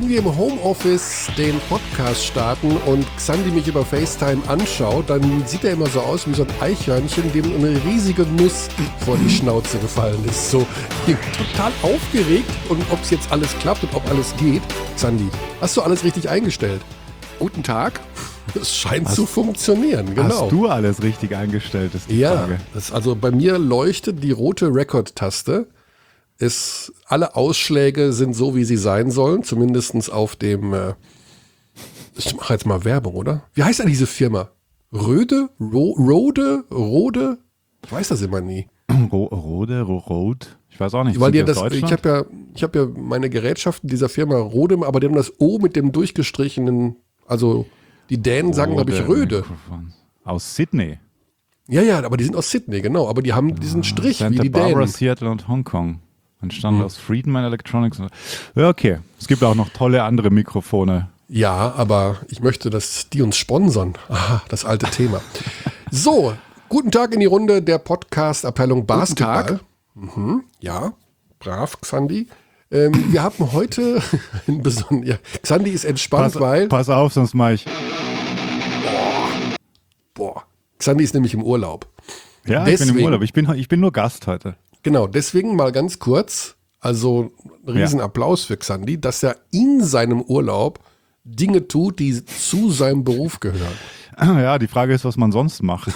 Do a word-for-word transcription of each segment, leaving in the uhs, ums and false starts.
Wenn wir im Homeoffice den Podcast starten und Xandi mich über FaceTime anschaut, dann sieht er immer so aus wie so ein Eichhörnchen, dem eine riesige Nuss vor die Schnauze gefallen ist. So total aufgeregt und ob es jetzt alles klappt und ob alles geht. Xandi, hast du alles richtig eingestellt? Guten Tag. Es scheint hast, zu funktionieren, genau. Hast du alles richtig eingestellt, ist die ja, Frage. Ja, also bei mir leuchtet die rote Record-Taste. Es, alle Ausschläge sind so, wie sie sein sollen, zumindest auf dem, äh, ich mache jetzt mal Werbung, oder? Wie heißt denn diese Firma? Röde? Ro, Rode? Rode? Ich weiß das immer nie. Rode? Rode? Ich weiß auch nicht. Weil die das, ich habe ja, ich habe ja meine Gerätschaften dieser Firma Rode, aber die haben das O mit dem durchgestrichenen, also die Dänen sagen, glaube ich, Röde. Mikrofon. Aus Sydney. Ja, ja, aber die sind aus Sydney, genau. Aber die haben diesen Strich, Santa wie die Barbara, Dänen. Seattle und Hongkong. Entstanden hm. aus Friedman Electronics. Ja, okay. Es gibt auch noch tolle andere Mikrofone. Ja, aber ich möchte, dass die uns sponsern. Aha, das alte Thema. So, guten Tag in die Runde der Podcast-Abteilung Basketball. Mhm, ja, brav, Xandi. Ähm, wir haben heute ein besonderes. Ja, Xandi ist entspannt, pass, weil. Pass auf, sonst mache ich. Boah. Boah. Xandi ist nämlich im Urlaub. Ja, deswegen, ich bin im Urlaub. Ich bin, ich bin nur Gast heute. Genau, deswegen mal ganz kurz. Also, ein riesen Applaus für Xandi, dass er in seinem Urlaub Dinge tut, die zu seinem Beruf gehören. Ja, die Frage ist, was man sonst macht.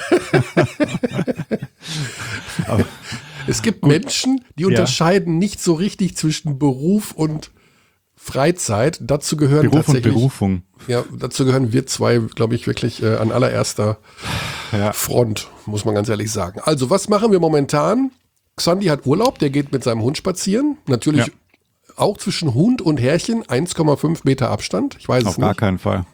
Aber es gibt gut. Menschen, die unterscheiden ja. nicht so richtig zwischen Beruf und Freizeit. Dazu gehören Beruf tatsächlich, und Berufung. Ja, dazu gehören wir zwei, glaube ich, wirklich äh, an allererster ja. Front, muss man ganz ehrlich sagen. Also, was machen wir momentan? Xandi hat Urlaub, der geht mit seinem Hund spazieren. Natürlich ja. auch zwischen Hund und Herrchen eins Komma fünf Meter Abstand. Ich weiß Auf es nicht. Auf gar keinen Fall.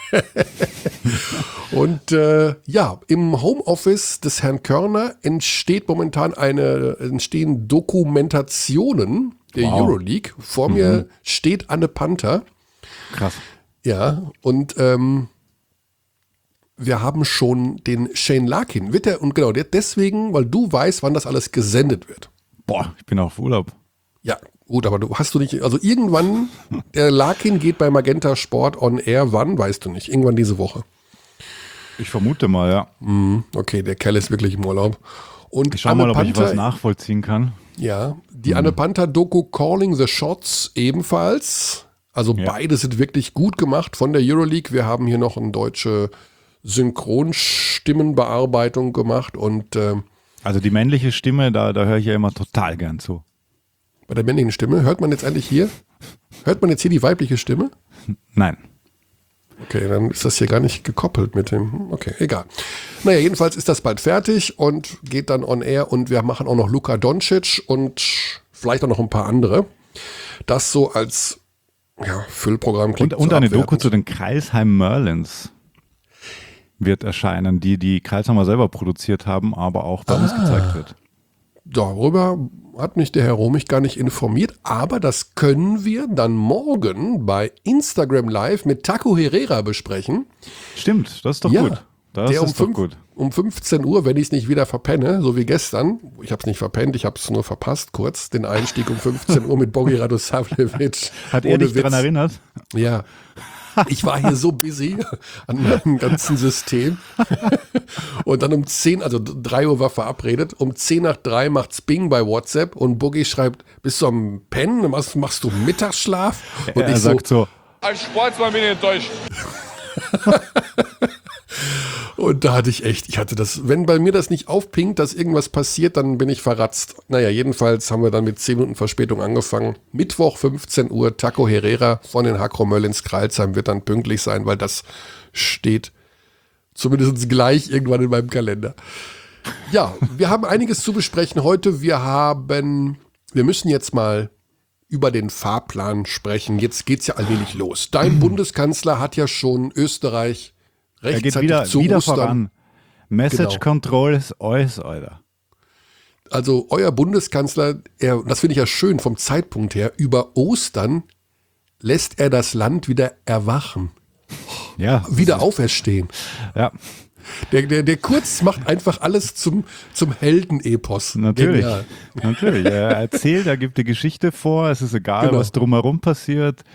Und äh, ja, im Homeoffice des Herrn Körner entsteht momentan eine, entstehen Dokumentationen der wow. Euroleague. Vor mhm. mir steht Anne Panther. Krass. Ja, und ähm, wir haben schon den Shane Larkin. Wird der, und genau, der deswegen, weil du weißt, wann das alles gesendet wird. Boah, ich bin auf Urlaub. Ja, gut, aber du hast du nicht, also irgendwann, der Larkin geht bei Magenta Sport on Air, wann, weißt du nicht, irgendwann diese Woche. Ich vermute mal, ja. Mm, okay, der Kerl ist wirklich im Urlaub. Und ich schau Anne mal, ob Panther, ich was nachvollziehen kann. Ja, die hm. Anne Panther Doku Calling the Shots ebenfalls. Also ja. beide sind wirklich gut gemacht von der Euroleague. Wir haben hier noch eine deutsche Synchronstimmenbearbeitung gemacht und äh, also die männliche Stimme, da, da höre ich ja immer total gern zu. Bei der männlichen Stimme, hört man jetzt eigentlich hier? Hört man jetzt hier die weibliche Stimme? Nein. Okay, dann ist das hier gar nicht gekoppelt mit dem, okay, egal. Naja, jedenfalls ist das bald fertig und geht dann on air und wir machen auch noch Luka Doncic und vielleicht auch noch ein paar andere. Das so als ja, Füllprogramm klingt Und, und so eine abwertend. Doku zu den Crailsheim Merlins wird erscheinen, die die Crailsheimer selber produziert haben, aber auch bei ah. uns gezeigt wird. Darüber hat mich der Herr Romich gar nicht informiert, aber das können wir dann morgen bei Instagram Live mit Taco Herrera besprechen. Stimmt, das ist doch ja, gut. Das der ist um, doch fünf, gut. um fünfzehn Uhr, wenn ich es nicht wieder verpenne, so wie gestern, ich habe es nicht verpennt, ich habe es nur verpasst kurz, den Einstieg um fünfzehn Uhr mit Bogi Radosavljevic. Hat er dich daran erinnert? Ja. Ich war hier so busy an meinem ganzen System. Und dann um zehn, also drei Uhr war verabredet, um zehn nach drei macht's Bing bei WhatsApp und Boogie schreibt, bist du am Pennen? Machst, machst du Mittagsschlaf? Und er ich sagt so, als Sportsmann bin ich enttäuscht. Und da hatte ich echt, ich hatte das, wenn bei mir das nicht aufpinkt, dass irgendwas passiert, dann bin ich verratzt. Naja, jedenfalls haben wir dann mit zehn Minuten Verspätung angefangen. Mittwoch fünfzehn Uhr, Taco Herrera von den Hakro Möllins Crailsheim wird dann pünktlich sein, weil das steht zumindest gleich irgendwann in meinem Kalender. Ja, wir haben einiges zu besprechen heute. Wir haben, wir müssen jetzt mal über den Fahrplan sprechen. Jetzt geht's ja allmählich los. Dein Bundeskanzler hat ja schon Österreich er geht wieder, zu wieder Ostern. voran. Message Genau. Control ist alles, Alter. Also euer Bundeskanzler, er, das finde ich ja schön vom Zeitpunkt her, über Ostern lässt er das Land wieder erwachen. Ja. Wieder auferstehen. Ja. Der, der, der Kurz macht einfach alles zum, zum Heldenepos. Natürlich. Genial. Natürlich. Er erzählt, er gibt die Geschichte vor, es ist egal, Genau. was drumherum passiert.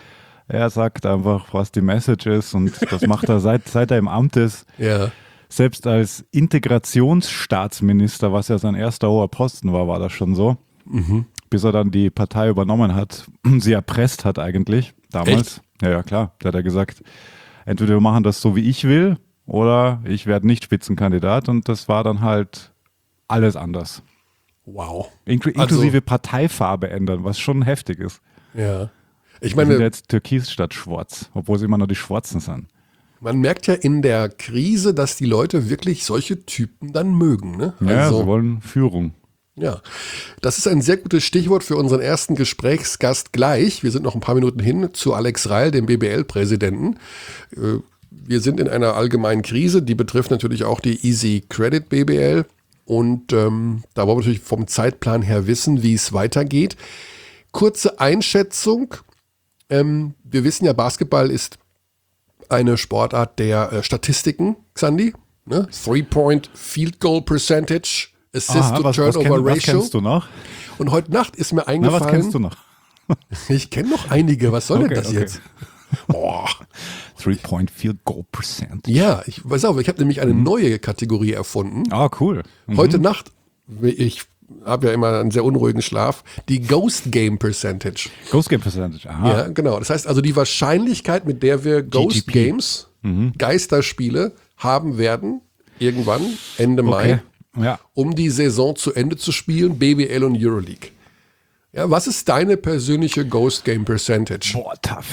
Er sagt einfach, was die Message ist und das macht er seit, seit er im Amt ist. Ja. Selbst als Integrationsstaatsminister, was ja sein erster hoher Posten war, war das schon so. Mhm. Bis er dann die Partei übernommen hat, sie erpresst hat eigentlich damals. Echt? Ja, ja, klar. Da hat er gesagt, entweder wir machen das so, wie ich will, oder ich werde nicht Spitzenkandidat. Und das war dann halt alles anders. Wow. Inkl- inklusive also, Parteifarbe ändern, was schon heftig ist. Ja. Ich meine, meine, jetzt Türkis statt Schwarz, obwohl sie immer noch die Schwarzen sind. Man merkt ja in der Krise, dass die Leute wirklich solche Typen dann mögen. Ne? Ja, also, sie wollen Führung. Ja, das ist ein sehr gutes Stichwort für unseren ersten Gesprächsgast gleich. Wir sind noch ein paar Minuten hin zu Alex Reil, dem B B L-Präsidenten. Wir sind in einer allgemeinen Krise, die betrifft natürlich auch die Easy Credit B B L. Und ähm, da wollen wir natürlich vom Zeitplan her wissen, wie es weitergeht. Kurze Einschätzung. Ähm, wir wissen ja, Basketball ist eine Sportart der äh, Statistiken, Xandi. Ne? Three-Point Field Goal Percentage, Assist-to-Turnover-Ratio. Was kennst du noch? Und heute Nacht ist mir eingefallen. Na, was kennst du noch? Ich kenne noch einige. Was soll okay, denn das okay. jetzt? Boah. Three-Point Field Goal Percentage. Ja, ich weiß auch, ich habe nämlich eine mhm. neue Kategorie erfunden. Ah, cool. Mhm. Heute Nacht, ich habe ja immer einen sehr unruhigen Schlaf, die Ghost Game Percentage. Ghost Game Percentage, aha. Ja, genau. Das heißt also die Wahrscheinlichkeit, mit der wir Ghost G G P. Games, mhm. Geisterspiele haben werden, irgendwann Ende Mai, okay. ja. um die Saison zu Ende zu spielen, B B L und Euroleague. Ja, was ist deine persönliche Ghost Game Percentage? Boah, tough.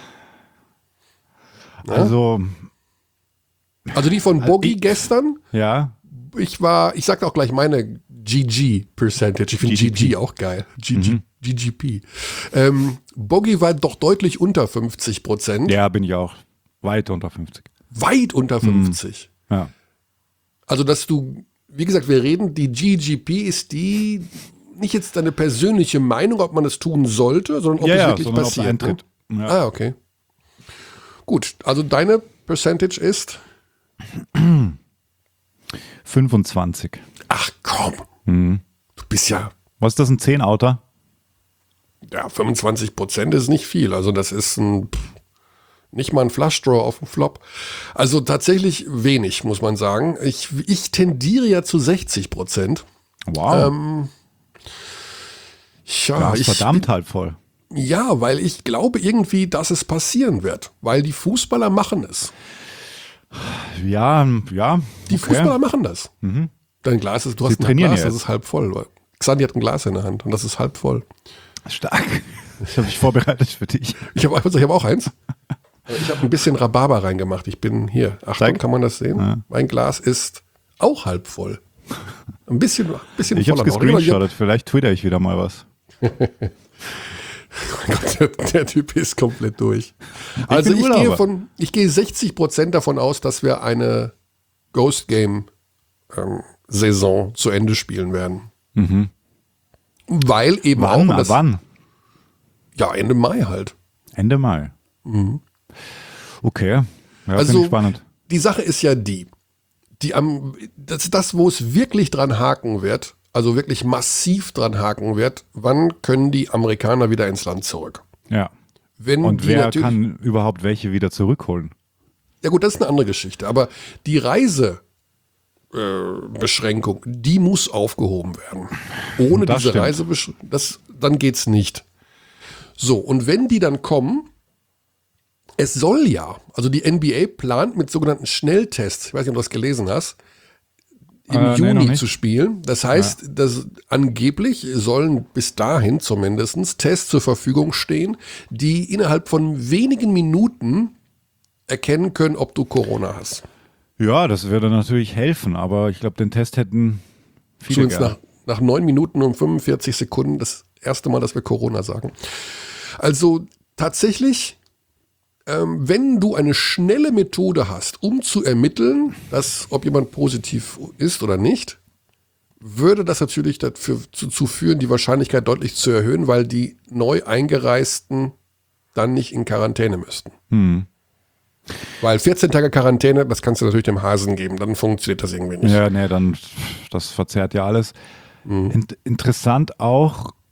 Ja? Also, also die von Boggy ich, gestern. Ja. Ich war, ich sag auch gleich meine G G Percentage. Ich finde G G auch geil. G G, mhm. G G P. Ähm, Boggy war doch deutlich unter fünfzig Prozent. Ja, bin ich auch. Weit unter fünfzig. Weit unter fünfzig. Mhm. Ja. Also, dass du, wie gesagt, wir reden, die G G P ist die, nicht jetzt deine persönliche Meinung, ob man es tun sollte, sondern ob ja, es ja, wirklich sondern passiert. Ob eintritt. Ne? Ja. Ah, okay. Gut, also deine Percentage ist? fünfundzwanzig. Ach komm. Mhm. Du bist ja. Was ist das, ein zehn-Outer? Ja, fünfundzwanzig Prozent ist nicht viel. Also das ist ein, nicht mal ein Flush-Draw auf dem Flop. Also tatsächlich wenig, muss man sagen. Ich, ich tendiere ja zu sechzig Prozent. Wow. Ähm, ja, ja, ist ich, verdammt halt voll. Ja, weil ich glaube irgendwie, dass es passieren wird. Weil die Fußballer machen es. Ja, ja. Die okay. Fußballer machen das. Mhm. Dein Glas ist, du Sie hast ein trainieren Glas, jetzt. das ist halb voll. Xandi hat ein Glas in der Hand und das ist halb voll. Stark. Ich habe mich vorbereitet für dich. Ich habe ich hab auch eins. Ich habe ein bisschen Rhabarber reingemacht. Ich bin hier. Achtung, Zeig. kann man das sehen? Ja. Mein Glas ist auch halb voll. Ein bisschen, bisschen Ich habe voller. es gescreenshottet. Vielleicht twitter ich wieder mal was. Der, der Typ ist komplett durch. Also ich, ich gehe von, ich gehe sechzig Prozent davon aus, dass wir eine Ghost Game ähm, Saison zu Ende spielen werden. Mhm. Weil eben wann, auch das, wann? Ja, Ende Mai halt. Ende Mai. Mhm. Okay. Ja, also spannend. Die Sache ist ja die, die am das, das, wo es wirklich dran haken wird, also wirklich massiv dran haken wird, wann können die Amerikaner wieder ins Land zurück? Ja. Wenn Und die wer kann überhaupt welche wieder zurückholen? Ja gut, das ist eine andere Geschichte. Aber die Reisebeschränkung, äh, die muss aufgehoben werden. Ohne das diese stimmt. Reisebeschränkung, das, dann geht's nicht. So, und wenn die dann kommen, es soll ja, also die N B A plant mit sogenannten Schnelltests, ich weiß nicht, ob du das gelesen hast, im äh, Juni nee, zu spielen. Das heißt, ja. dass angeblich sollen bis dahin zumindest Tests zur Verfügung stehen, die innerhalb von wenigen Minuten erkennen können, ob du Corona hast. Ja, das würde natürlich helfen, aber ich glaube, den Test hätten viele nach, nach neun Minuten und fünfundvierzig Sekunden das erste Mal, dass wir Corona sagen. Also tatsächlich, ähm, wenn du eine schnelle Methode hast, um zu ermitteln, dass, ob jemand positiv ist oder nicht, würde das natürlich dafür zu führen, die Wahrscheinlichkeit deutlich zu erhöhen, weil die neu Eingereisten dann nicht in Quarantäne müssten. Hm. Weil vierzehn Tage Quarantäne, das kannst du natürlich dem Hasen geben, dann funktioniert das irgendwie nicht. Ja, nee, dann, das verzerrt ja alles. Mhm. In, interessant auch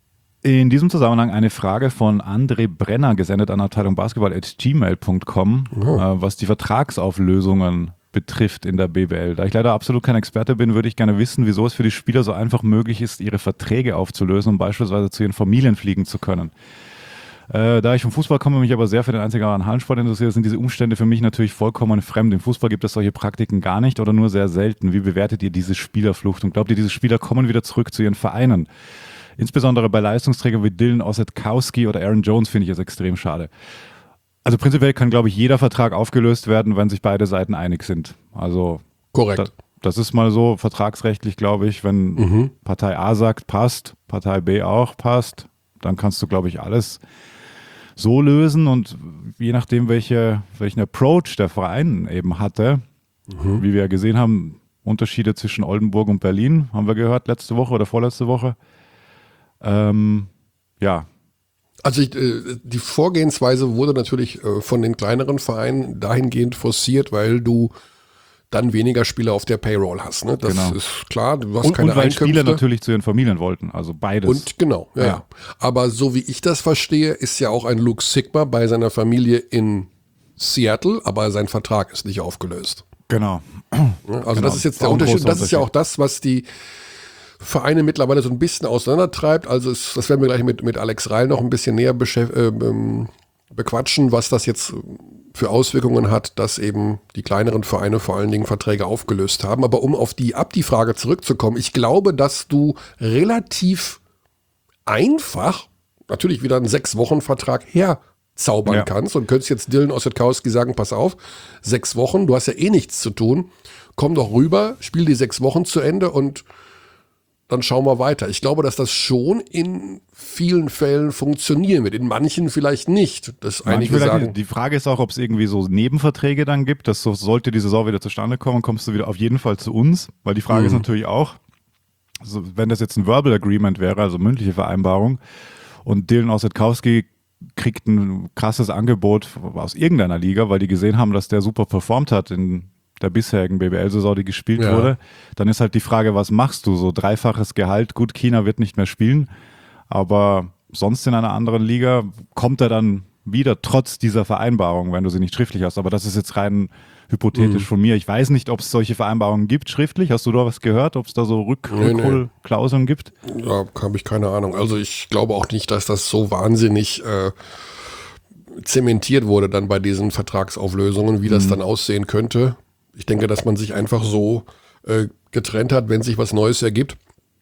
In diesem Zusammenhang eine Frage von André Brenner, gesendet an abteilung basketball at gmail punkt com, Oh. äh, was die Vertragsauflösungen betrifft in der B B L. Da ich leider absolut kein Experte bin, würde ich gerne wissen, wieso es für die Spieler so einfach möglich ist, ihre Verträge aufzulösen, um beispielsweise zu ihren Familien fliegen zu können. Äh, da ich vom Fußball komme, mich aber sehr für den einzig wahren Hallensport interessiere, sind diese Umstände für mich natürlich vollkommen fremd. Im Fußball gibt es solche Praktiken gar nicht oder nur sehr selten. Wie bewertet ihr diese Spielerflucht und glaubt ihr, diese Spieler kommen wieder zurück zu ihren Vereinen? Insbesondere bei Leistungsträgern wie Dylan Ossetkowski oder Aaron Jones finde ich es extrem schade. Also prinzipiell kann, glaube ich, jeder Vertrag aufgelöst werden, wenn sich beide Seiten einig sind. Also Korrekt. Da, das ist mal so vertragsrechtlich, glaube ich, wenn Mhm. Partei A sagt, passt, Partei B auch passt, dann kannst du, glaube ich, alles so lösen und je nachdem, welche, welchen Approach der Verein eben hatte, Mhm. wie wir ja gesehen haben, Unterschiede zwischen Oldenburg und Berlin, haben wir gehört letzte Woche oder vorletzte Woche. Ähm, ja, Also ich, äh, die Vorgehensweise wurde natürlich äh, von den kleineren Vereinen dahingehend forciert, weil du dann weniger Spieler auf der Payroll hast. Ne? Das Genau. ist klar, du hast und, keine und weil Einkünfte. Spieler natürlich zu ihren Familien wollten, also beides. Und genau, ja, Ja. ja. Aber so wie ich das verstehe, ist ja auch ein Luke Sigma bei seiner Familie in Seattle, aber sein Vertrag ist nicht aufgelöst. Genau. Ja, Also Genau. das ist jetzt der Auch ein Unterschied. großer Das ist ja auch Unterschied. das, was die Vereine mittlerweile so ein bisschen auseinandertreibt. Also es, das werden wir gleich mit, mit Alex Reil noch ein bisschen näher beschäf- äh, ähm, bequatschen, was das jetzt für Auswirkungen hat, dass eben die kleineren Vereine vor allen Dingen Verträge aufgelöst haben. Aber um auf die Abdi-Frage zurückzukommen, ich glaube, dass du relativ einfach natürlich wieder einen Sechs-Wochen-Vertrag herzaubern Ja. kannst und könntest jetzt Dylan Ossetkowski sagen, pass auf, sechs Wochen, du hast ja eh nichts zu tun, komm doch rüber, spiel die sechs Wochen zu Ende und dann schauen wir weiter. Ich glaube, dass das schon in vielen Fällen funktionieren wird, in manchen vielleicht nicht. Dass einige Manchmal- sagen, die Frage ist auch, ob es irgendwie so Nebenverträge dann gibt, dass so, sollte die Saison wieder zustande kommen, kommst du wieder auf jeden Fall zu uns, weil die Frage Mhm. ist natürlich auch, also wenn das jetzt ein Verbal Agreement wäre, also mündliche Vereinbarung, und Dylan Ossetkowski kriegt ein krasses Angebot aus irgendeiner Liga, weil die gesehen haben, dass der super performt hat in der bisherigen B B L-Saison, die gespielt Ja. wurde, dann ist halt die Frage, was machst du? So dreifaches Gehalt, gut, China wird nicht mehr spielen, aber sonst in einer anderen Liga kommt er dann wieder trotz dieser Vereinbarung, wenn du sie nicht schriftlich hast. Aber das ist jetzt rein hypothetisch Mhm. von mir. Ich weiß nicht, ob es solche Vereinbarungen gibt schriftlich. Hast du da was gehört, ob es da so Rück Nee, nee. Rückholklauseln gibt? da habe ich keine Ahnung. Also ich glaube auch nicht, dass das so wahnsinnig äh, zementiert wurde dann bei diesen Vertragsauflösungen, wie das dann aussehen könnte. Ich denke, dass man sich einfach so äh, getrennt hat, wenn sich was Neues ergibt.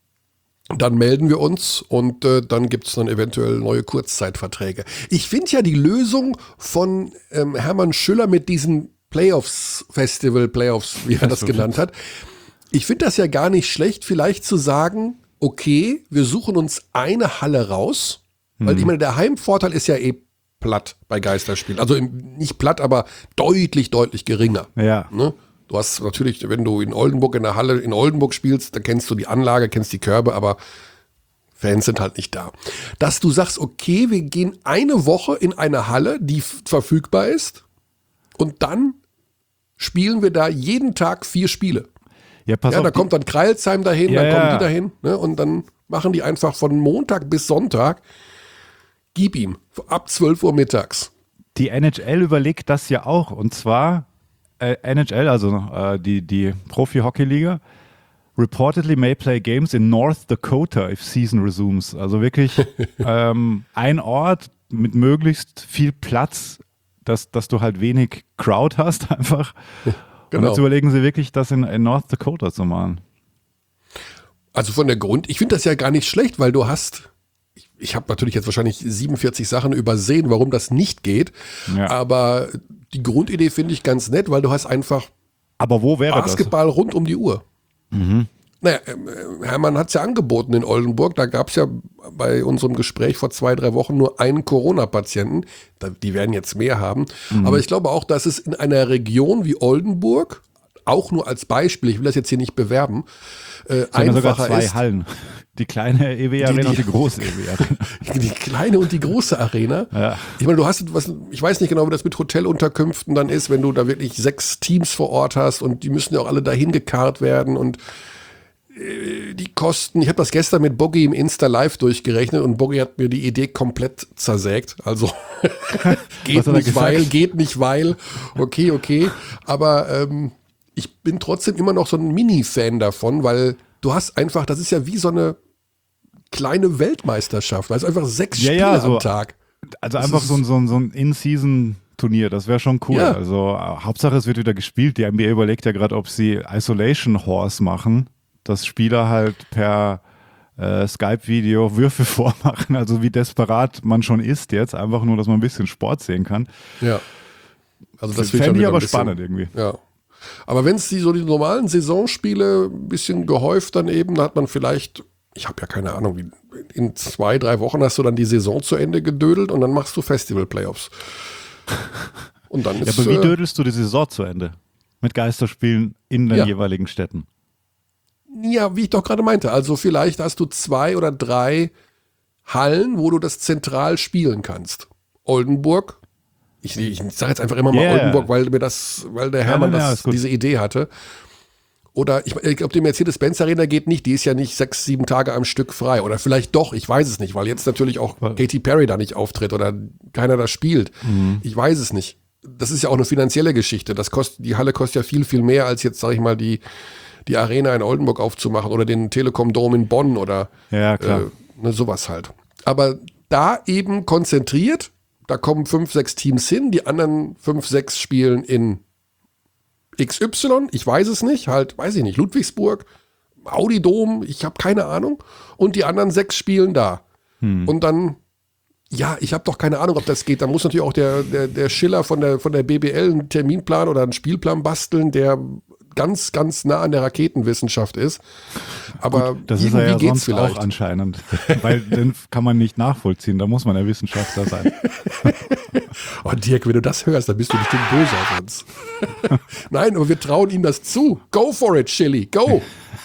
Dann melden wir uns und äh, dann gibt es dann eventuell neue Kurzzeitverträge. Ich finde ja die Lösung von ähm, Hermann Schüller mit diesen Playoffs, Festival, Playoffs, wie er das genannt hat. Ich finde das ja gar nicht schlecht, vielleicht zu sagen, okay, wir suchen uns eine Halle raus, weil ich meine, der Heimvorteil ist ja eh platt bei Geisterspielen. Also im, nicht platt, aber deutlich, deutlich geringer. Ja. Ne? Du hast natürlich, wenn du in Oldenburg in der Halle in Oldenburg spielst, dann kennst du die Anlage, kennst die Körbe, aber Fans sind halt nicht da. Dass du sagst, okay, wir gehen eine Woche in eine Halle, die f- verfügbar ist und dann spielen wir da jeden Tag vier Spiele. Ja, pass Ja, auf. da kommt dann Kreilsheim dahin, Ja, dann kommen ja. die dahin, ne, und dann machen die einfach von Montag bis Sonntag, gib ihm, ab zwölf Uhr mittags. Die N H L überlegt das ja auch. Und zwar äh, N H L, also äh, die, die Profi-Hockey-Liga, reportedly may play games in North Dakota if season resumes. Also wirklich ähm, ein Ort mit möglichst viel Platz, dass, dass du halt wenig Crowd hast einfach. Und Genau. jetzt überlegen sie wirklich, das in, in North Dakota zu machen. Also von der Grund, ich finde das ja gar nicht schlecht, weil du hast, ich, ich habe natürlich jetzt wahrscheinlich siebenundvierzig Sachen übersehen, warum das nicht geht, Ja. aber die Grundidee finde ich ganz nett, weil du hast einfach Aber wo wäre Basketball rund um die Uhr. Naja, ähm, äh, Hermann hat es ja angeboten in Oldenburg, da gab es ja bei unserem Gespräch vor zwei, drei Wochen nur einen Corona-Patienten, Da- die werden jetzt mehr haben, aber ich glaube auch, dass es in einer Region wie Oldenburg, auch nur als Beispiel, ich will das jetzt hier nicht bewerben, äh, das? Es sind ja sogar einfacher zwei ist, Hallen. Die kleine E W-Arena Die- und die- die große E W-Arena. die kleine und die große Arena. Ja. Ich meine, du hast was, ich weiß nicht genau, wie das mit Hotelunterkünften dann ist, wenn du da wirklich sechs Teams vor Ort hast und die müssen ja auch alle dahin gekarrt werden und Die Kosten, ich habe das gestern mit Boggy im Insta Live durchgerechnet und Boggy hat mir die Idee komplett zersägt. Also geht nicht weil, geht nicht weil, okay, okay. Aber ähm, ich bin trotzdem immer noch so ein Mini-Fan davon, weil du hast einfach, das ist ja wie so eine kleine Weltmeisterschaft, also einfach sechs ja, Spiele ja, so, am Tag. Also das einfach so ein, so ein, so ein In-Season-Turnier, das wäre schon cool. Ja. Also äh, Hauptsache es wird wieder gespielt. Die N B A überlegt ja gerade, ob sie Isolation Horse machen, dass Spieler halt per äh, Skype-Video Würfe vormachen, also wie desperat man schon ist jetzt, einfach nur, dass man ein bisschen Sport sehen kann. Ja. Also das fände ich aber bisschen, spannend irgendwie. Ja. Aber wenn es die so die normalen Saisonspiele ein bisschen gehäuft dann eben, da hat man vielleicht, ich habe ja keine Ahnung, wie, in zwei, drei Wochen hast du dann die Saison zu Ende gedödelt und dann machst du Festival-Playoffs. Und dann ist, ja, aber wie äh, dödelst du die Saison zu Ende? Mit Geisterspielen in den Ja. jeweiligen Städten. Ja, wie ich doch gerade meinte. Also vielleicht hast du zwei oder drei Hallen, wo du das zentral spielen kannst. Oldenburg. Ich, ich sage jetzt einfach immer mal Yeah. Oldenburg, weil mir das, weil der Hermann ja, ja, das, ist gut. diese Idee hatte. Oder ich, ich glaube, die Mercedes-Benz Arena geht nicht. Die ist ja nicht sechs, sieben Tage am Stück frei. Oder vielleicht doch, ich weiß es nicht, weil jetzt natürlich auch Katy Perry da nicht auftritt oder keiner da spielt. Mhm. Ich weiß es nicht. Das ist ja auch eine finanzielle Geschichte. Das kostet, die Halle kostet ja viel, viel mehr, als jetzt, sage ich mal, die, die Arena in Oldenburg aufzumachen oder den Telekom Dome in Bonn oder Ja, klar. äh, ne, sowas halt. Aber da eben konzentriert, da kommen fünf, sechs Teams hin, die anderen fünf, sechs spielen in X Y, ich weiß es nicht, halt, weiß ich nicht, Ludwigsburg, Audi Dom, ich habe keine Ahnung. Und die anderen sechs spielen da. Hm. Und dann, ja, ich habe doch keine Ahnung, ob das geht. Da muss natürlich auch der, der, der Schiller von der, von der B B L einen Terminplan oder einen Spielplan basteln, der ganz, ganz nah an der Raketenwissenschaft ist. Aber Gut, das ist irgendwie er ja geht's sonst vielleicht. auch anscheinend. Weil den kann man nicht nachvollziehen, da muss man ja Wissenschaftler sein. Oh, Dirk, wenn du das hörst, dann bist du bestimmt böse auf uns. Nein, aber wir trauen ihm das zu. Go for it, Chili, go!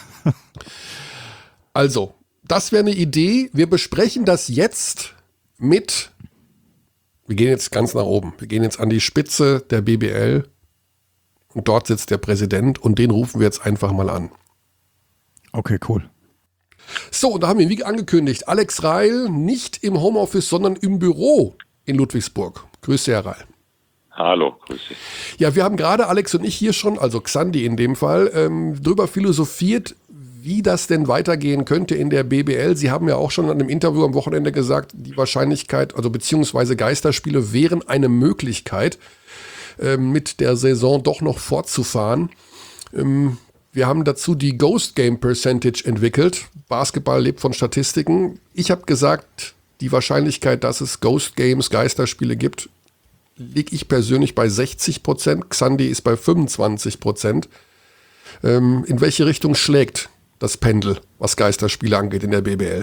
Also, das wäre eine Idee. Wir besprechen das jetzt mit, wir gehen jetzt ganz nach oben. Wir gehen jetzt an die Spitze der B B L und dort sitzt der Präsident und den rufen wir jetzt einfach mal an. Okay, cool. So, und da haben wir, wie angekündigt, Alex Reil nicht im Homeoffice, sondern im Büro in Ludwigsburg. Grüße, Herr Reil. Hallo, grüß dich. Ja, wir haben gerade, Alex und ich hier schon, also Xandi in dem Fall, ähm, drüber philosophiert, wie das denn weitergehen könnte in der B B L. Sie haben ja auch schon in einem Interview am Wochenende gesagt, die Wahrscheinlichkeit, also beziehungsweise Geisterspiele wären eine Möglichkeit, ähm, mit der Saison doch noch fortzufahren. Ähm, wir haben dazu die Ghost Game Percentage entwickelt. Basketball lebt von Statistiken. Ich habe gesagt, die Wahrscheinlichkeit, dass es Ghost Games, Geisterspiele gibt, liege ich persönlich bei sechzig Prozent. Xandi ist bei fünfundzwanzig Prozent. Ähm, in welche Richtung schlägt das Pendel, was Geisterspiele angeht in der B B L?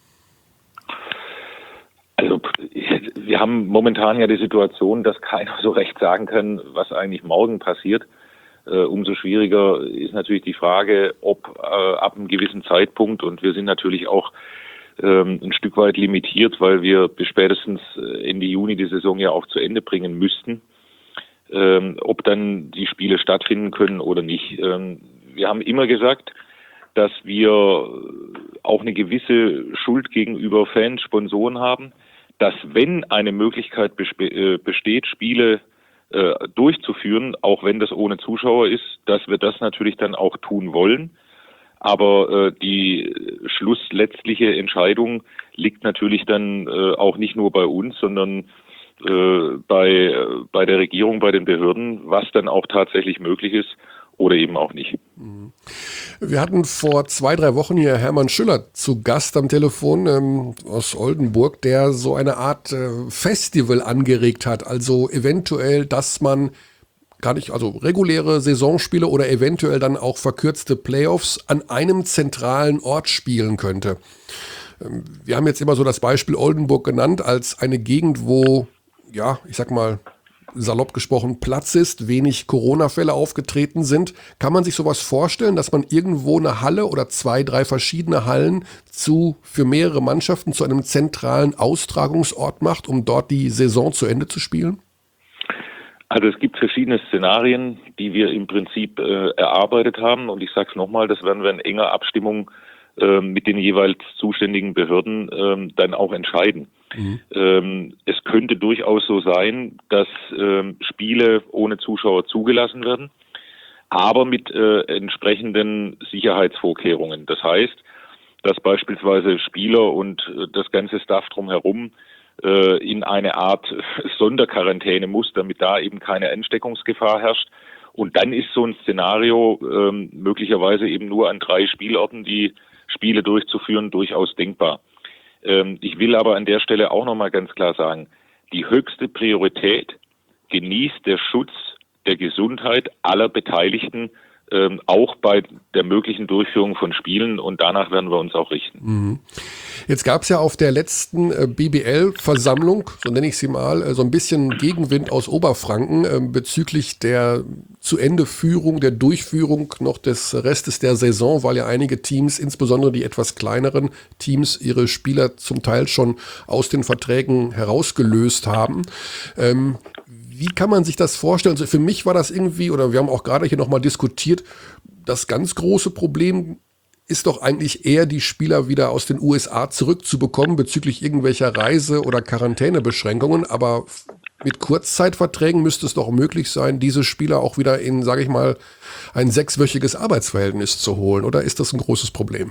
Also wir haben momentan ja die Situation, dass keiner so recht sagen kann, was eigentlich morgen passiert. Äh, umso schwieriger ist natürlich die Frage, ob äh, ab einem gewissen Zeitpunkt, und wir sind natürlich auch ähm, ein Stück weit limitiert, weil wir bis spätestens Ende Juni die Saison ja auch zu Ende bringen müssten, ähm, ob dann die Spiele stattfinden können oder nicht. Ähm, wir haben immer gesagt, dass wir auch eine gewisse Schuld gegenüber Fans, Sponsoren haben, dass wenn eine Möglichkeit bespe- äh, besteht, Spiele äh, durchzuführen, auch wenn das ohne Zuschauer ist, dass wir das natürlich dann auch tun wollen. Aber äh, die schlussletztliche Entscheidung liegt natürlich dann äh, auch nicht nur bei uns, sondern äh, bei, äh, bei der Regierung, bei den Behörden, was dann auch tatsächlich möglich ist oder eben auch nicht. Wir hatten vor zwei, drei Wochen hier Hermann Schüller zu Gast am Telefon ähm, aus Oldenburg, der so eine Art äh, Festival angeregt hat. Also eventuell, dass man gar nicht, also reguläre Saisonspiele oder eventuell dann auch verkürzte Playoffs an einem zentralen Ort spielen könnte. Ähm, wir haben jetzt immer so das Beispiel Oldenburg genannt als eine Gegend, wo, ja, ich sag mal, salopp gesprochen, Platz ist, wenig Corona-Fälle aufgetreten sind. Kann man sich sowas vorstellen, dass man irgendwo eine Halle oder zwei, drei verschiedene Hallen zu für mehrere Mannschaften zu einem zentralen Austragungsort macht, um dort die Saison zu Ende zu spielen? Also es gibt verschiedene Szenarien, die wir im Prinzip äh, erarbeitet haben. Und ich sage es nochmal, das werden wir in enger Abstimmung äh, mit den jeweils zuständigen Behörden äh, dann auch entscheiden. Mhm. Ähm, es könnte durchaus so sein, dass äh, Spiele ohne Zuschauer zugelassen werden, aber mit äh, entsprechenden Sicherheitsvorkehrungen. Das heißt, dass beispielsweise Spieler und äh, das ganze Staff drumherum äh, in eine Art Sonderquarantäne muss, damit da eben keine Ansteckungsgefahr herrscht. Und dann ist so ein Szenario ähm, möglicherweise eben nur an drei Spielorten, die Spiele durchzuführen, durchaus denkbar. Ähm, ich will aber an der Stelle auch nochmal ganz klar sagen, die höchste Priorität genießt der Schutz der Gesundheit aller Beteiligten, ähm, auch bei der möglichen Durchführung von Spielen, und danach werden wir uns auch richten. Mhm. Jetzt gab es ja auf der letzten äh, B B L-Versammlung, so nenne ich sie mal, äh, so ein bisschen Gegenwind aus Oberfranken äh, bezüglich der Zu-Ende-Führung, der Durchführung noch des Restes der Saison, weil ja einige Teams, insbesondere die etwas kleineren Teams, ihre Spieler zum Teil schon aus den Verträgen herausgelöst haben. Ähm, Wie kann man sich das vorstellen? Also für mich war das irgendwie, oder wir haben auch gerade hier nochmal diskutiert, das ganz große Problem ist doch eigentlich eher, die Spieler wieder aus den U S A zurückzubekommen bezüglich irgendwelcher Reise- oder Quarantänebeschränkungen. Aber mit Kurzzeitverträgen müsste es doch möglich sein, diese Spieler auch wieder in, sage ich mal, ein sechswöchiges Arbeitsverhältnis zu holen. Oder ist das ein großes Problem?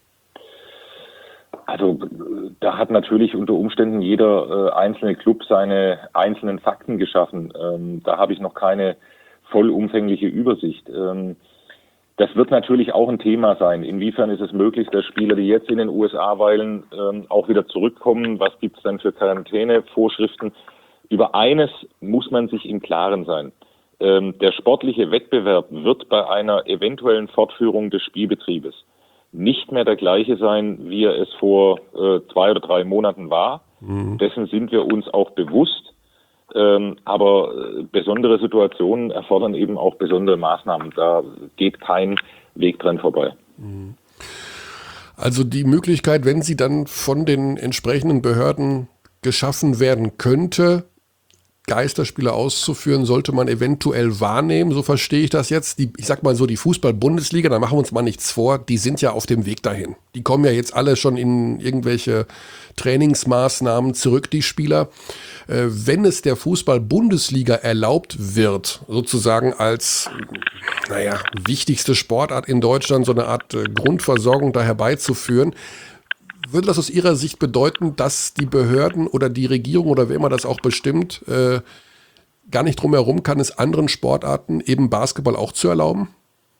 Also da hat natürlich unter Umständen jeder äh, einzelne Club seine einzelnen Fakten geschaffen. Ähm, da habe ich noch keine vollumfängliche Übersicht. Ähm, das wird natürlich auch ein Thema sein. Inwiefern ist es möglich, dass Spieler, die jetzt in den U S A weilen, ähm, auch wieder zurückkommen? Was gibt es dann für Quarantänevorschriften? Über eines muss man sich im Klaren sein. Ähm, der sportliche Wettbewerb wird bei einer eventuellen Fortführung des Spielbetriebes nicht mehr der gleiche sein, wie er es vor äh, zwei oder drei Monaten war. Mhm. Dessen sind wir uns auch bewusst. Ähm, aber äh, besondere Situationen erfordern eben auch besondere Maßnahmen. Da geht kein Weg dran vorbei. Mhm. Also die Möglichkeit, wenn sie dann von den entsprechenden Behörden geschaffen werden könnte, Geisterspiele auszuführen, sollte man eventuell wahrnehmen, so verstehe ich das jetzt. Die, ich sag mal so, die Fußball-Bundesliga, da machen wir uns mal nichts vor, die sind ja auf dem Weg dahin. Die kommen ja jetzt alle schon in irgendwelche Trainingsmaßnahmen zurück, die Spieler. Äh, wenn es der Fußball-Bundesliga erlaubt wird, sozusagen als, naja, wichtigste Sportart in Deutschland, so eine Art äh, Grundversorgung da herbeizuführen, würde das aus Ihrer Sicht bedeuten, dass die Behörden oder die Regierung oder wer immer das auch bestimmt, äh, gar nicht drum herum kann, es anderen Sportarten, eben Basketball, auch zu erlauben?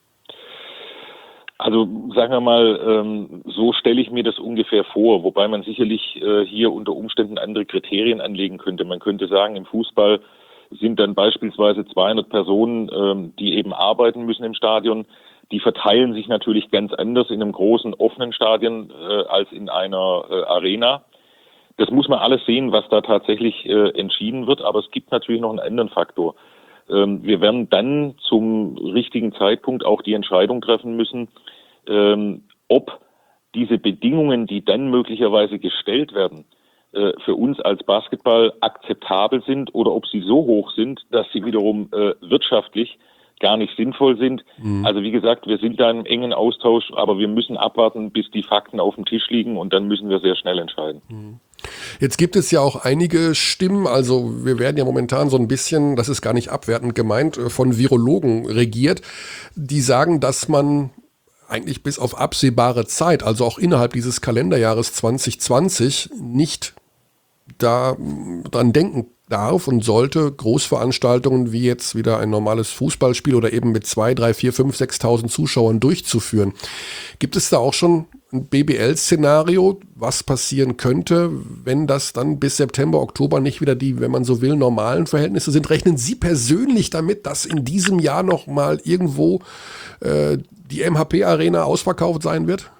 Also sagen wir mal, ähm, so stelle ich mir das ungefähr vor, wobei man sicherlich äh, hier unter Umständen andere Kriterien anlegen könnte. Man könnte sagen, im Fußball sind dann beispielsweise zweihundert Personen, ähm, die eben arbeiten müssen im Stadion. Die verteilen sich natürlich ganz anders in einem großen, offenen Stadion äh, als in einer äh, Arena. Das muss man alles sehen, was da tatsächlich äh, entschieden wird. Aber es gibt natürlich noch einen anderen Faktor. Ähm, wir werden dann zum richtigen Zeitpunkt auch die Entscheidung treffen müssen, ähm, ob diese Bedingungen, die dann möglicherweise gestellt werden, äh, für uns als Basketball akzeptabel sind oder ob sie so hoch sind, dass sie wiederum äh, wirtschaftlich gar nicht sinnvoll sind. Mhm. Also wie gesagt, wir sind da im engen Austausch, aber wir müssen abwarten, bis die Fakten auf dem Tisch liegen, und dann müssen wir sehr schnell entscheiden. Mhm. Jetzt gibt es ja auch einige Stimmen, also wir werden ja momentan so ein bisschen, das ist gar nicht abwertend gemeint, von Virologen regiert, die sagen, dass man eigentlich bis auf absehbare Zeit, also auch innerhalb dieses Kalenderjahres zwanzig zwanzig, nicht da dran denken darf und sollte, Großveranstaltungen wie jetzt wieder ein normales Fußballspiel oder eben mit zwei, drei, vier, fünf, sechstausend Zuschauern durchzuführen. Gibt es da auch schon ein B B L-Szenario, was passieren könnte, wenn das dann bis September, Oktober nicht wieder die, wenn man so will, normalen Verhältnisse sind? Rechnen Sie persönlich damit, dass in diesem Jahr noch mal irgendwo äh, die M H P-Arena ausverkauft sein wird?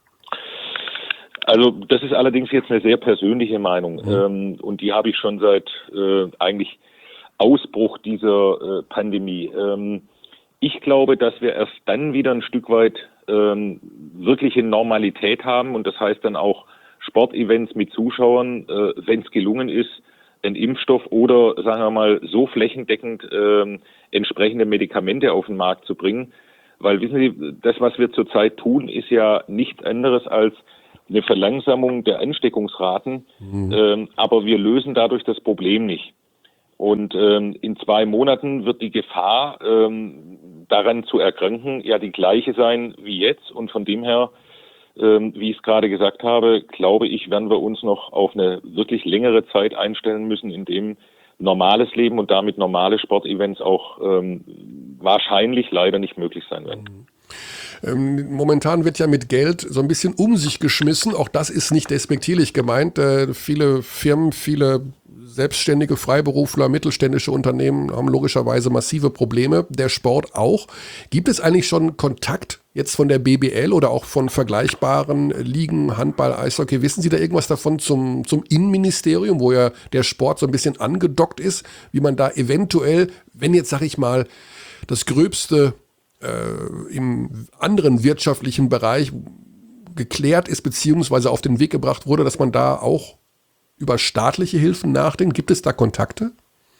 Also das ist allerdings jetzt eine sehr persönliche Meinung, mhm. ähm, und die habe ich schon seit äh, eigentlich Ausbruch dieser äh, Pandemie. Ähm, ich glaube, dass wir erst dann wieder ein Stück weit ähm, wirkliche Normalität haben, und das heißt dann auch Sportevents mit Zuschauern, äh, wenn es gelungen ist, einen Impfstoff oder, sagen wir mal, so flächendeckend ähm, entsprechende Medikamente auf den Markt zu bringen. Weil, wissen Sie, das, was wir zurzeit tun, ist ja nichts anderes als eine Verlangsamung der Ansteckungsraten, mhm. ähm, aber wir lösen dadurch das Problem nicht. Und ähm, in zwei Monaten wird die Gefahr, ähm, daran zu erkranken, ja die gleiche sein wie jetzt. Und von dem her, ähm, wie ich es gerade gesagt habe, glaube ich, werden wir uns noch auf eine wirklich längere Zeit einstellen müssen, in dem normales Leben und damit normale Sportevents auch ähm, wahrscheinlich leider nicht möglich sein werden. Ähm, momentan wird ja mit Geld so ein bisschen um sich geschmissen. Auch das ist nicht despektierlich gemeint. Äh, viele Firmen, viele selbstständige Freiberufler, mittelständische Unternehmen haben logischerweise massive Probleme. Der Sport auch. Gibt es eigentlich schon Kontakt jetzt von der B B L oder auch von vergleichbaren Ligen, Handball, Eishockey? Wissen Sie da irgendwas davon zum, zum Innenministerium, wo ja der Sport so ein bisschen angedockt ist, wie man da eventuell, wenn jetzt, sag ich mal, das Gröbste äh, im anderen wirtschaftlichen Bereich geklärt ist, beziehungsweise auf den Weg gebracht wurde, dass man da auch über staatliche Hilfen nachdenkt? Gibt es da Kontakte?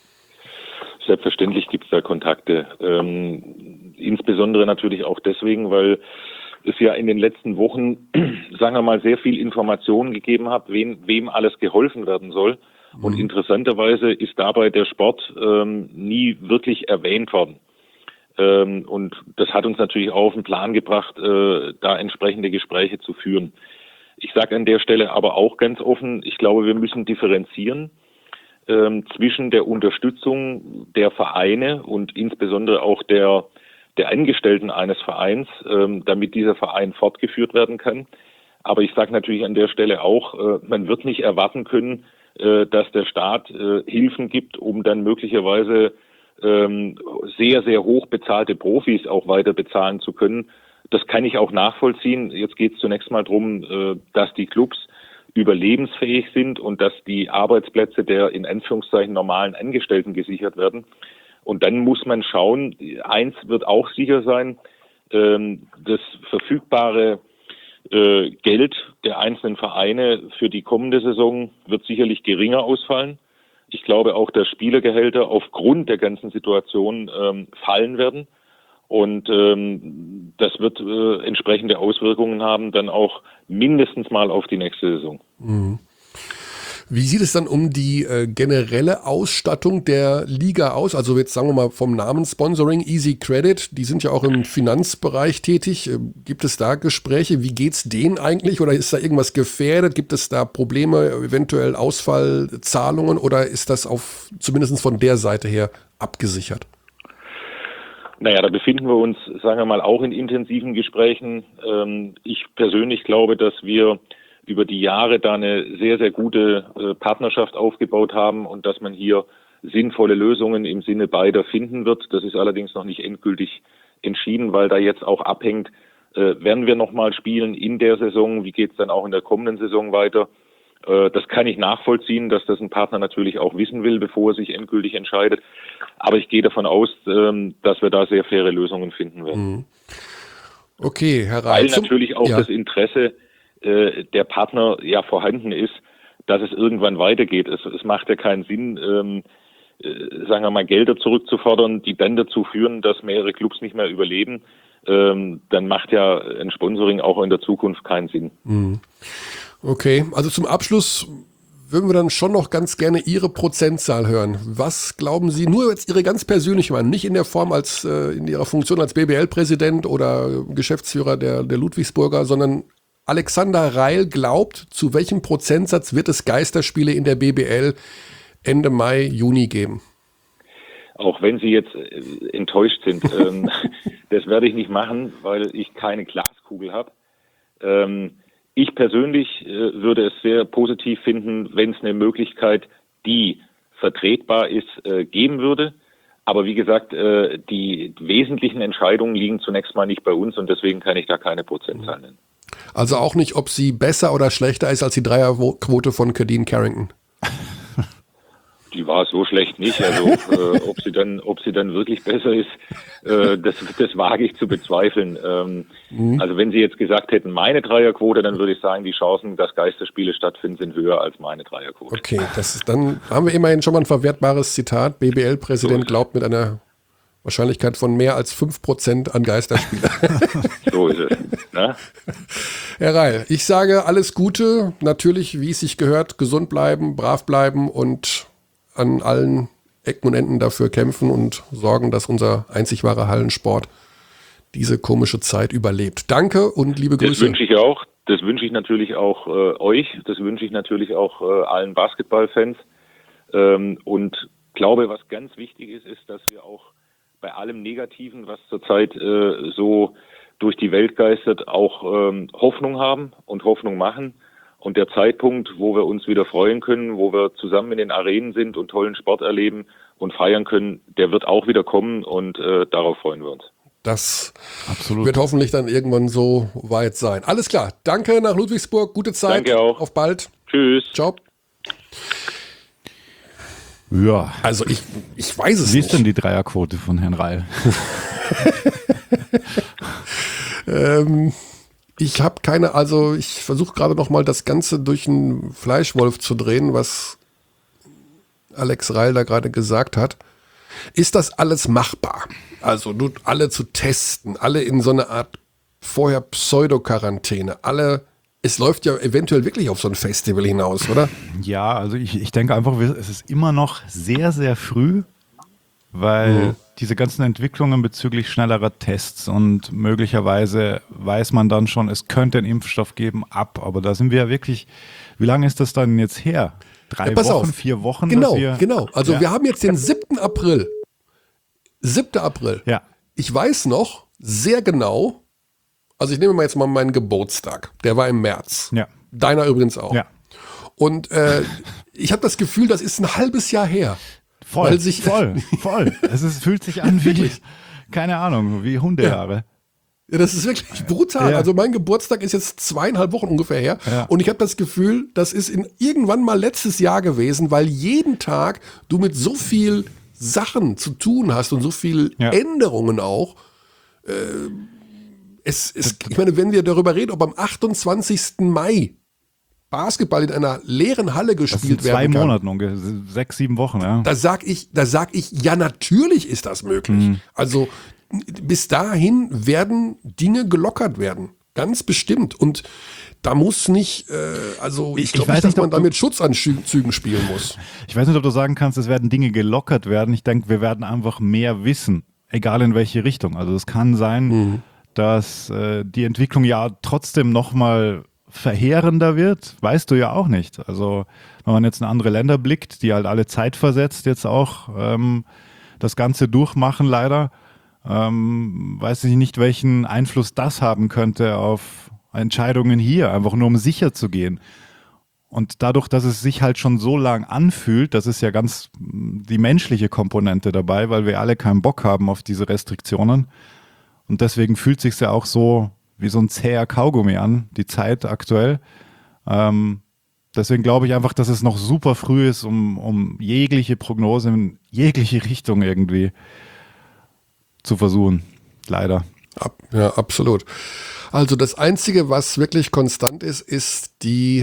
Selbstverständlich gibt es da Kontakte. Ähm, insbesondere natürlich auch deswegen, weil es ja in den letzten Wochen, sagen wir mal, sehr viel Informationen gegeben hat, wem, wem alles geholfen werden soll. Mhm. Und interessanterweise ist dabei der Sport ähm, nie wirklich erwähnt worden. Ähm, und das hat uns natürlich auch auf den Plan gebracht, äh, da entsprechende Gespräche zu führen. Ich sage an der Stelle aber auch ganz offen, ich glaube, wir müssen differenzieren ähm, zwischen der Unterstützung der Vereine und insbesondere auch der, der Angestellten eines Vereins, ähm, damit dieser Verein fortgeführt werden kann. Aber ich sage natürlich an der Stelle auch, äh, man wird nicht erwarten können, äh, dass der Staat äh, Hilfen gibt, um dann möglicherweise ähm, sehr, sehr hoch bezahlte Profis auch weiter bezahlen zu können. Das kann ich auch nachvollziehen. Jetzt geht es zunächst mal darum, dass die Clubs überlebensfähig sind und dass die Arbeitsplätze der in Anführungszeichen normalen Angestellten gesichert werden. Und dann muss man schauen, eins wird auch sicher sein, das verfügbare Geld der einzelnen Vereine für die kommende Saison wird sicherlich geringer ausfallen. Ich glaube auch, dass Spielergehälter aufgrund der ganzen Situation fallen werden. Und ähm, das wird äh, entsprechende Auswirkungen haben, dann auch mindestens mal auf die nächste Saison. Mhm. Wie sieht es dann um die äh, generelle Ausstattung der Liga aus? Also jetzt sagen wir mal vom Namenssponsoring Easy Credit, die sind ja auch im Finanzbereich tätig. Äh, gibt es da Gespräche? Wie geht's denen eigentlich? Oder ist da irgendwas gefährdet? Gibt es da Probleme, eventuell Ausfallzahlungen? Oder ist das auf zumindest von der Seite her abgesichert? Naja, da befinden wir uns, sagen wir mal, auch in intensiven Gesprächen. Ich persönlich glaube, dass wir über die Jahre da eine sehr, sehr gute Partnerschaft aufgebaut haben und dass man hier sinnvolle Lösungen im Sinne beider finden wird. Das ist allerdings noch nicht endgültig entschieden, weil da jetzt auch abhängt, werden wir nochmal spielen in der Saison, wie geht es dann auch in der kommenden Saison weiter. Das kann ich nachvollziehen, dass das ein Partner natürlich auch wissen will, bevor er sich endgültig entscheidet. Aber ich gehe davon aus, dass wir da sehr faire Lösungen finden werden. Okay, Herr Reil. Weil natürlich auch ja. das Interesse der Partner ja vorhanden ist, dass es irgendwann weitergeht. Es, es macht ja keinen Sinn, ähm, sagen wir mal, Gelder zurückzufordern, die dann dazu führen, dass mehrere Clubs nicht mehr überleben. Ähm, dann macht ja ein Sponsoring auch in der Zukunft keinen Sinn. Mhm. Okay, also zum Abschluss würden wir dann schon noch ganz gerne Ihre Prozentzahl hören. Was glauben Sie, nur jetzt Ihre ganz persönliche Meinung, nicht in der Form als äh, in Ihrer Funktion als B B L-Präsident oder Geschäftsführer der, der Ludwigsburger, sondern Alexander Reil glaubt, zu welchem Prozentsatz wird es Geisterspiele in der B B L Ende Mai, Juni geben? Auch wenn Sie jetzt enttäuscht sind, ähm, das werde ich nicht machen, weil ich keine Glaskugel habe. Ähm, Ich persönlich äh, würde es sehr positiv finden, wenn es eine Möglichkeit, die vertretbar ist, äh, geben würde. Aber wie gesagt, äh, die wesentlichen Entscheidungen liegen zunächst mal nicht bei uns und deswegen kann ich da keine Prozentzahl nennen. Also auch nicht, ob sie besser oder schlechter ist als die Dreierquote von Kadeen Carrington? Die war so schlecht nicht. Also äh, ob sie dann, ob sie dann wirklich besser ist, äh, das, das wage ich zu bezweifeln. Ähm, mhm. Also wenn Sie jetzt gesagt hätten, meine Dreierquote, dann würde ich sagen, die Chancen, dass Geisterspiele stattfinden, sind höher als meine Dreierquote. Okay, das ist, dann haben wir immerhin schon mal ein verwertbares Zitat. B B L-Präsident glaubt mit einer Wahrscheinlichkeit von mehr als fünf Prozent an Geisterspiele. So ist es. Ne? Herr Reil, ich sage alles Gute. Natürlich, wie es sich gehört, gesund bleiben, brav bleiben und an allen Ecken und Enden dafür kämpfen und sorgen, dass unser einzig wahrer Hallensport diese komische Zeit überlebt. Danke und liebe Grüße. Das wünsche ich auch. Das wünsche ich natürlich auch äh, euch. Das wünsche ich natürlich auch äh, allen Basketballfans. Ähm, und glaube, was ganz wichtig ist, ist, dass wir auch bei allem Negativen, was zurzeit äh, so durch die Welt geistert, auch ähm, Hoffnung haben und Hoffnung machen. Und der Zeitpunkt, wo wir uns wieder freuen können, wo wir zusammen in den Arenen sind und tollen Sport erleben und feiern können, der wird auch wieder kommen und äh, darauf freuen wir uns. Das Absolut. Wird hoffentlich dann irgendwann so weit sein. Alles klar. Danke nach Ludwigsburg. Gute Zeit. Danke auch. Auf bald. Tschüss. Ciao. Ja. Also ich, ich weiß es Wie nicht. ist denn die Dreierquote von Herrn Reil? ähm, ich habe keine, also ich versuche gerade noch mal das Ganze durch einen Fleischwolf zu drehen, was Alex Reil da gerade gesagt hat. Ist das alles machbar? Also nur alle zu testen, alle in so eine Art vorher Pseudo-Quarantäne, alle, es läuft ja eventuell wirklich auf so ein Festival hinaus, oder? Ja, also ich, ich denke einfach, es ist immer noch sehr, sehr früh, weil mhm. diese ganzen Entwicklungen bezüglich schnellerer Tests und möglicherweise weiß man dann schon, es könnte einen Impfstoff geben, ab. Aber da sind wir ja wirklich, wie lange ist das dann jetzt her? Drei ja, pass Wochen, auf. vier Wochen? Genau, dass wir, genau. Also ja. wir haben jetzt den siebten April. siebten April. Ja. Ich weiß noch sehr genau, also ich nehme mal jetzt mal meinen Geburtstag. Der war im März. Ja. Deiner übrigens auch. Ja. Und äh, ich habe das Gefühl, das ist ein halbes Jahr her. Voll, weil sich, voll, voll. Es ist, fühlt sich an wie, keine Ahnung, wie Hundejahre. Ja, das ist wirklich brutal. Ja. Also mein Geburtstag ist jetzt zweieinhalb Wochen ungefähr her. Ja. Und ich habe das Gefühl, das ist in, irgendwann mal letztes Jahr gewesen, weil jeden Tag du mit so viel Sachen zu tun hast und so viel Ja. Änderungen auch. Äh, es, es, ich meine, wenn wir darüber reden, ob am achtundzwanzigsten Mai Basketball in einer leeren Halle Das gespielt sind zwei werden kann. Monaten ungefähr, sechs, sieben Wochen, ja. Da sag ich, da sag ich, ja, natürlich ist das möglich. Mhm. Also bis dahin werden Dinge gelockert werden. Ganz bestimmt. Und da muss nicht, äh, also ich, Ich- ich glaube weiß nicht, dass nicht, man ob da du- mit Schutzanzügen spielen muss. Ich weiß nicht, ob du sagen kannst, es werden Dinge gelockert werden. Ich denke, wir werden einfach mehr wissen, egal in welche Richtung. Also es kann sein, Mhm. dass äh, die Entwicklung ja trotzdem nochmal verheerender wird, weißt du ja auch nicht. Also wenn man jetzt in andere Länder blickt, die halt alle zeitversetzt jetzt auch ähm, das Ganze durchmachen leider, ähm, weiß ich nicht, welchen Einfluss das haben könnte auf Entscheidungen hier, einfach nur um sicher zu gehen. Und dadurch, dass es sich halt schon so lang anfühlt, das ist ja ganz mh, die menschliche Komponente dabei, weil wir alle keinen Bock haben auf diese Restriktionen. Und deswegen fühlt sich ja auch so wie so ein zäher Kaugummi an, die Zeit aktuell. Ähm, deswegen glaube ich einfach, dass es noch super früh ist, um, um jegliche Prognose in jegliche Richtung irgendwie zu versuchen. Leider. Ab, ja, absolut. Also das Einzige, was wirklich konstant ist, ist die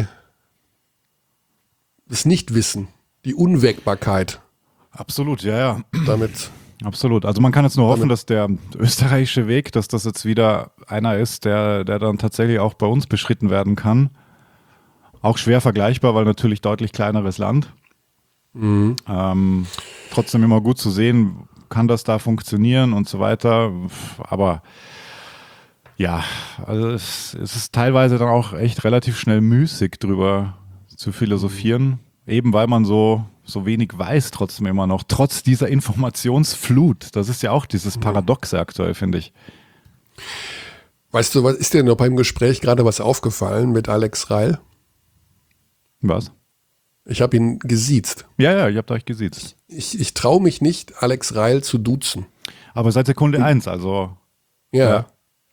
das Nichtwissen, die Unwägbarkeit. Absolut, ja, ja. Damit Absolut. Also man kann jetzt nur hoffen, dass der österreichische Weg, dass das jetzt wieder einer ist, der, der dann tatsächlich auch bei uns beschritten werden kann. Auch schwer vergleichbar, weil natürlich deutlich kleineres Land. mhm. Ähm, trotzdem immer gut zu sehen, kann das da funktionieren und so weiter. Aber ja, also es, es ist teilweise dann auch echt relativ schnell müßig drüber zu philosophieren. Eben weil man so, so wenig weiß trotzdem immer noch, trotz dieser Informationsflut. Das ist ja auch dieses Paradoxe aktuell, finde ich. Weißt du, was ist dir noch beim Gespräch gerade was aufgefallen mit Alex Reil? Was? Ich habe ihn gesiezt. Ja, ja, ihr habt euch gesiezt. Ich, ich traue mich nicht, Alex Reil zu duzen. Aber seit Sekunde eins, also Ja. Ja.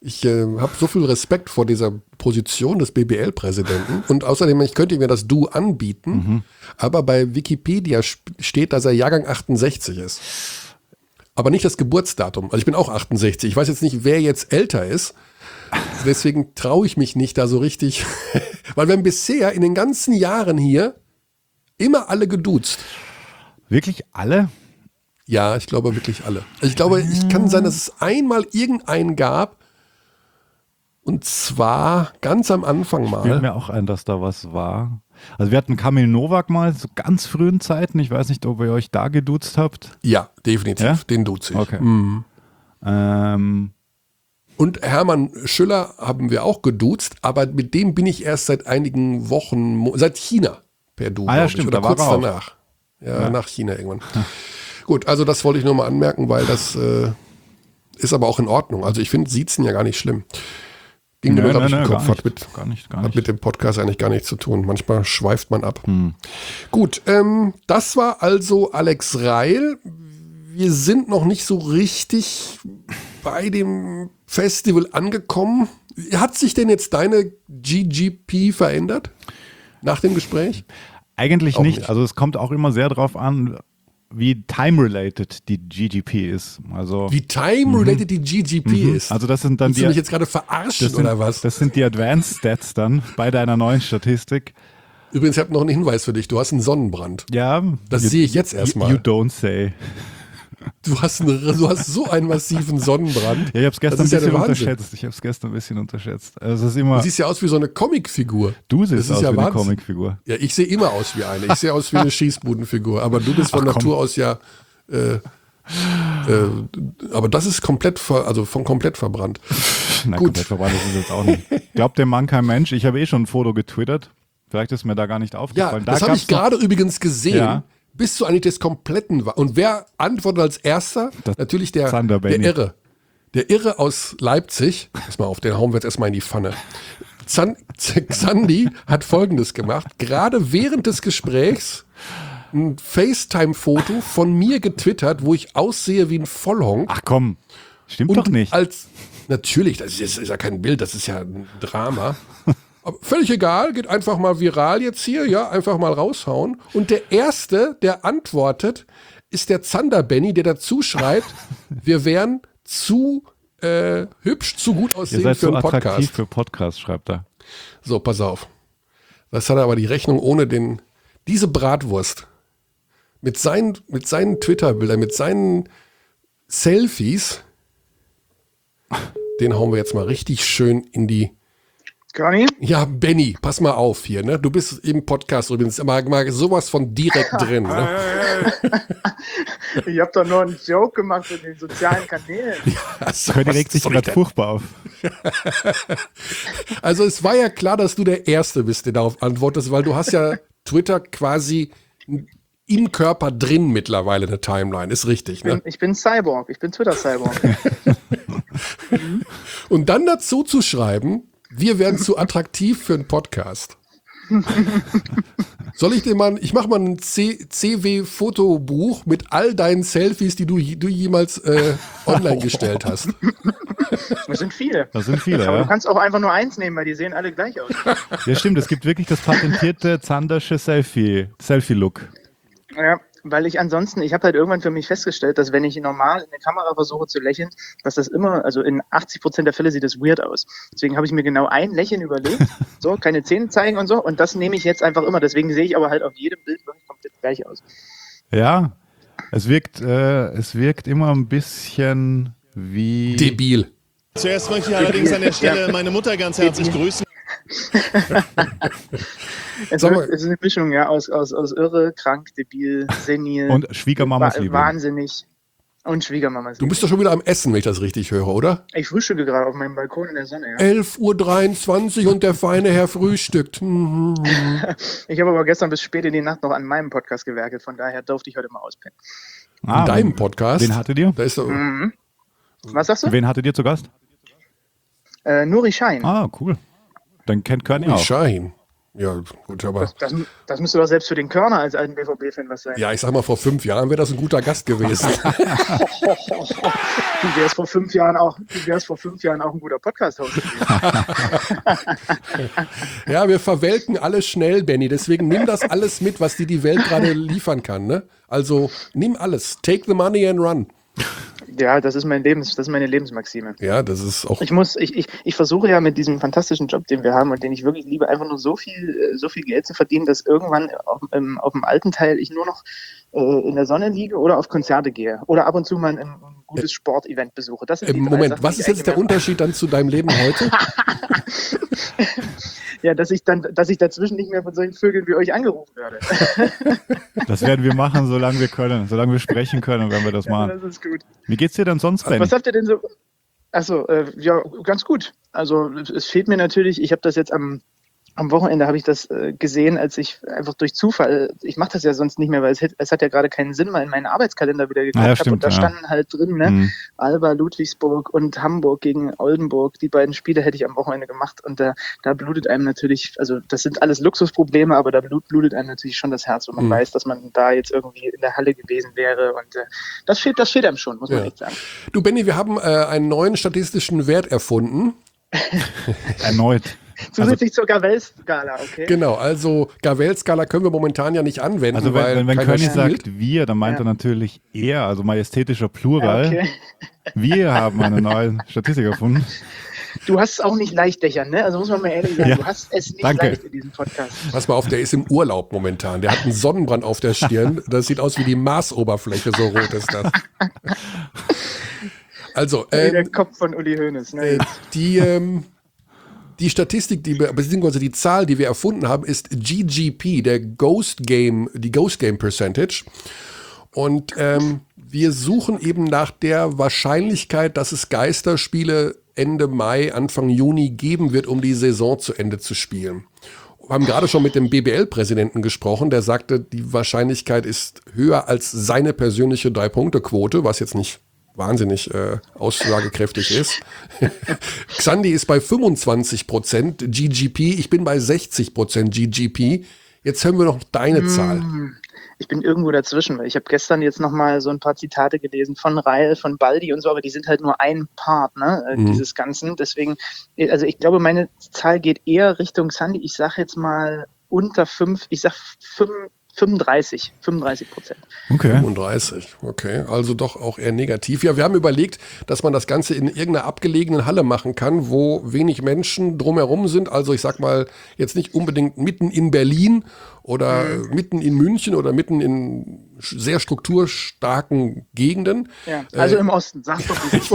Ich äh, habe so viel Respekt vor dieser Position des B B L-Präsidenten und außerdem, ich könnte mir das Du anbieten, mhm. aber bei Wikipedia steht, dass er Jahrgang achtundsechzig ist. Aber nicht das Geburtsdatum. Also ich bin auch achtundsechzig. Ich weiß jetzt nicht, wer jetzt älter ist. Deswegen traue ich mich nicht da so richtig. Weil wir haben bisher in den ganzen Jahren hier immer alle geduzt. Wirklich alle? Ja, ich glaube wirklich alle. Also ich glaube, ich kann sein, dass es einmal irgendeinen gab. Und zwar ganz am Anfang mal. Fällt mir auch ein, dass da was war. Also wir hatten Kamil Novak mal, so ganz frühen Zeiten. Ich weiß nicht, ob ihr euch da geduzt habt. Ja, definitiv. Ja? Den duze ich. Okay. Mhm. Ähm. Und Hermann Schüller haben wir auch geduzt, aber mit dem bin ich erst seit einigen Wochen, seit China per Du. Ah ja, ich, stimmt. oder da kurz war danach. Ja, Ja. nach China irgendwann. Gut, also das wollte ich nur mal anmerken, weil das äh, ist aber auch in Ordnung. Also ich finde Siezen ja gar nicht schlimm. Ging mir Nö, nur, glaube nö, ich, im nö, Kopf. gar Hat mit, Gar nicht, gar hat nicht. mit dem Podcast eigentlich gar nichts zu tun. Manchmal schweift man ab. Hm. Gut, ähm, das war also Alex Reil. Wir sind noch nicht so richtig bei dem Festival angekommen. Hat sich denn jetzt deine G G P verändert nach dem Gespräch? Eigentlich Auch nicht. nicht. Also es kommt auch immer sehr drauf an, wie time-related die G G P ist. Also, Wie time-related die G G P mhm. ist? also das sind dann Willst die, du mich jetzt gerade verarschen das sind, oder was? das sind die Advanced Stats dann bei deiner neuen Statistik. Übrigens, ich habe noch einen Hinweis für dich. Du hast einen Sonnenbrand. Ja, Das you- sehe ich jetzt erstmal. You don't say. Du hast, eine, du hast so einen massiven Sonnenbrand. Ja, ich habe es gestern ein ist ja bisschen der Wahnsinn. unterschätzt. Ich habe es gestern ein bisschen unterschätzt. Also es ist immer, Du siehst ja aus wie so eine Comicfigur. du das siehst ist aus ja wie eine Wahnsinn. Comicfigur. Ja, ich sehe immer aus wie eine. Ich sehe aus wie eine Schießbudenfigur. Aber du bist von Ach, komm. Natur aus ja. Äh, äh, aber das ist komplett, ver, also von komplett verbrannt. Na Gut. komplett verbrannt ist es jetzt auch nicht. Glaubt dem Mann kein Mensch. Ich habe eh schon ein Foto getwittert. Vielleicht ist mir da gar nicht Ja, aufgefallen. das da habe ich gab's noch- gerade übrigens gesehen. Ja. Bist du eigentlich des Kompletten? wa- Und wer antwortet als erster? Das Natürlich der, Zander der Benny. Irre. Der Irre aus Leipzig. Pass mal auf, den hauen wir jetzt erstmal in die Pfanne. Zan Xandi hat Folgendes gemacht. Gerade während des Gesprächs ein FaceTime-Foto von mir getwittert, wo ich aussehe wie ein Vollhonk. Ach komm, stimmt Und doch nicht. Als, natürlich, das ist, ist ja kein Bild, das ist ja ein Drama. Aber völlig egal, geht einfach mal viral jetzt hier, ja, einfach mal raushauen. Und der Erste, der antwortet, ist der Zander Benny, der dazu schreibt, wir wären zu äh, hübsch, zu gut Ihr aussehen seid für so einen attraktiv Podcast. für Podcast, schreibt er. So, pass auf. Das hat er aber die Rechnung ohne den, diese Bratwurst mit seinen, mit seinen Twitter-Bildern, mit seinen Selfies, den hauen wir jetzt mal richtig schön in die. Conny? Ja, Benny, pass mal auf hier, ne? Du bist im Podcast übrigens immer mal sowas von direkt drin, ne? Ich habe doch nur einen Joke gemacht in den sozialen Kanälen. Also, Conny was regt sich soll gerade ich furchtbar auf. Also es war ja klar, dass du der Erste bist, der darauf antwortest, weil du hast ja Twitter quasi im Körper drin mittlerweile eine Timeline, ist richtig, Ich bin, ne? ich bin Cyborg, ich bin Twitter-Cyborg. Und dann dazu zu schreiben, wir werden zu attraktiv für einen Podcast. Soll ich dir mal, ich mache mal ein C W-Fotobuch mit all deinen Selfies, die du, du jemals äh, online gestellt hast. Das sind viele. Das sind viele, Aber du ja. kannst auch einfach nur eins nehmen, weil die sehen alle gleich aus. Ja, stimmt. Es gibt wirklich das patentierte Zandersche Selfie, Selfie-Look. Ja, weil ich ansonsten, ich habe halt irgendwann für mich festgestellt, dass wenn ich normal in der Kamera versuche zu lächeln, dass das immer, also in achtzig Prozent der Fälle sieht das weird aus. Deswegen habe ich mir genau ein Lächeln überlegt, so, keine Zähne zeigen und so, und das nehme ich jetzt einfach immer. Deswegen sehe ich aber halt auf jedem Bild wirklich komplett gleich aus. Ja, es wirkt, äh, es wirkt immer ein bisschen wie... Debil. Zuerst möchte ich allerdings an der Stelle meine Mutter ganz herzlich grüßen. Es, Sag wird, mal- es ist eine Mischung, ja, aus, aus, aus irre, krank, debil, senil, Und Schwiegermamas wa- Liebe. wahnsinnig und Schwiegermamas Du Liebe. bist doch schon wieder am Essen, wenn ich das richtig höre, oder? Ich frühstücke gerade auf meinem Balkon in der Sonne, ja. elf Uhr dreiundzwanzig und der feine Herr frühstückt. Hm, hm, hm. Ich habe aber gestern bis spät in die Nacht noch an meinem Podcast gewerkelt, von daher durfte ich heute mal auspennen. Ah, In deinem wen- Podcast. Wen hattet ihr? Da ist doch, Mhm. Was sagst du? Wen hattet ihr zu Gast? Äh, Nuri Schein. Ah, cool. Dann kennt Körny Ui, auch. Schein. Ja, gut, aber. Das, das, das müsste doch selbst für den Körner als alten B V B-Fan was sein. Ja, ich sag mal, vor fünf Jahren wäre das ein guter Gast gewesen. Du wärst vor fünf Jahren auch, du wärst vor fünf Jahren auch ein guter Podcast-Host gewesen. Ja, wir verwelken alles schnell, Benny. Deswegen nimm das alles mit, was dir die Welt gerade liefern kann. Ne? Also nimm alles. Take the money and run. Ja, das ist mein Lebens, das ist meine Lebensmaxime. Ja, das ist auch. Ich muss, ich, ich, ich versuche ja mit diesem fantastischen Job, den wir haben und den ich wirklich liebe, einfach nur so viel, so viel Geld zu verdienen, dass irgendwann auf, ähm, auf dem alten Teil ich nur noch äh, in der Sonne liege oder auf Konzerte gehe oder ab und zu mal ein, ein gutes Sportevent besuche. Das sind Äh, die drei Moment, Sachen, was die ist ich jetzt der eigentlich Unterschied dann zu deinem Leben heute? Ja, dass ich dann, dass ich dazwischen nicht mehr von solchen Vögeln wie euch angerufen werde. Das werden wir machen, solange wir können. Solange wir sprechen können, werden wir das machen. Ja, das ist gut. Wie geht's dir denn sonst, Ben? Was habt ihr denn so? Achso, äh, ja, ganz gut. Also es fehlt mir natürlich, ich habe das jetzt am Am Wochenende habe ich das äh, gesehen, als ich einfach durch Zufall, ich mache das ja sonst nicht mehr, weil es, es hat ja gerade keinen Sinn, mal in meinen Arbeitskalender wieder geguckt Ah, ja, habe. stimmt, Und da ja. standen halt drin, ne, Mhm. Alba, Ludwigsburg und Hamburg gegen Oldenburg. Die beiden Spiele hätte ich am Wochenende gemacht und da, da blutet einem natürlich, also das sind alles Luxusprobleme, aber da blut, blutet einem natürlich schon das Herz, wenn man Mhm. weiß, dass man da jetzt irgendwie in der Halle gewesen wäre und äh, das fehlt, das fehlt einem schon, muss man Ja. echt sagen. Du, Benny, wir haben äh, einen neuen statistischen Wert erfunden. Erneut. Zusätzlich zur Gavell-Skala, okay? Genau, also Gavell-Skala können wir momentan ja nicht anwenden, Also weil wenn, wenn, wenn keiner König spielt. sagt wir, dann meint Ja. er natürlich er, also majestätischer Plural. Ja, okay. Wir haben eine neue Statistik erfunden. Du hast es auch nicht leicht, Dächern, ne? Also muss man mal ehrlich sagen, Ja. du hast es nicht Danke. leicht in diesem Podcast. Pass mal auf, der ist im Urlaub momentan. Der hat einen Sonnenbrand auf der Stirn. Das sieht aus wie die Marsoberfläche, so rot ist das. Also, Wie der ähm, Kopf von Uli Hoeneß. Ne? äh, die, ähm, die Statistik, die wir, beziehungsweise die Zahl, die wir erfunden haben, ist G G P, der Ghost Game, die Ghost Game Percentage. Und ähm, wir suchen eben nach der Wahrscheinlichkeit, dass es Geisterspiele Ende Mai, Anfang Juni geben wird, um die Saison zu Ende zu spielen. Wir haben gerade schon mit dem B B L-Präsidenten gesprochen, der sagte, die Wahrscheinlichkeit ist höher als seine persönliche Drei-Punkte-Quote, was jetzt nicht wahnsinnig äh, aussagekräftig ist. Xandi ist bei fünfundzwanzig Prozent G G P, ich bin bei sechzig Prozent G G P. Jetzt hören wir noch deine Zahl. Ich bin irgendwo dazwischen, weil ich habe gestern jetzt nochmal so ein paar Zitate gelesen von Reil, von Baldi und so, aber die sind halt nur ein Part, ne, äh, Mhm. dieses Ganzen. Deswegen, äh, also ich glaube, meine Zahl geht eher Richtung Sandy. Ich sage jetzt mal unter fünf, ich sag fünf, fünfunddreißig, fünfunddreißig Prozent. Okay. fünfunddreißig, okay, also doch auch eher negativ. Ja, wir haben überlegt, dass man das Ganze in irgendeiner abgelegenen Halle machen kann, wo wenig Menschen drumherum sind. Also ich sag mal, jetzt nicht unbedingt mitten in Berlin oder Mhm. mitten in München oder mitten in sch- sehr strukturstarken Gegenden. Ja, also Äh, im Osten, sag doch nicht.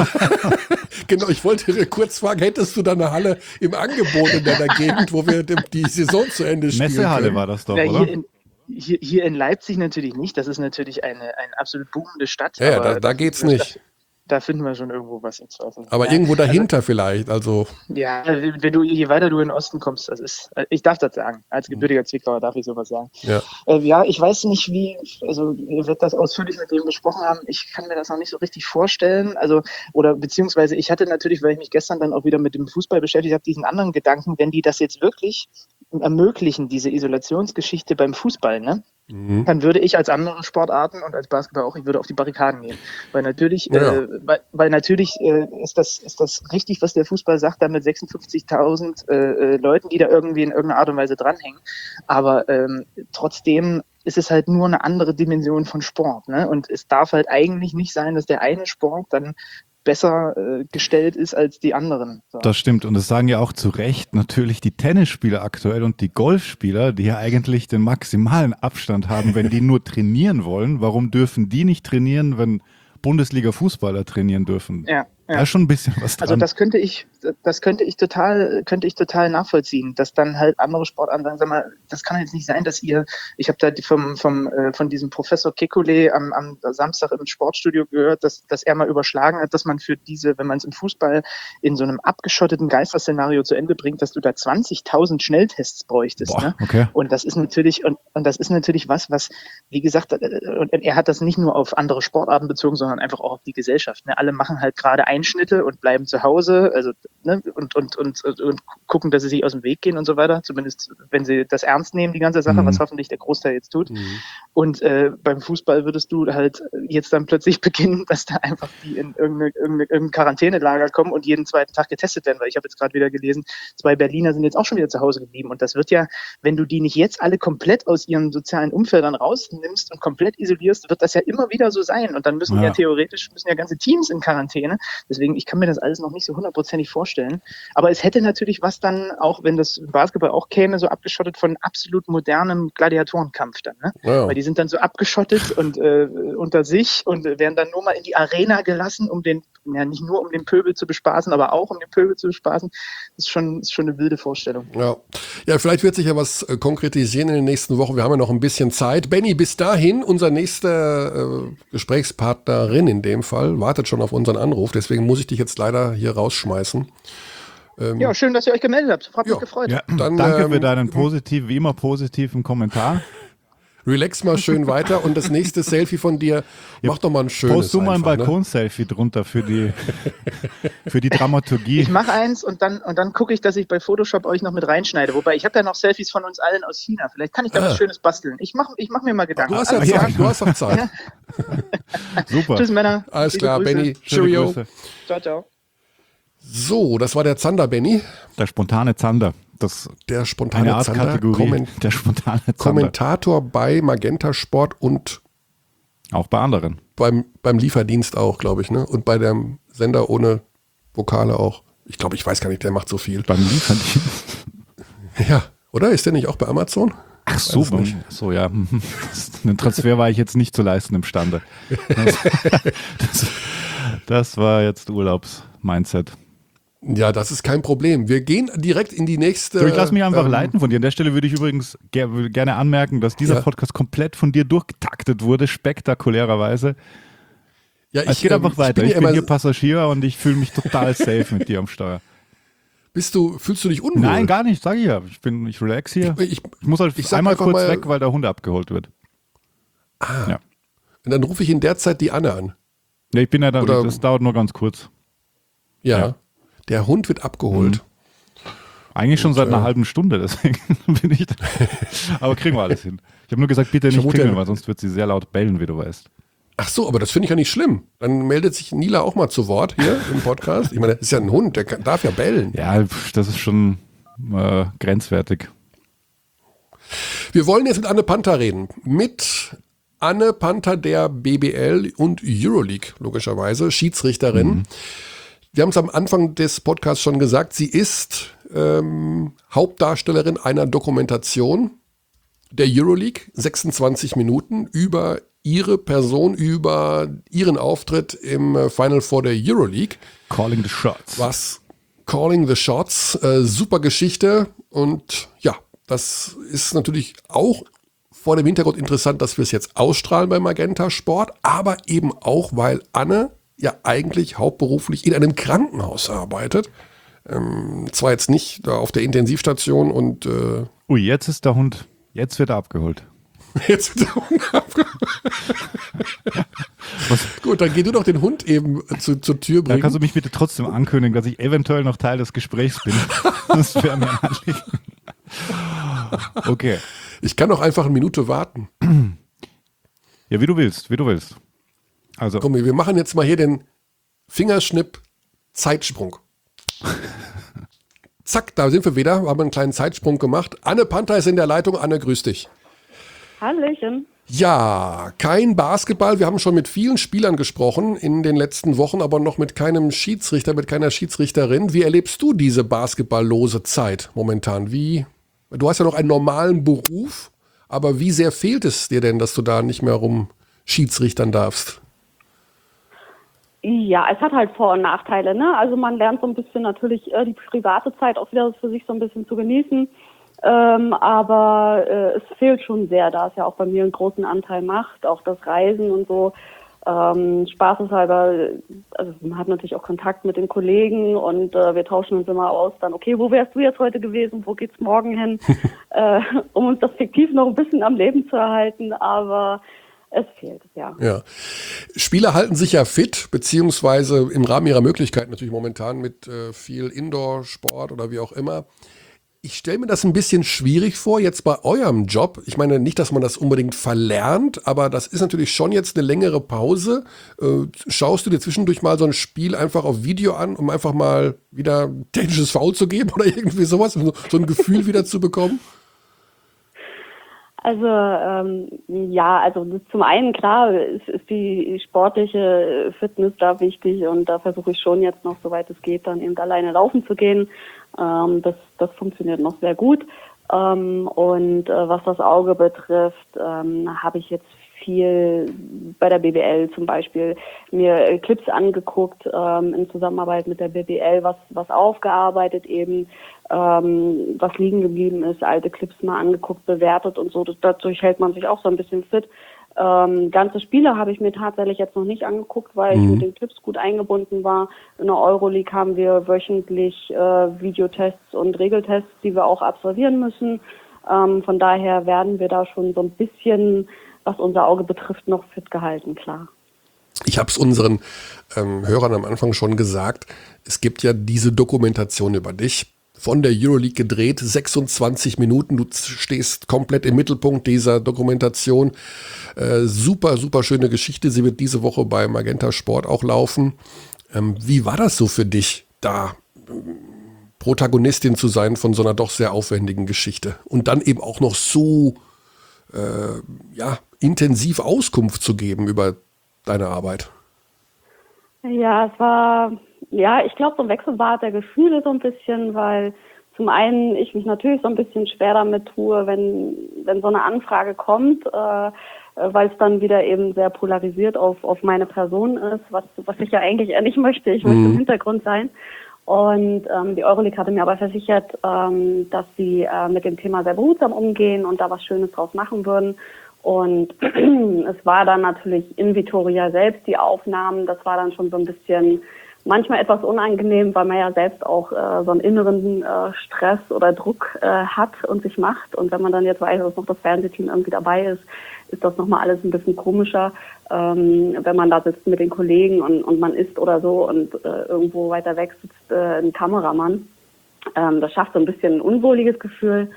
Genau, ich wollte dir kurz fragen, hättest du da eine Halle im Angebot in deiner Gegend, wo wir die, die Saison zu Ende spielen Messehalle können? war das doch, Ja, oder? hier, in, hier, hier in Leipzig natürlich nicht. Das ist natürlich eine, eine absolut boomende Stadt. Ja, ja, aber da- da geht's da, nicht. Da, da finden wir schon irgendwo was im Zweifel. Aber ja, irgendwo dahinter vielleicht, also Ja, wenn du, je weiter du in den Osten kommst, das ist, ich darf das sagen. Als gebürtiger Zwickauer darf ich sowas sagen. ja. Äh, ja, ich weiß nicht, wie, also ihr werdet das ausführlich mit dem besprochen haben. Ich kann mir das noch nicht so richtig vorstellen. Also, oder beziehungsweise ich hatte natürlich, weil ich mich gestern dann auch wieder mit dem Fußball beschäftigt habe, diesen anderen Gedanken, wenn die das jetzt wirklich ermöglichen, diese Isolationsgeschichte beim Fußball, ne? Mhm. Dann würde ich als andere Sportarten und als Basketball auch, ich würde auf die Barrikaden gehen. Weil natürlich, Ja. äh, weil, weil natürlich äh, ist das, ist das richtig, was der Fußball sagt, da mit sechsundfünfzigtausend äh, äh, Leuten, die da irgendwie in irgendeiner Art und Weise dranhängen. Aber ähm, trotzdem ist es halt nur eine andere Dimension von Sport. Ne? Und es darf halt eigentlich nicht sein, dass der eine Sport dann besser äh, gestellt ist als die anderen. So. Das stimmt. Und das sagen ja auch zu Recht natürlich die Tennisspieler aktuell und die Golfspieler, die ja eigentlich den maximalen Abstand haben, wenn die nur trainieren wollen. Warum dürfen die nicht trainieren, wenn Bundesliga-Fußballer trainieren dürfen? Ja, Da ja. ist schon ein bisschen was dran. Also das könnte ich, das könnte ich total, könnte ich total nachvollziehen, dass dann halt andere Sportarten sagen, sag mal, das kann jetzt nicht sein, dass ihr, ich habe da die vom, vom, äh, von diesem Professor Kekulé am, am Samstag im Sportstudio gehört, dass, dass er mal überschlagen hat, dass man für diese, wenn man es im Fußball in so einem abgeschotteten Geisterszenario zu Ende bringt, dass du da zwanzigtausend Schnelltests bräuchtest. Boah, Ne? okay. Und das ist natürlich, und, und das ist natürlich was, was, wie gesagt, äh, und er hat das nicht nur auf andere Sportarten bezogen, sondern einfach auch auf die Gesellschaft. Ne? Alle machen halt gerade ein Einschnitte und bleiben zu Hause, also ne, und, und, und, und gucken, dass sie sich aus dem Weg gehen und so weiter, zumindest wenn sie das ernst nehmen, die ganze Sache, Mhm. was hoffentlich der Großteil jetzt tut. Mhm. Und äh, beim Fußball würdest du halt jetzt dann plötzlich beginnen, dass da einfach die in irgendein irgendeine, irgendein Quarantänelager kommen und jeden zweiten Tag getestet werden, weil ich habe jetzt gerade wieder gelesen, zwei Berliner sind jetzt auch schon wieder zu Hause geblieben und das wird ja, wenn du die nicht jetzt alle komplett aus ihren sozialen Umfeldern rausnimmst und komplett isolierst, wird das ja immer wieder so sein und dann müssen ja, Ja. ja theoretisch müssen ja ganze Teams in Quarantäne. Deswegen, ich kann mir das alles noch nicht so hundertprozentig vorstellen. Aber es hätte natürlich was dann, auch wenn das im Basketball auch käme, so abgeschottet von absolut modernem Gladiatorenkampf dann, ne? Ja. Weil die sind dann so abgeschottet und äh, unter sich und äh, werden dann nur mal in die Arena gelassen, um den, ja nicht nur um den Pöbel zu bespaßen, aber auch um den Pöbel zu bespaßen. Das ist schon, ist schon eine wilde Vorstellung. Ja. ja, vielleicht wird sich ja was äh, konkretisieren in den nächsten Wochen. Wir haben ja noch ein bisschen Zeit. Benny, bis dahin, unser nächster äh, Gesprächspartnerin in dem Fall, wartet schon auf unseren Anruf. Deswegen muss ich dich jetzt leider hier rausschmeißen. Ähm, Ja, schön, dass ihr euch gemeldet habt. Hat mich Ja. gefreut. Ja, Dann, danke ähm, für deinen positiv, wie immer positiven Kommentar. Relax mal schön weiter und das nächste Selfie von dir, mach doch mal ein schönes. Post du mal ein einfach, ne? Balkon-Selfie drunter für die, für die Dramaturgie. Ich mache eins und dann, und dann gucke ich, dass ich bei Photoshop euch noch mit reinschneide. Wobei, ich habe ja noch Selfies von uns allen aus China. Vielleicht kann ich da Ah. was Schönes basteln. Ich mache ich mach mir mal Gedanken. Du hast ja Alles klar. Zeit, du hast doch Zeit. Super. Tschüss, Männer. Alles Liebe klar, Grüße. Benny. Schöne Cheerio. Grüße. Ciao, ciao. So, das war der Zander, Benny. Der spontane Zander. Das Der eine spontane Art Zander, Kategorie. Komment Der spontane Zander. Kommentator bei Magenta Sport und Auch bei anderen. beim, beim Lieferdienst auch, glaube ich, ne? Und bei dem Sender ohne Vokale auch. Ich glaube, ich weiß gar nicht, der macht so viel. Beim Lieferdienst. Ja, oder? Ist der nicht auch bei Amazon? Ach so, Weiß nicht. so ja. Das, einen Transfer war ich jetzt nicht zu leisten imstande. Das, das, das war jetzt Urlaubs-Mindset. Ja, das ist kein Problem. Wir gehen direkt in die nächste. So, ich lasse mich einfach ähm, leiten von dir. An der Stelle würde ich übrigens ger gerne anmerken, dass dieser Ja. Podcast komplett von dir durchgetaktet wurde, spektakulärerweise. Ja, Es geht ähm, einfach weiter. bin Ich ja bin immer, hier Passagier und ich fühle mich total safe mit dir am Steuer. bist du, fühlst du dich unwohl? Nein, gar nicht, sage ich ja. Ich bin, ich relax hier. Ich, ich, Ich muss halt ich sag einmal einfach kurz mal- weg, weil der Hund abgeholt wird. ah, Ja. Und dann rufe ich in der Zeit die Anne an. Ja, ich bin ja dann, Oder- das dauert nur ganz kurz. Ja. Ja. Der Hund wird abgeholt. Eigentlich schon seit äh, einer halben Stunde, deswegen bin ich da. Aber kriegen wir alles hin. Ich habe nur gesagt, bitte nicht vermute, klingeln, er- weil sonst wird sie sehr laut bellen, wie du weißt. Ach so, aber das finde ich ja nicht schlimm. Dann meldet sich Nila auch mal zu Wort hier im Podcast. Ich meine, das ist ja ein Hund, der kann, darf ja bellen. Ja, pf, das ist schon äh, grenzwertig. Wir wollen jetzt mit Anne Panther reden. Mit Anne Panther der B B L und Euroleague, logischerweise, Schiedsrichterin. Mhm. Wir haben es am Anfang des Podcasts schon gesagt, sie ist ähm, Hauptdarstellerin einer Dokumentation der Euroleague, sechsundzwanzig Minuten, über ihre Person, über ihren Auftritt im äh, Final Four der Euroleague. Calling the shots. Was Calling the Shots, äh, super Geschichte und ja, das ist natürlich auch vor dem Hintergrund interessant, dass wir es jetzt ausstrahlen bei Magenta Sport, aber eben auch, weil Anne ja eigentlich hauptberuflich in einem Krankenhaus arbeitet. Ähm, zwar jetzt nicht da auf der Intensivstation und äh, Ui, jetzt ist der Hund, jetzt wird er abgeholt. jetzt wird der Hund abgeholt. Gut, dann geh du doch den Hund eben zu, zur Tür Da bringen. kannst du mich bitte trotzdem ankündigen, dass ich eventuell noch Teil des Gesprächs bin. Das wäre mir ein Anliegen. Okay. Ich kann doch einfach eine Minute warten. Ja, wie du willst, wie du willst. Also, Komm, wir machen jetzt mal hier den Fingerschnipp Zeitsprung. Zack, da sind wir wieder, haben einen kleinen Zeitsprung gemacht. Anne Panther ist in der Leitung. Anne, grüß dich. Hallöchen. Ja, kein Basketball. Wir haben schon mit vielen Spielern gesprochen in den letzten Wochen, aber noch mit keinem Schiedsrichter, mit keiner Schiedsrichterin. Wie erlebst du diese basketballlose Zeit momentan? Wie, du hast ja noch einen normalen Beruf, aber wie sehr fehlt es dir denn, dass du da nicht mehr rum Schiedsrichtern darfst? Ja, es hat halt Vor- und Nachteile, ne? Also man lernt so ein bisschen natürlich äh, die private Zeit auch wieder für sich so ein bisschen zu genießen. Ähm, aber äh, es fehlt schon sehr, da es ja auch bei mir einen großen Anteil macht, auch das Reisen und so. Ähm, spaßeshalber, also man hat natürlich auch Kontakt mit den Kollegen und äh, wir tauschen uns immer aus, dann, okay, wo wärst du jetzt heute gewesen, wo geht's morgen hin, äh, um uns das fiktiv noch ein bisschen am Leben zu erhalten, aber es fehlt, ja. Ja. Spieler halten sich ja fit, beziehungsweise im Rahmen ihrer Möglichkeiten natürlich momentan mit äh, viel Indoor-Sport oder wie auch immer. Ich stelle mir das ein bisschen schwierig vor, jetzt bei eurem Job. Ich meine nicht, dass man das unbedingt verlernt, aber das ist natürlich schon jetzt eine längere Pause. Äh, schaust du dir zwischendurch mal so ein Spiel einfach auf Video an, um einfach mal wieder ein technisches Foul zu geben oder irgendwie sowas, um so, so ein Gefühl wieder zu bekommen? Also ähm, ja, also das zum einen klar ist, ist die sportliche Fitness da wichtig und da versuche ich schon jetzt noch, soweit es geht, dann eben alleine laufen zu gehen. Ähm, das, das funktioniert noch sehr gut. Ähm, und äh, was das Auge betrifft, ähm, habe ich jetzt viel bei der B B L zum Beispiel mir Clips angeguckt, ähm, in Zusammenarbeit mit der B B L, was, was aufgearbeitet eben, ähm, was liegen geblieben ist, alte Clips mal angeguckt, bewertet und so. Das, dadurch hält man sich auch so ein bisschen fit. Ähm, ganze Spiele habe ich mir tatsächlich jetzt noch nicht angeguckt, weil mhm. ich mit den Clips gut eingebunden war. In der Euroleague haben wir wöchentlich äh, Videotests und Regeltests, die wir auch absolvieren müssen. Ähm, von daher werden wir da schon so ein bisschen, was unser Auge betrifft, noch fit gehalten, klar. Ich habe es unseren ähm, Hörern am Anfang schon gesagt, es gibt ja diese Dokumentation über dich, von der Euroleague gedreht, sechsundzwanzig Minuten, du stehst komplett im Mittelpunkt dieser Dokumentation. Äh, super, super schöne Geschichte, sie wird diese Woche bei Magenta Sport auch laufen. Ähm, wie war das so für dich, da ähm, Protagonistin zu sein von so einer doch sehr aufwendigen Geschichte und dann eben auch noch so äh, ja, intensiv Auskunft zu geben über deine Arbeit? Ja, es war, ja, ich glaube, so ein Wechselbad der Gefühle so ein bisschen, weil zum einen ich mich natürlich so ein bisschen schwer damit tue, wenn wenn so eine Anfrage kommt, äh, weil es dann wieder eben sehr polarisiert auf auf meine Person ist, was was ich ja eigentlich eher nicht möchte. Ich möchte mhm. im Hintergrund sein. Und ähm, die Euroleague hatte mir aber versichert, ähm, dass sie äh, mit dem Thema sehr behutsam umgehen und da was Schönes draus machen würden. Und es war dann natürlich in Vitoria selbst die Aufnahmen, das war dann schon so ein bisschen manchmal etwas unangenehm, weil man ja selbst auch äh, so einen inneren äh, Stress oder Druck äh, hat und sich macht. Und wenn man dann jetzt weiß, dass noch das Fernsehteam irgendwie dabei ist, ist das nochmal alles ein bisschen komischer, ähm, wenn man da sitzt mit den Kollegen und, und man isst oder so und äh, irgendwo weiter weg sitzt äh, ein Kameramann. Ähm, das schafft so ein bisschen ein unwohliges Gefühl.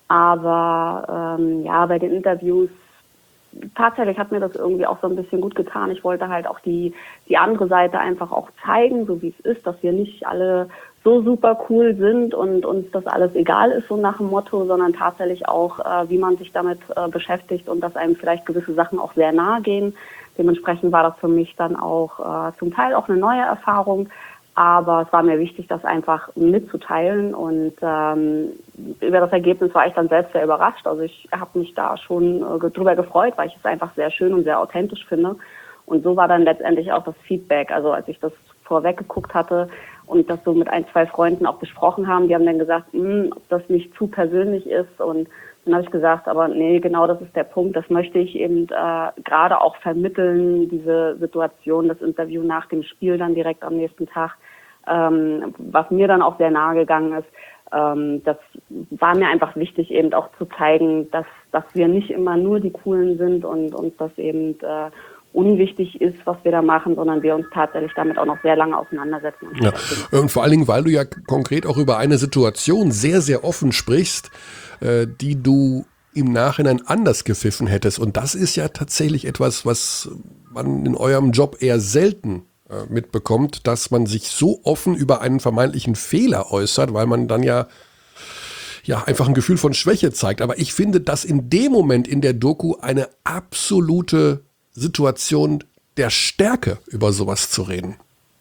Aber ähm, ja, bei den Interviews tatsächlich hat mir das irgendwie auch so ein bisschen gut getan. Ich wollte halt auch die die andere Seite einfach auch zeigen, so wie es ist, dass wir nicht alle so super cool sind und uns das alles egal ist, so nach dem Motto, sondern tatsächlich auch, äh, wie man sich damit äh, beschäftigt und dass einem vielleicht gewisse Sachen auch sehr nahe gehen. Dementsprechend war das für mich dann auch äh, zum Teil auch eine neue Erfahrung. Aber es war mir wichtig, das einfach mitzuteilen und ähm, über das Ergebnis war ich dann selbst sehr überrascht. Also ich habe mich da schon äh, drüber gefreut, weil ich es einfach sehr schön und sehr authentisch finde. Und so war dann letztendlich auch das Feedback. Also als ich das vorweg geguckt hatte und das so mit ein, zwei Freunden auch besprochen haben, die haben dann gesagt, ob das nicht zu persönlich ist. Und dann habe ich gesagt, aber nee, genau das ist der Punkt. Das möchte ich eben äh, gerade auch vermitteln, diese Situation, das Interview nach dem Spiel dann direkt am nächsten Tag. Ähm, was mir dann auch sehr nahe gegangen ist, ähm, das war mir einfach wichtig, eben auch zu zeigen, dass, dass wir nicht immer nur die Coolen sind und, und dass eben äh, unwichtig ist, was wir da machen, sondern wir uns tatsächlich damit auch noch sehr lange auseinandersetzen. Und, ja. und vor allen Dingen, weil du ja konkret auch über eine Situation sehr, sehr offen sprichst, äh, die du im Nachhinein anders gepfiffen hättest. Und das ist ja tatsächlich etwas, was man in eurem Job eher selten äh, mitbekommt, dass man sich so offen über einen vermeintlichen Fehler äußert, weil man dann ja ja, einfach ein Gefühl von Schwäche zeigt. Aber ich finde, dass in dem Moment in der Doku eine absolute Situation der Stärke, über sowas zu reden.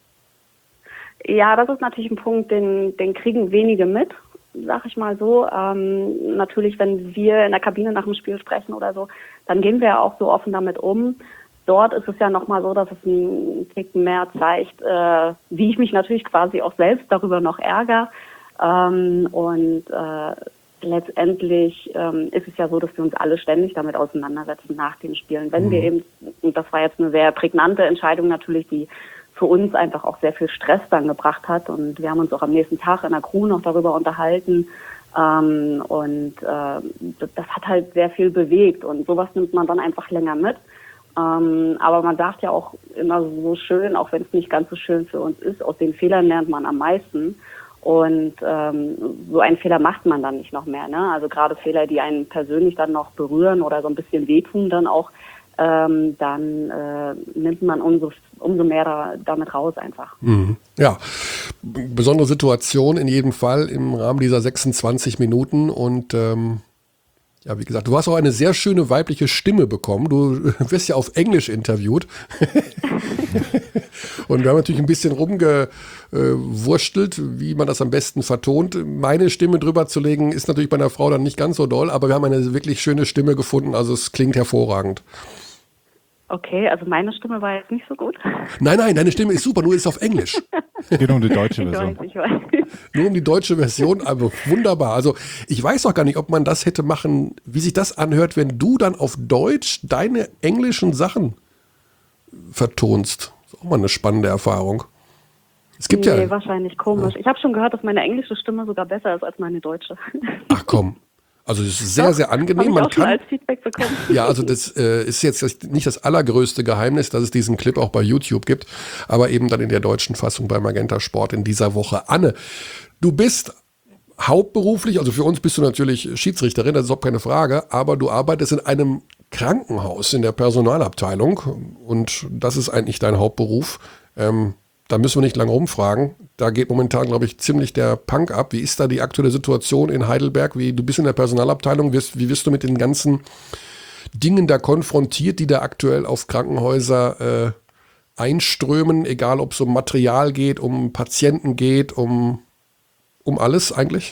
Ja, das ist natürlich ein Punkt, den, den kriegen wenige mit, sag ich mal so. Ähm, natürlich, wenn wir in der Kabine nach dem Spiel sprechen oder so, dann gehen wir ja auch so offen damit um. Dort ist es ja nochmal so, dass es einen Ticken mehr zeigt, äh, wie ich mich natürlich quasi auch selbst darüber noch ärgere. Ähm, und äh, letztendlich ähm, ist es ja so, dass wir uns alle ständig damit auseinandersetzen nach den Spielen. Wenn mhm. wir eben, und das war jetzt eine sehr prägnante Entscheidung natürlich, die für uns einfach auch sehr viel Stress dann gebracht hat. Und wir haben uns auch am nächsten Tag in der Crew noch darüber unterhalten. Ähm, und äh, das, das hat halt sehr viel bewegt. Und sowas nimmt man dann einfach länger mit. Ähm, aber man sagt ja auch immer so schön, auch wenn es nicht ganz so schön für uns ist, aus den Fehlern lernt man am meisten. Und ähm, so einen Fehler macht man dann nicht noch mehr. Ne? Also gerade Fehler, die einen persönlich dann noch berühren oder so ein bisschen wehtun dann auch, ähm, dann äh, nimmt man umso, umso mehr da, damit raus einfach. Mhm. Ja, besondere Situation in jedem Fall im Rahmen dieser sechsundzwanzig Minuten und ähm, ja, wie gesagt, du hast auch eine sehr schöne weibliche Stimme bekommen. Du wirst ja auf Englisch interviewt. Und wir haben natürlich ein bisschen rumgewurstelt, wie man das am besten vertont. Meine Stimme drüber zu legen, ist natürlich bei einer Frau dann nicht ganz so doll, aber wir haben eine wirklich schöne Stimme gefunden. Also es klingt hervorragend. Okay, also meine Stimme war jetzt nicht so gut. Nein, nein, deine Stimme ist super, nur ist auf Englisch. Es geht um die deutsche Ich Version. weiß, ich weiß. Nur um die deutsche Version, aber wunderbar. Also ich weiß auch gar nicht, ob man das hätte machen, wie sich das anhört, wenn du dann auf Deutsch deine englischen Sachen vertonst. Das ist auch mal eine spannende Erfahrung. Es gibt nee, ja... wahrscheinlich komisch. Ich habe schon gehört, dass meine englische Stimme sogar besser ist als meine deutsche. Ach komm. Also es ist sehr, sehr angenehm. Habe ich Man auch schon kann, als Feedback bekommen. ja, also das äh, ist jetzt nicht das allergrößte Geheimnis, dass es diesen Clip auch bei YouTube gibt, aber eben dann in der deutschen Fassung bei Magenta Sport in dieser Woche. Anne, du bist hauptberuflich, also für uns bist du natürlich Schiedsrichterin, das ist überhaupt keine Frage, aber du arbeitest in einem Krankenhaus in der Personalabteilung und das ist eigentlich dein Hauptberuf. Ähm, Da müssen wir nicht lange rumfragen. Da geht momentan, glaube ich, ziemlich der Punk ab. Wie ist da die aktuelle Situation in Heidelberg? Wie, du bist in der Personalabteilung. Wirst, wie wirst du mit den ganzen Dingen da konfrontiert, die da aktuell auf Krankenhäuser äh, einströmen? Egal, ob es um Material geht, um Patienten geht, um, um alles eigentlich?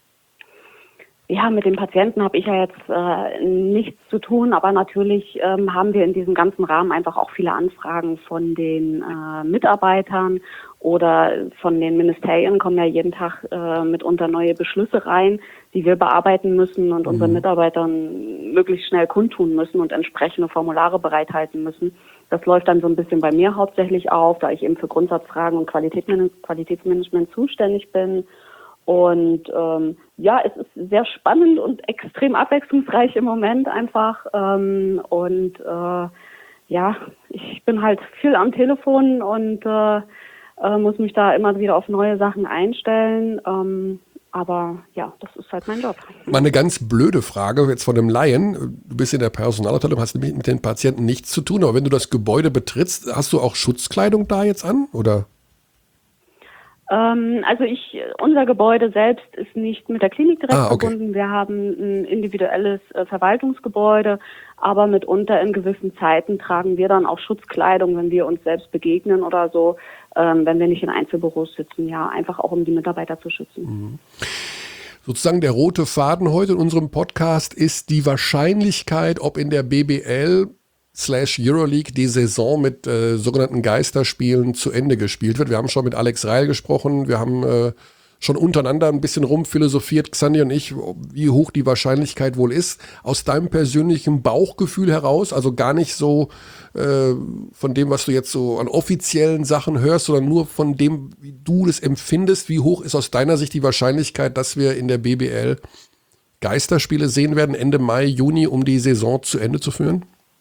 Ja, mit den Patienten habe ich ja jetzt äh, nichts zu tun, aber natürlich ähm, haben wir in diesem ganzen Rahmen einfach auch viele Anfragen von den äh, Mitarbeitern oder von den Ministerien kommen ja jeden Tag äh, mitunter neue Beschlüsse rein, die wir bearbeiten müssen und mhm. unseren Mitarbeitern möglichst schnell kundtun müssen und entsprechende Formulare bereithalten müssen. Das läuft dann so ein bisschen bei mir hauptsächlich auf, da ich eben für Grundsatzfragen und Qualitätsman- Qualitätsmanagement zuständig bin. Und ähm, ja, es ist sehr spannend und extrem abwechslungsreich im Moment einfach. Ähm, und äh, ja, ich bin halt viel am Telefon und äh, äh, muss mich da immer wieder auf neue Sachen einstellen. Ähm, aber ja, das ist halt mein Job. Mal eine ganz blöde Frage jetzt von einem Laien. Du bist in der Personalabteilung, hast nämlich mit den Patienten nichts zu tun. Aber wenn du das Gebäude betrittst, hast du auch Schutzkleidung da jetzt an, oder? Ähm, also ich, unser Gebäude selbst ist nicht mit der Klinik direkt ah, okay. verbunden. Wir haben ein individuelles äh, Verwaltungsgebäude, aber mitunter in gewissen Zeiten tragen wir dann auch Schutzkleidung, wenn wir uns selbst begegnen oder so, ähm, wenn wir nicht in Einzelbüros sitzen, ja, einfach auch um die Mitarbeiter zu schützen. Mhm. Sozusagen der rote Faden heute in unserem Podcast ist die Wahrscheinlichkeit, ob in der B B L slash Euroleague die Saison mit äh, sogenannten Geisterspielen zu Ende gespielt wird. Wir haben schon mit Alex Reil gesprochen, wir haben äh, schon untereinander ein bisschen rumphilosophiert, Xandi und ich, wie hoch die Wahrscheinlichkeit wohl ist. Aus deinem persönlichen Bauchgefühl heraus, also gar nicht so äh, von dem, was du jetzt so an offiziellen Sachen hörst, sondern nur von dem, wie du das empfindest. Wie hoch ist aus deiner Sicht die Wahrscheinlichkeit, dass wir in der B B L Geisterspiele sehen werden, Ende Mai, Juni, um die Saison zu Ende zu führen?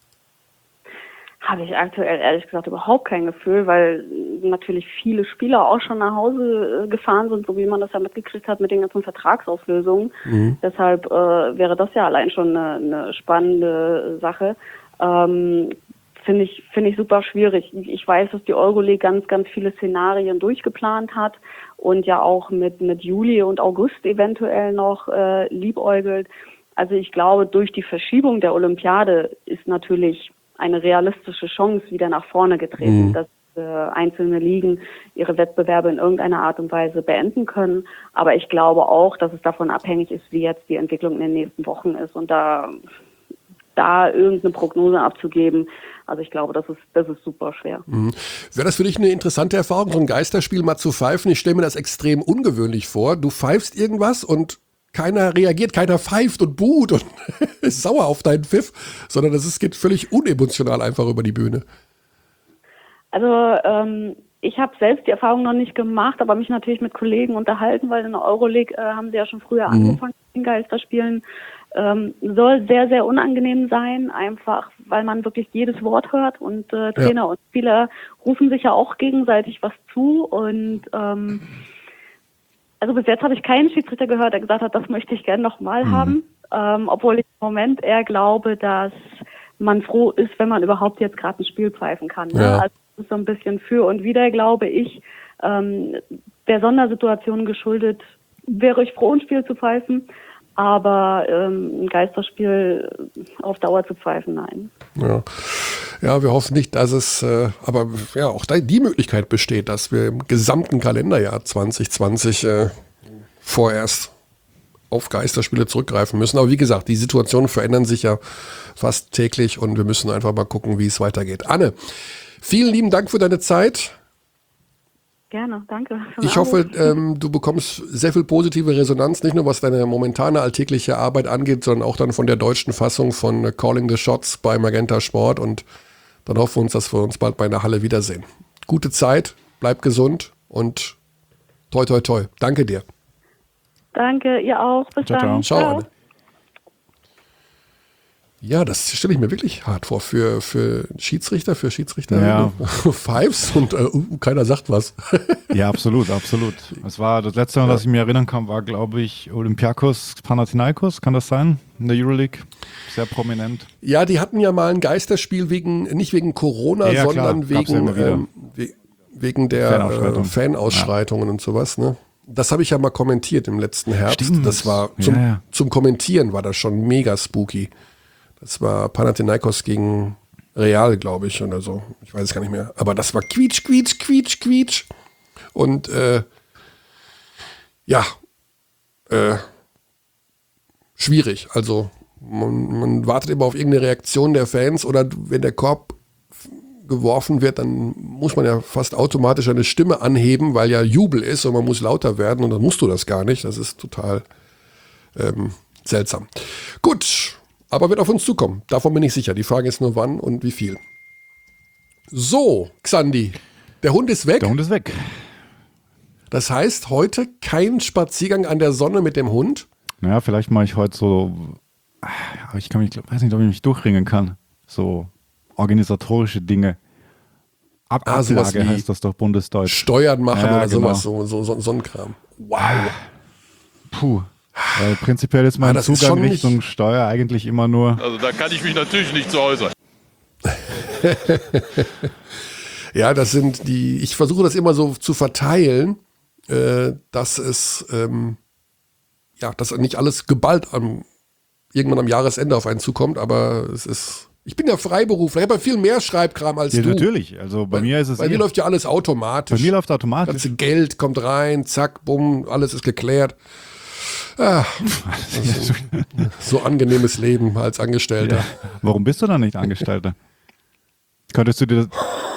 Habe ich aktuell ehrlich gesagt überhaupt kein Gefühl, weil natürlich viele Spieler auch schon nach Hause gefahren sind, so wie man das ja mitgekriegt hat mit den ganzen Vertragsauflösungen. Mhm. Deshalb äh, wäre das ja allein schon eine, eine spannende Sache. Ähm, finde ich, finde ich super schwierig. Ich weiß, dass die Euroleague ganz, ganz viele Szenarien durchgeplant hat und ja auch mit, mit Juli und August eventuell noch äh, liebäugelt. Also ich glaube, durch die Verschiebung der Olympiade ist natürlich eine realistische Chance wieder nach vorne getreten, mhm. dass äh, einzelne Ligen ihre Wettbewerbe in irgendeiner Art und Weise beenden können. Aber ich glaube auch, dass es davon abhängig ist, wie jetzt die Entwicklung in den nächsten Wochen ist. Und da, da irgendeine Prognose abzugeben, also ich glaube, das ist, das ist super schwer. Mhm. Wäre das für dich eine interessante Erfahrung, so ein Geisterspiel mal zu pfeifen? Ich stelle mir das extrem ungewöhnlich vor. Du pfeifst irgendwas und keiner reagiert, keiner pfeift und buht und ist sauer auf deinen Pfiff, sondern das ist, geht völlig unemotional einfach über die Bühne. Also ähm, ich habe selbst die Erfahrung noch nicht gemacht, aber mich natürlich mit Kollegen unterhalten, weil in der Euroleague äh, haben sie ja schon früher mhm. angefangen mit den Geisterspielen. Ähm, soll sehr, sehr unangenehm sein, einfach weil man wirklich jedes Wort hört und äh, Trainer ja. und Spieler rufen sich ja auch gegenseitig was zu und ähm, also bis jetzt habe ich keinen Schiedsrichter gehört, der gesagt hat, das möchte ich gerne nochmal mhm. haben, ähm, obwohl ich im Moment eher glaube, dass man froh ist, wenn man überhaupt jetzt gerade ein Spiel pfeifen kann. Ne? Ja. Also das ist so ein bisschen für und wider, glaube ich, ähm, der Sondersituation geschuldet, wäre ich froh, ein Spiel zu pfeifen. Aber ähm, ein Geisterspiel auf Dauer zu pfeifen, nein. Ja, ja, wir hoffen nicht, dass es, äh, aber ja, auch da die Möglichkeit besteht, dass wir im gesamten Kalenderjahr zwanzig zwanzig äh, vorerst auf Geisterspiele zurückgreifen müssen. Aber wie gesagt, die Situationen verändern sich ja fast täglich und wir müssen einfach mal gucken, wie es weitergeht. Anne, vielen lieben Dank für deine Zeit. Gerne, danke. Ich hoffe, ähm, du bekommst sehr viel positive Resonanz, nicht nur was deine momentane alltägliche Arbeit angeht, sondern auch dann von der deutschen Fassung von äh, Calling the Shots bei Magenta Sport und dann hoffen wir uns, dass wir uns bald bei einer Halle wiedersehen. Gute Zeit, bleib gesund und toi toi toi. Danke dir. Danke, ihr auch. Bis ciao, dann. Ciao. Ciao. Anne. Ja, das stelle ich mir wirklich hart vor für, für Schiedsrichter, für Schiedsrichter. Ja. Fives und äh, keiner sagt was. Ja, absolut, absolut. Es war das letzte Mal, ja. was ich mir erinnern kann, war, glaube ich, Olympiakos Panathinaikos, kann das sein? In der Euroleague. Sehr prominent. Ja, die hatten ja mal ein Geisterspiel wegen, nicht wegen Corona, ja, sondern klar. wegen, ja ähm, we- wegen der Fanausschreitung. äh, Fanausschreitungen ja. und sowas, ne? Das habe ich ja mal kommentiert im letzten Herbst. Stimmt. Das war zum, ja, ja. zum Kommentieren war das schon mega spooky. Das war Panathinaikos gegen Real, glaube ich, oder so. Ich weiß es gar nicht mehr. Aber das war quietsch, quietsch, quietsch, quietsch. Und äh, ja, äh, schwierig. Also man, man wartet immer auf irgendeine Reaktion der Fans oder wenn der Korb geworfen wird, dann muss man ja fast automatisch eine Stimme anheben, weil ja Jubel ist und man muss lauter werden und dann musst du das gar nicht. Das ist total ähm, seltsam. Gut. Aber wird auf uns zukommen. Davon bin ich sicher. Die Frage ist nur wann und wie viel. So, Xandi, der Hund ist weg. Der Hund ist weg. Das heißt, heute kein Spaziergang an der Sonne mit dem Hund? Naja, vielleicht mache ich heute so, aber ich kann mich, weiß nicht, ob ich mich durchringen kann. So organisatorische Dinge. Ab Ah, sowas Ablage wie heißt das doch bundesdeutsch. Steuern machen Ja, oder genau. sowas, so, so, so, so ein Kram. Wow. Puh. Weil prinzipiell ist mein Ah, das ist Zugang schon Richtung nicht- Steuer eigentlich immer nur. Also da kann ich mich natürlich nicht zu äußern. Ja, das sind die, ich versuche das immer so zu verteilen, äh, dass es, ähm, ja, dass nicht alles geballt am, irgendwann am Jahresende auf einen zukommt, aber es ist, ich bin ja Freiberufler, ich habe ja viel mehr Schreibkram als Ja, du. natürlich. Also bei Bei, mir ist es. bei mir eh- läuft ja alles automatisch. bei mir läuft Das automatisch. ganze Geld kommt rein, zack, bumm, alles ist geklärt. Ah, das ist ein, so angenehmes Leben als Angestellter. Ja. Warum bist du dann nicht Angestellter? Könntest du dir das,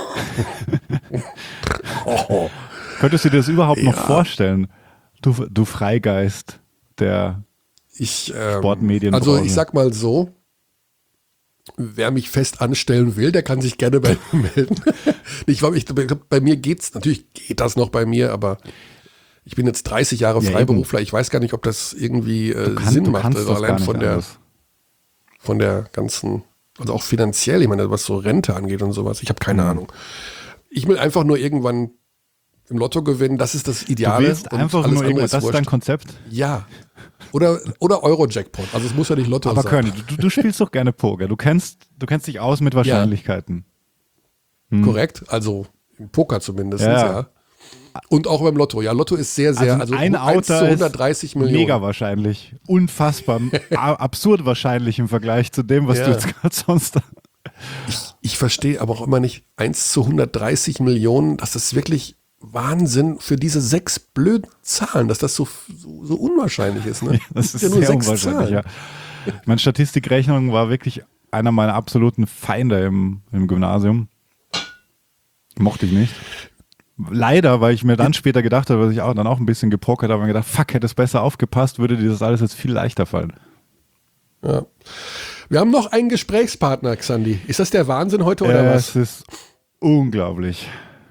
Oh, könntest du dir das überhaupt noch Ja. vorstellen? Du, du Freigeist der ich, ähm, Sportmedienbranche. also ich sag mal so, wer mich fest anstellen will, der kann sich gerne bei mir melden. Ich, ich, bei mir geht's, natürlich geht das noch bei mir, aber ich bin jetzt dreißig Jahre Ja, Freiberufler. Ich weiß gar nicht, ob das irgendwie äh, kannst- Sinn du macht, kannst also das gar allein nicht von der, anders. von der ganzen, also auch finanziell, ich meine, was so Rente angeht und sowas. Ich habe keine Mhm. Ahnung. Ich will einfach nur irgendwann im Lotto gewinnen. Das ist das Du Ideale. willst und einfach alles nur andere irgendwas, das ist dein wurscht. Konzept. Ja. Oder, oder Euro-Jackpot. Also es muss ja nicht Lotto Aber sein. Körny, du, du spielst doch gerne Poker. Du kennst, du kennst dich aus mit Wahrscheinlichkeiten. Hm. Korrekt, also im Poker zumindest, Ja. ja. Und auch beim Lotto. Ja, Lotto ist sehr, sehr, also, Also ein eins zu Outer ist hundertdreißig Millionen. mega wahrscheinlich. Unfassbar, a- absurd wahrscheinlich im Vergleich zu dem, was Ja. du jetzt gerade sonst. Ich verstehe aber auch immer nicht, eins zu hundertdreißig Millionen, das ist wirklich Wahnsinn für diese sechs blöden Zahlen, dass das so, so, so unwahrscheinlich ist. Ne? Das ist ja nur sehr sechs unwahrscheinlich, Zahlen. ja. Meine Statistikrechnung war wirklich einer meiner absoluten Feinde im, im Gymnasium. Mochte ich nicht. Leider, weil ich mir dann später gedacht habe, dass ich auch dann auch ein bisschen gepokert habe und gedacht, fuck, hätte es besser aufgepasst, würde dir das alles jetzt viel leichter fallen. Ja. Wir haben noch einen Gesprächspartner, Xandi. Ist das der Wahnsinn heute oder Äh, was? es ist unglaublich.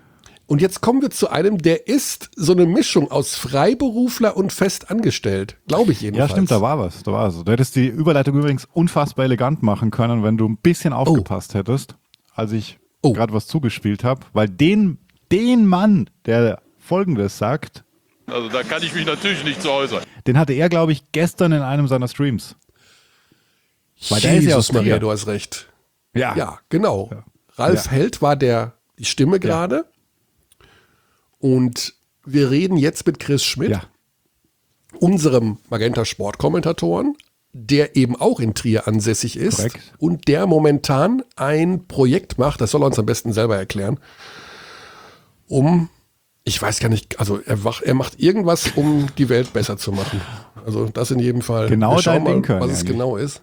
Und jetzt kommen wir zu einem, der ist so eine Mischung aus Freiberufler und festangestellt. Glaube ich jedenfalls. Ja, stimmt, da war was. Da war was. Du hättest die Überleitung übrigens unfassbar elegant machen können, wenn du ein bisschen aufgepasst oh. hättest, als ich oh. gerade was zugespielt habe. Weil den, den Mann, der Folgendes sagt, Also da kann ich mich natürlich nicht zu äußern. den hatte er, glaube ich, gestern in einem seiner Streams. Weil der ist ja aus Maria, du hast recht. Ja. Ja, genau. Ja. Ralf Ja. Held war der, die Stimme gerade. Ja. Und wir reden jetzt mit Chris Schmidt, Ja. unserem Magenta Sport-Kommentatoren, der eben auch in Trier ansässig ist. Korrekt. Und der momentan ein Projekt macht, das soll er uns am besten selber erklären, um, ich weiß gar nicht, also er, wach, er macht irgendwas, um die Welt besser zu machen. Also das in jedem Fall. Genau Wir schauen dein Ding mal, können was es eigentlich. genau ist.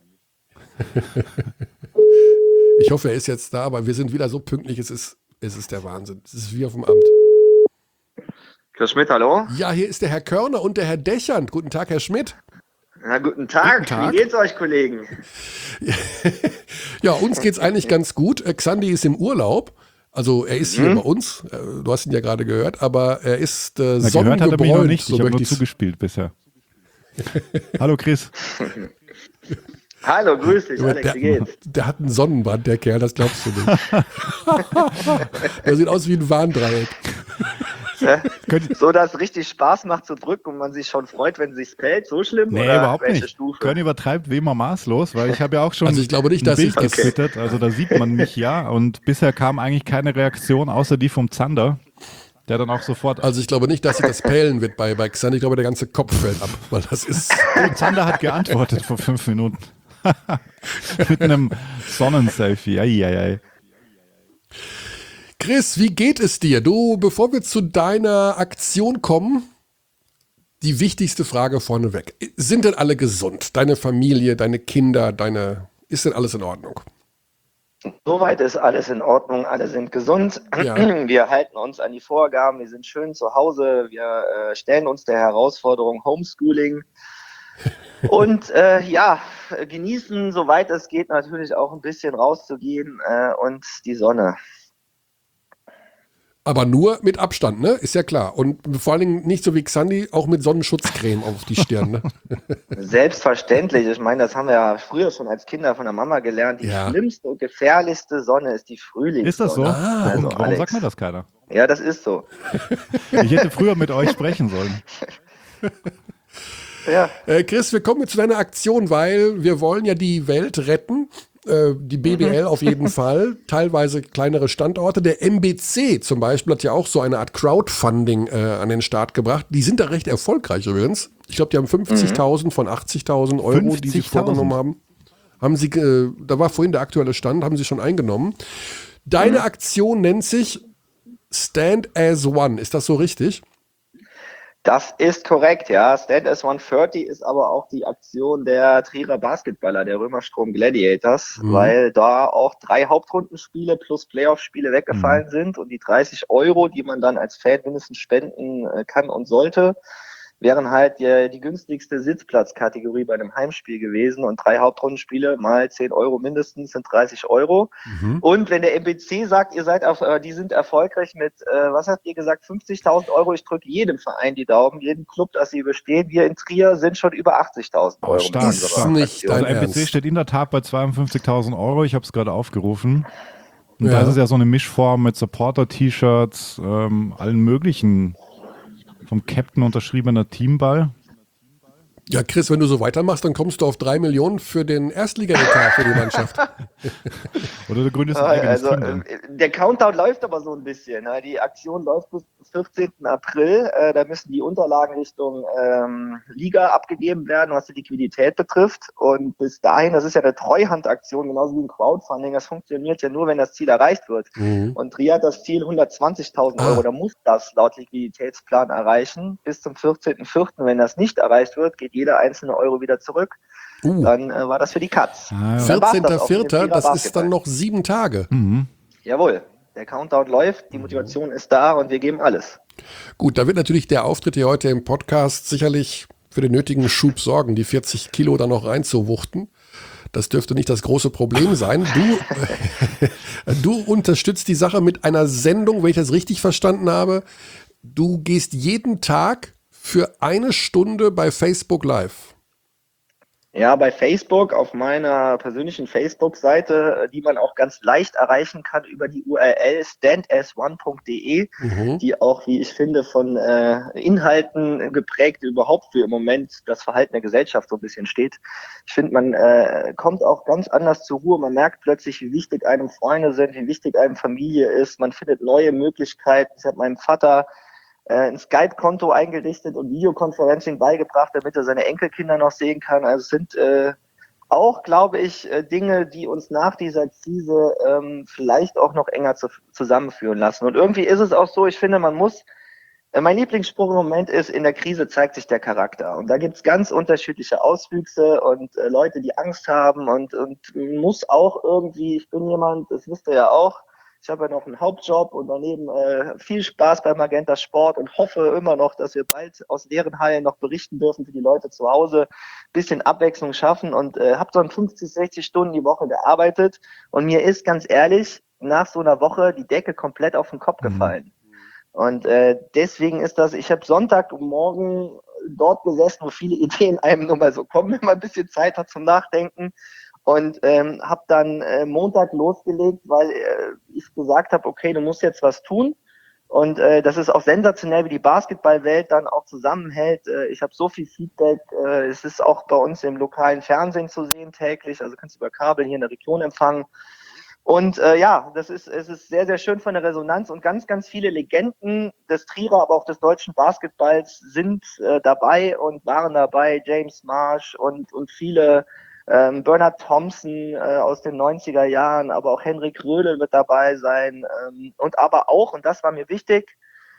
Ich hoffe, er ist jetzt da, aber wir sind wieder so pünktlich, es ist, es ist der Wahnsinn. Es ist wie auf dem Amt. Chris Schmidt, hallo? Ja, hier ist der Herr Körner und der Herr Dächernd. Guten Tag, Herr Schmidt. Na, guten Tag. Guten Tag. Wie geht's euch, Kollegen? Ja, uns geht's eigentlich ganz gut. Äh, Xandi ist im Urlaub. Also er ist hier Mhm. bei uns. Äh, Du hast ihn ja gerade gehört, aber er ist äh, Na, gehört hat er mich noch sonnengebräunt. nicht. So Ich habe möchte nur ich's- zugespielt bisher. Hallo Chris. Hallo, grüß dich, Aber Alex, der, wie geht's? der hat einen Sonnenbrand, der Kerl, das glaubst du nicht. Der sieht aus wie ein Warndreieck. Ja? So, dass es richtig Spaß macht zu drücken und man sich schon freut, wenn es sich fällt. So schlimm? Nee, oder überhaupt welche nicht. Stufe? Körn übertreibt wie immer maßlos, weil ich habe ja auch schon Also ich glaube nicht, ein dass Bild ich das- getwittert, also da sieht man mich ja und bisher kam eigentlich keine Reaktion, außer die vom Zander, der dann auch sofort, Also ich glaube nicht, dass sich das pälen wird bei, bei Xandi. Ich glaube, der ganze Kopf fällt ab, weil das ist... oh, Zander hat geantwortet vor fünf Minuten. Mit einem Sonnenselfie, eieiei. Chris, wie geht es dir? Du, bevor wir zu deiner Aktion kommen, die wichtigste Frage vorneweg. Sind denn alle gesund? Deine Familie, deine Kinder, deine... Ist denn alles in Ordnung? Soweit ist alles in Ordnung, alle sind gesund. Ja. Wir halten uns an die Vorgaben, wir sind schön zu Hause, wir äh, stellen uns der Herausforderung Homeschooling und äh, ja, genießen, soweit es geht, natürlich auch ein bisschen rauszugehen äh, und die Sonne. Aber nur mit Abstand, ne? Ist ja klar. Und vor allen Dingen nicht so wie Xandi, auch mit Sonnenschutzcreme auf die Stirn, ne? Selbstverständlich. Ich meine, das haben wir ja früher schon als Kinder von der Mama gelernt. Die Ja. schlimmste und gefährlichste Sonne ist die Frühlingssonne. Ist das so? Ah, warum also, warum Alex. sagt mir das keiner? Ja, das ist so. Ich hätte früher mit euch sprechen sollen. Ja. Äh, Chris, wir kommen jetzt zu deiner Aktion, weil wir wollen ja die Welt retten. Äh, die B B L auf jeden Fall. Teilweise kleinere Standorte. Der M B C zum Beispiel hat ja auch so eine Art Crowdfunding äh, an den Start gebracht. Die sind da recht erfolgreich übrigens. Ich glaube, die haben fünfzigtausend von achtzigtausend Euro, die sie fünfzigtausend? vorgenommen haben. Haben sie, äh, da war vorhin der aktuelle Stand, haben sie schon eingenommen. Deine Aktion nennt sich Stand as One. Ist das so richtig? Das ist korrekt, ja. Stand as one thirty ist aber auch die Aktion der Trierer Basketballer, der Römerstrom Gladiators, Mhm. weil da auch drei Hauptrundenspiele plus Playoff-Spiele weggefallen Mhm. sind und die dreißig Euro, die man dann als Fan mindestens spenden äh, kann und sollte, wären halt die, die günstigste Sitzplatzkategorie bei einem Heimspiel gewesen und drei Hauptrundenspiele mal zehn Euro mindestens sind dreißig Euro. Mhm. Und wenn der M B C sagt, ihr seid auf, äh, die sind erfolgreich mit, äh, was habt ihr gesagt, fünfzigtausend Euro, ich drücke jedem Verein die Daumen, jedem Club, dass sie überstehen. Wir in Trier sind schon über achtzigtausend Euro. Oh, stark. mit Ist unserer nicht Aktion. Also Dein M B C Ernst? steht in der Tat bei zweiundfünfzigtausend Euro. Ich habe es gerade aufgerufen. Und Ja. da ist es ja so eine Mischform mit Supporter-T-Shirts, ähm, allen möglichen, vom Captain unterschriebener Teamball. Ja, Chris, wenn du so weitermachst, dann kommst du auf drei Millionen für den Erstliga-Etat für die Mannschaft. Oder du gründest ein Ah, eigenes Also Team. dann. äh, der Countdown läuft aber so ein bisschen. Ne? Die Aktion läuft bis zum vierzehnten April. Äh, da müssen die Unterlagen Richtung ähm, Liga abgegeben werden, was die Liquidität betrifft. Und bis dahin, das ist ja eine Treuhandaktion, genauso wie ein Crowdfunding. Das funktioniert ja nur, wenn das Ziel erreicht wird. Mhm. Und Trier hat das Ziel hundertzwanzigtausend Ah. Euro. Da muss das laut Liquiditätsplan erreichen. Bis zum vierzehnten vierten Wenn das nicht erreicht wird, geht jeder einzelne Euro wieder zurück. Uh, Dann äh, war das für die Katz. Ah, ja. Dann war's vierzehnter das auch mit dem Vierter, Trierer das ist Basketball. dann noch sieben Tage. Mhm. Jawohl, der Countdown läuft, die Motivation ist da und wir geben alles. Gut, da wird natürlich der Auftritt hier heute im Podcast sicherlich für den nötigen Schub sorgen, die vierzig Kilo da noch reinzuwuchten. Das dürfte nicht das große Problem sein. Du, du unterstützt die Sache mit einer Sendung, wenn ich das richtig verstanden habe. Du gehst jeden Tag für eine Stunde bei Facebook live. Ja, bei Facebook, auf meiner persönlichen Facebook-Seite, die man auch ganz leicht erreichen kann über die U R L stand as one punkt de, Mhm. die auch, wie ich finde, von äh, Inhalten geprägt überhaupt für im Moment das Verhalten der Gesellschaft so ein bisschen steht. Ich finde, man äh, kommt auch ganz anders zur Ruhe. Man merkt plötzlich, wie wichtig einem Freunde sind, wie wichtig einem Familie ist. Man findet neue Möglichkeiten. Ich habe meinem Vater ein Skype-Konto eingerichtet und Videoconferencing beigebracht, damit er seine Enkelkinder noch sehen kann. Also es sind äh, auch, glaube ich, äh, Dinge, die uns nach dieser Krise ähm, vielleicht auch noch enger zu, zusammenführen lassen. Und irgendwie ist es auch so, ich finde, man muss, äh, mein Lieblingsspruch im Moment ist, in der Krise zeigt sich der Charakter. Und da gibt's ganz unterschiedliche Auswüchse und äh, Leute, die Angst haben und, und muss auch irgendwie, ich bin jemand, das wisst ihr ja auch, ich habe ja noch einen Hauptjob und daneben äh, viel Spaß bei Magenta Sport und hoffe immer noch, dass wir bald aus leeren Hallen noch berichten dürfen für die Leute zu Hause, bisschen Abwechslung schaffen und äh, habe so fünfzig, sechzig Stunden die Woche gearbeitet und mir ist ganz ehrlich nach so einer Woche die Decke komplett auf den Kopf gefallen. Mhm. Und äh, deswegen ist das, ich habe Sonntagmorgen dort gesessen, wo viele Ideen einem nur mal so kommen, wenn man ein bisschen Zeit hat zum Nachdenken. Und ähm, habe dann äh, Montag losgelegt, weil äh, ich gesagt habe, okay, du musst jetzt was tun. Und äh, das ist auch sensationell, wie die Basketballwelt dann auch zusammenhält. Äh, ich habe so viel Feedback. Äh, es ist auch bei uns im lokalen Fernsehen zu sehen täglich. Also kannst du über Kabel hier in der Region empfangen. Und äh, ja, das ist, es ist sehr, sehr schön von der Resonanz. Und ganz, ganz viele Legenden des Trierer, aber auch des deutschen Basketballs sind äh, dabei und waren dabei. James Marsh und, und viele Ähm, Bernard Thompson äh, aus den neunziger Jahren, aber auch Henrik Rödel wird dabei sein. Ähm, und aber auch, und das war mir wichtig,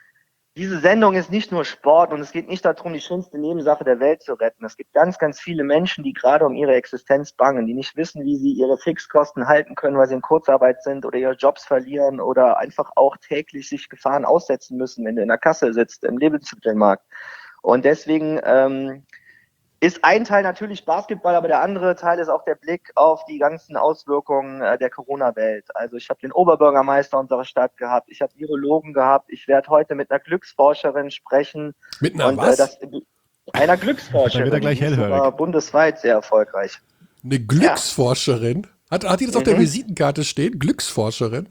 diese Sendung ist nicht nur Sport und es geht nicht darum, die schönste Nebensache der Welt zu retten. Es gibt ganz, ganz viele Menschen, die gerade um ihre Existenz bangen, die nicht wissen, wie sie ihre Fixkosten halten können, weil sie in Kurzarbeit sind oder ihre Jobs verlieren oder einfach auch täglich sich Gefahren aussetzen müssen, wenn du in der Kasse sitzt, im Lebensmittelmarkt. Und deswegen ähm, ist ein Teil natürlich Basketball, aber der andere Teil ist auch der Blick auf die ganzen Auswirkungen äh, der Corona-Welt. Also ich habe den Oberbürgermeister unserer Stadt gehabt, ich habe Virologen gehabt, ich werde heute mit einer Glücksforscherin sprechen. Mit einer und, was? Äh, das, einer Glücksforscherin, Da wird er gleich die ist hellhörig. sogar bundesweit sehr erfolgreich. Eine Glücksforscherin? Hat, hat die das auf der Mhm. Visitenkarte stehen? Glücksforscherin?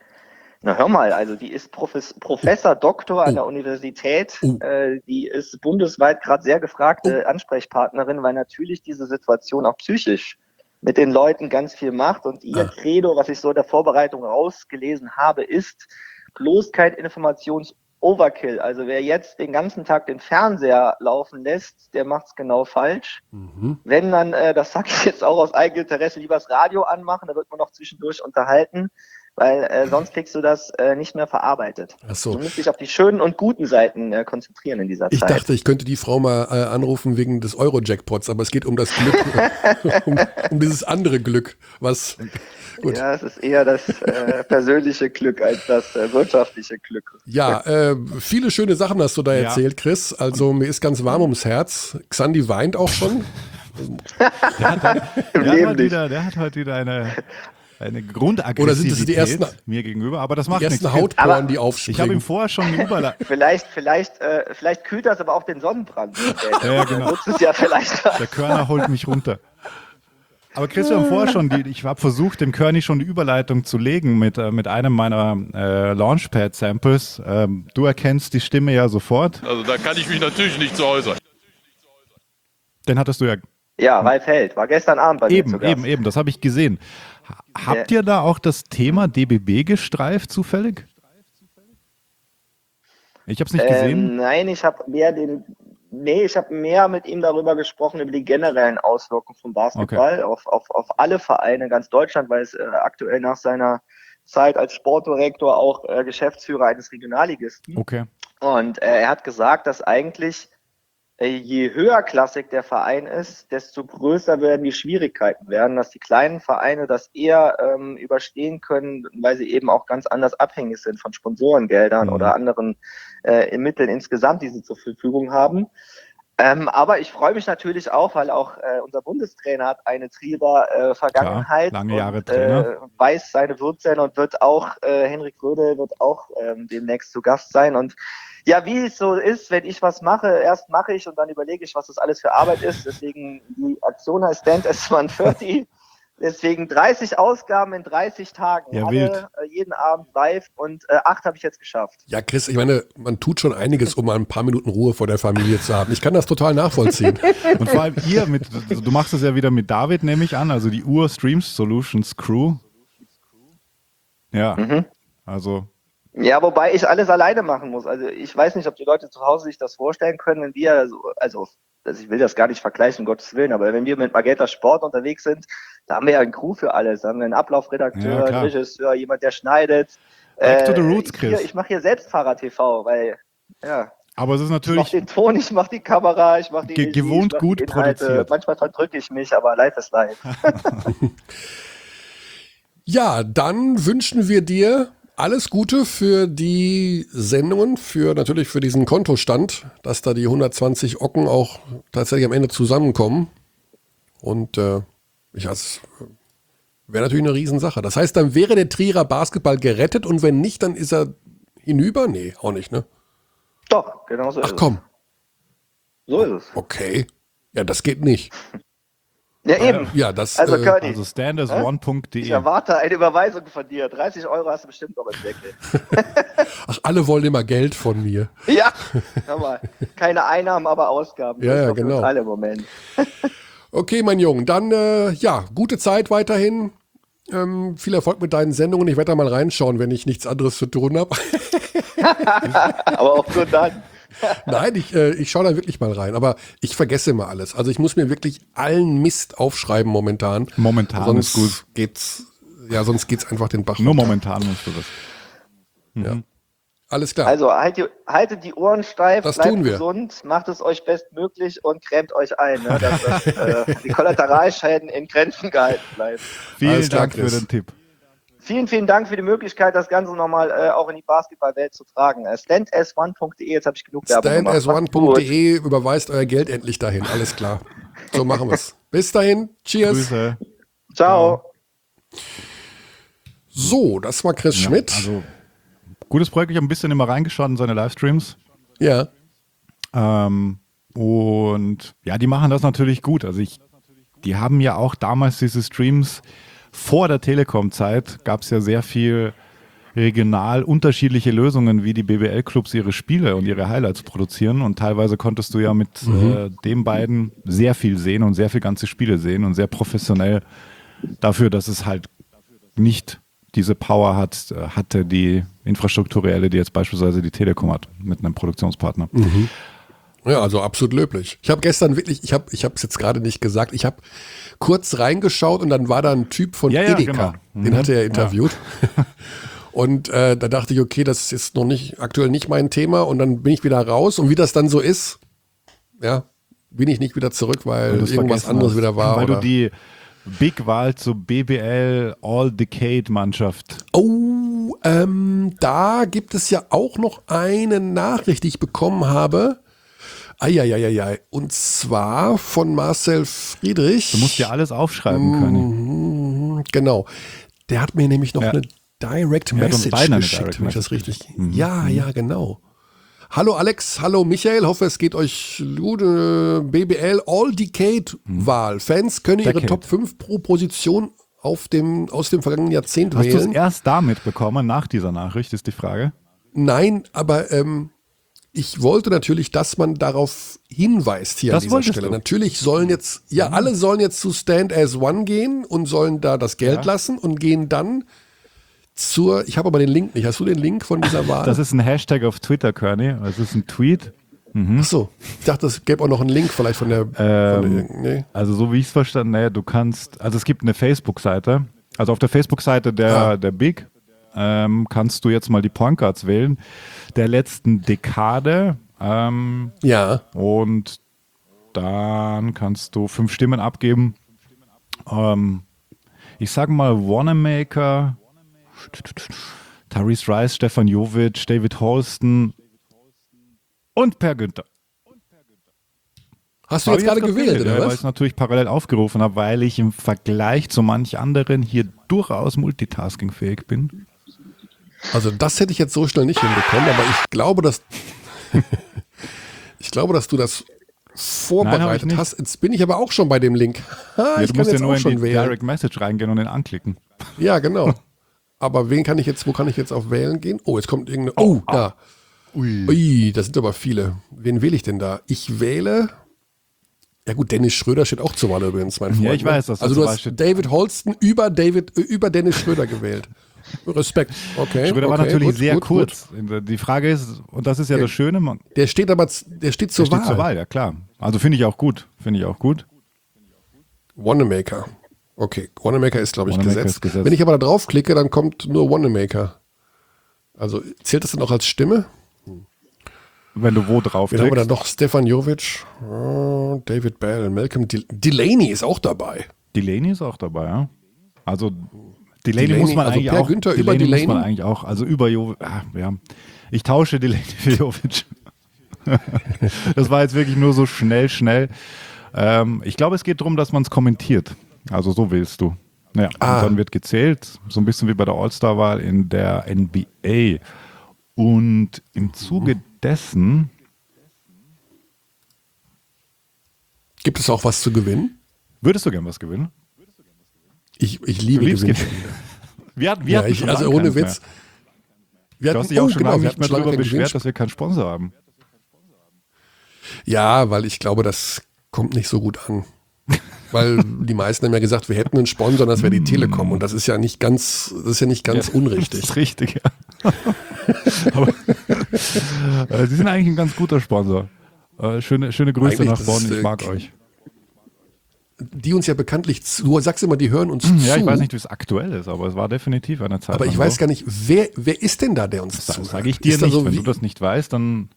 Na hör mal, also die ist Profes- Professor, Doktor an Oh. der Universität, Oh. äh, die ist bundesweit gerade sehr gefragte Oh. Ansprechpartnerin, weil natürlich diese Situation auch psychisch mit den Leuten ganz viel macht und ihr Ah. Credo, was ich so in der Vorbereitung rausgelesen habe, ist bloß kein Informations-Overkill. Also wer jetzt den ganzen Tag den Fernseher laufen lässt, der macht's genau falsch. Mhm. Wenn dann, äh, das sage ich jetzt auch aus Eigeninteresse, lieber das Radio anmachen, da wird man noch zwischendurch unterhalten, weil äh, sonst kriegst du das äh, nicht mehr verarbeitet. Ach so. Du musst dich auf die schönen und guten Seiten äh, konzentrieren in dieser Ich Zeit. dachte, ich könnte die Frau mal äh, anrufen wegen des Euro-Jackpots, aber es geht um das Glück, um, um dieses andere Glück, was, gut. Ja, es ist eher das äh, persönliche Glück als das äh, wirtschaftliche Glück. Ja, äh, viele schöne Sachen hast du da Ja. erzählt, Chris. Also mir ist ganz warm ums Herz. Xandi weint auch schon. Der hat, halt- Im der hat, Leben heute nicht. wieder, der hat heute wieder eine, eine Grundaggressivität Oder sind das die ersten- mir gegenüber, aber das Die macht nichts. ersten Hautporen, Aber die Ich habe ihm aufspringen. vorher schon die Überleitung. Vielleicht, vielleicht, äh, vielleicht kühlt das aber auch den Sonnenbrand. Ja, ja, genau. Nutzt es ja vielleicht. Der Körner holt mich runter. Aber Chris, wir haben vorher schon, die, ich habe versucht, dem Körny schon die Überleitung zu legen mit, äh, mit einem meiner äh, Launchpad-Samples. Ähm, du erkennst die Stimme ja sofort. Also da kann ich mich natürlich nicht zu äußern. Den hattest du ja Ja, Ralf Held war gestern Abend bei mir eben, zu Gast. eben, eben, das habe ich gesehen. Ha- Habt ihr da auch das Thema D B B gestreift zufällig? Ich habe es nicht gesehen. Ähm, nein, ich habe mehr den, nee, ich habe mehr mit ihm darüber gesprochen, über die generellen Auswirkungen vom Basketball auf, auf, auf alle Vereine in ganz Deutschland, weil es äh, aktuell nach seiner Zeit als Sportdirektor auch äh, Geschäftsführer eines Regionalligisten. Okay. Und äh, er hat gesagt, dass eigentlich äh, je höherklassig der Verein ist, desto größer werden die Schwierigkeiten werden, dass die kleinen Vereine das eher ähm, überstehen können, weil sie eben auch ganz anders abhängig sind von Sponsorengeldern Mhm. oder anderen äh, Mitteln insgesamt, die sie zur Verfügung haben. Ähm, aber ich freue mich natürlich auch, weil auch äh, unser Bundestrainer hat eine Trierer äh, Vergangenheit. Klar, lange Jahre und, Trainer. Äh, weiß seine Wurzeln und wird auch, äh, Henrik Rödel wird auch ähm, demnächst zu Gast sein. Und ja, wie es so ist, wenn ich was mache, erst mache ich und dann überlege ich, was das alles für Arbeit ist. Deswegen, die Aktion heißt Stand as one thirty. Deswegen dreißig Ausgaben in dreißig Tagen. Ja, Alle, wild. äh, jeden Abend live und äh, acht habe ich jetzt geschafft. Ja, Chris, ich meine, man tut schon einiges, um mal ein paar Minuten Ruhe vor der Familie zu haben. Ich kann das total nachvollziehen. Und vor allem ihr, mit, du machst es ja wieder mit David, nehme ich an, also die Ur Streams Solutions Crew. Ja, Mhm. also Ja, wobei ich alles alleine machen muss. Also ich weiß nicht, ob die Leute zu Hause sich das vorstellen können, wenn wir, so, also, also ich will das gar nicht vergleichen, um Gottes Willen, aber wenn wir mit Magenta Sport unterwegs sind, da haben wir ja einen Crew für alles. Da haben wir einen Ablaufredakteur, Ja, einen klar. Regisseur, jemand, der schneidet. Back to the roots, ich, hier, Chris. ich mache hier selbst Fahrer-T V, weil, ja, aber es ist ich mache natürlich den Ton, ich mache die Kamera, ich mache die Ge- Regie, gewohnt ich mach die gut Inhalte. produziert. Manchmal verdrücke ich mich, aber live ist live. Ja, dann wünschen wir dir alles Gute für die Sendungen, für natürlich für diesen Kontostand, dass da die hundertzwanzig Ocken auch tatsächlich am Ende zusammenkommen. Und äh, ja, es wäre natürlich eine Riesensache. Das heißt, dann wäre der Trierer Basketball gerettet und wenn nicht, dann ist er hinüber? Nee, auch nicht, ne? Doch, genau so ist Ach komm, es. So ist es. okay. Ja, das geht nicht. Ja, eben. Ja, das Also, äh, Curdy, also stand as Hä? one punkt ich de. erwarte eine Überweisung von dir. dreißig Euro hast du bestimmt noch im Deckel. ach, alle wollen immer Geld von mir. Ja, hör mal. Keine Einnahmen, aber Ausgaben. Ja, Das ist ja, doch für uns genau. alle im Moment. Okay, mein Junge, dann äh, ja, gute Zeit weiterhin. Ähm, viel Erfolg mit deinen Sendungen. Ich werde da mal reinschauen, wenn ich nichts anderes zu tun habe. Aber auch nur dann. Nein, ich, äh, ich schaue da wirklich mal rein. Aber ich vergesse immer alles. Also ich muss mir wirklich allen Mist aufschreiben momentan. Momentan sonst ist gut. geht's, ja, sonst geht's einfach den Bach Nur runter. momentan musst du das. Ja. Alles klar. Also halt die, haltet die Ohren steif, Das bleibt tun wir. gesund, macht es euch bestmöglich und cremt euch ein, ne, dass das, äh, die Kollateralschäden in Grenzen gehalten bleiben. Vielen Alles klar, Dank für Chris. den Tipp. Vielen, vielen Dank für die Möglichkeit, das Ganze nochmal äh, auch in die Basketballwelt zu tragen. Äh, stand as one punkt de, jetzt habe ich genug Werbung stand gemacht. as one Macht's punkt gut. de überweist euer Geld endlich dahin. Alles klar. So machen wir's. Bis dahin. Cheers. Grüße. Ciao. So, das war Chris Ja, Schmidt. also gutes Projekt. Ich habe ein bisschen immer reingeschaut in seine Livestreams. Ja. Ähm, und ja, die machen das natürlich gut. Also ich, die haben ja auch damals diese Streams vor der Telekom-Zeit, gab es ja sehr viel regional unterschiedliche Lösungen, wie die B B L-Clubs ihre Spiele und ihre Highlights produzieren. Und teilweise konntest du ja mit Mhm. äh, den beiden sehr viel sehen und sehr viel ganze Spiele sehen und sehr professionell dafür, dass es halt nicht diese Power hat, äh, hatte, die infrastrukturelle, die jetzt beispielsweise die Telekom hat, mit einem Produktionspartner. Ja, also absolut löblich. Ich habe gestern wirklich, ich habe ich habe es jetzt gerade nicht gesagt, ich habe kurz reingeschaut und dann war da ein Typ von Ja, ja, Edeka, genau. Mhm. den hatte er interviewt. Und äh, da dachte ich, okay, das ist noch nicht aktuell nicht mein Thema und dann bin ich wieder raus und wie das dann so ist, ja, bin ich nicht wieder zurück, weil Weil du's irgendwas vergessen anderes hast. wieder war. Weil oder du die Big Wahl zur B B L All-Decade-Mannschaft. Oh, ähm, da gibt es ja auch noch eine Nachricht, die ich bekommen habe. Eieieiei. Und zwar von Marcel Friedrich. Du musst ja alles aufschreiben können. Mhm, genau. Der hat mir nämlich noch Ja. eine Direct Er hat uns Message beiden eine geschickt, Direct wenn ich das Message richtig. Ja, ja, genau. Hallo Alex, hallo Michael, hoffe es geht euch gut. Äh, B B L All-Decade-Wahl. Fans können ihre Decade. Top fünf pro Position auf dem, aus dem vergangenen Jahrzehnt Hast du es wählen. erst damit bekommen, nach dieser Nachricht, ist die Frage. Nein, aber ähm, ich wollte natürlich, dass man darauf hinweist hier Das an dieser wolltest Stelle. du? Natürlich sollen jetzt, ja, alle sollen jetzt zu Stand as One gehen und sollen da das Geld Ja. lassen und gehen dann zur, ich habe aber den Link nicht. Hast du den Link von dieser Wahl? Das ist ein Hashtag auf Twitter, Kearney. Das ist ein Tweet. Ach so, ich dachte, es gäbe auch noch einen Link vielleicht von der, von Ähm, der nee. Also so wie ich es verstanden habe, naja, du kannst, also es gibt eine Facebook-Seite. Also auf der Facebook-Seite der, Ah. der Big ähm, kannst du jetzt mal die Point Guards wählen, der letzten Dekade. Ähm, Ja, Und dann kannst du fünf Stimmen abgeben. Ähm, ich sage mal Wanamaker, Tyrese Rice, Stefan Jovic, David Holston und Per Günther. Hast du Hab jetzt ich gerade grad gewählt, oder ja, weil was? ich es natürlich parallel aufgerufen habe, weil ich im Vergleich zu manch anderen hier durchaus multitaskingfähig bin. Also das hätte ich jetzt so schnell nicht hinbekommen, aber ich glaube, dass ich glaube, dass du das vorbereitet nicht. hast. Jetzt bin ich aber auch schon bei dem Link. Ha, Ja, ich du kann musst ja jetzt nur auch in schon die wählen. Direct Message reingehen und den anklicken. Ja, genau. Aber wen kann ich jetzt, wo kann ich jetzt auf Wählen gehen? Oh, jetzt kommt irgendeine. Oh, da. Ui. Ui, da sind aber viele. Wen wähle ich denn da? Ich wähle. Ja gut, Dennis Schröder steht auch zur Wahl übrigens, mein Freund. Ja, ich ne? weiß, dass Also zur du Wahl hast steht. David Holston über David, äh, über Dennis Schröder gewählt. Respekt. Okay. Schröder okay, war natürlich gut, sehr gut, kurz. Die Frage ist, und das ist ja das Schöne, man Gut. Der steht aber, z- der steht zur der steht Wahl. zur Wahl, ja klar. Also finde ich auch gut. Finde ich auch gut. Wanamaker. Okay, Wanamaker ist, glaube ich, Wanamaker gesetzt. ist gesetzt. Wenn ich aber da draufklicke, dann kommt nur Wanamaker. Also zählt das dann auch als Stimme? Wenn du wo drauf Wen haben wir da klickst. noch? Stefan Jovic, oh, David Bell, Malcolm Del- Delaney ist auch dabei. Delaney ist auch dabei, ja. Also Delaney, Delaney, muss man also eigentlich Per auch. Günther über Delaney muss man Delaney? eigentlich auch. Also über Jovic. Ah, ja. Ich tausche Delaney für Jovic. Das war jetzt wirklich nur so schnell, schnell. Ähm, ich glaube, es geht darum, dass man es kommentiert. Also so willst du. Ja, Ah. und dann wird gezählt, so ein bisschen wie bei der All-Star-Wahl in der N B A. Und im Zuge dessen Gibt es auch was zu gewinnen? würdest du gern was gewinnen? Ich, ich liebe Du liebst Gewinnen. Gewinn. Wir, hatten- wir Ja, hatten ich, schon also lange ohne keins mehr. Witz. Wir Du hatten, hast dich auch oh, schon genau, lange wir nicht hatten mehr schon lange darüber kein beschwert, Gewinnspiel. dass wir keinen Sponsor haben. Ja, weil ich glaube, das kommt nicht so gut an. Weil die meisten haben ja gesagt, wir hätten einen Sponsor, das wäre die Telekom. Und das ist ja nicht ganz, das ist ja nicht ganz Ja, unrichtig. Das ist richtig, ja. Aber, äh, Sie sind eigentlich ein ganz guter Sponsor. Äh, schöne, schöne Grüße Eigentlich, nach das Bonn, ist, ich äh, mag euch. Die uns ja bekanntlich, zu, du sagst immer, die hören uns zu. Ja, ich weiß nicht, wie es aktuell ist, aber es war definitiv eine Zeit. Aber ich lang weiß so. gar nicht, wer, wer ist denn da, der uns Das zuhört? sage ich dir Ist da nicht. so Wenn wie, du das nicht weißt, dann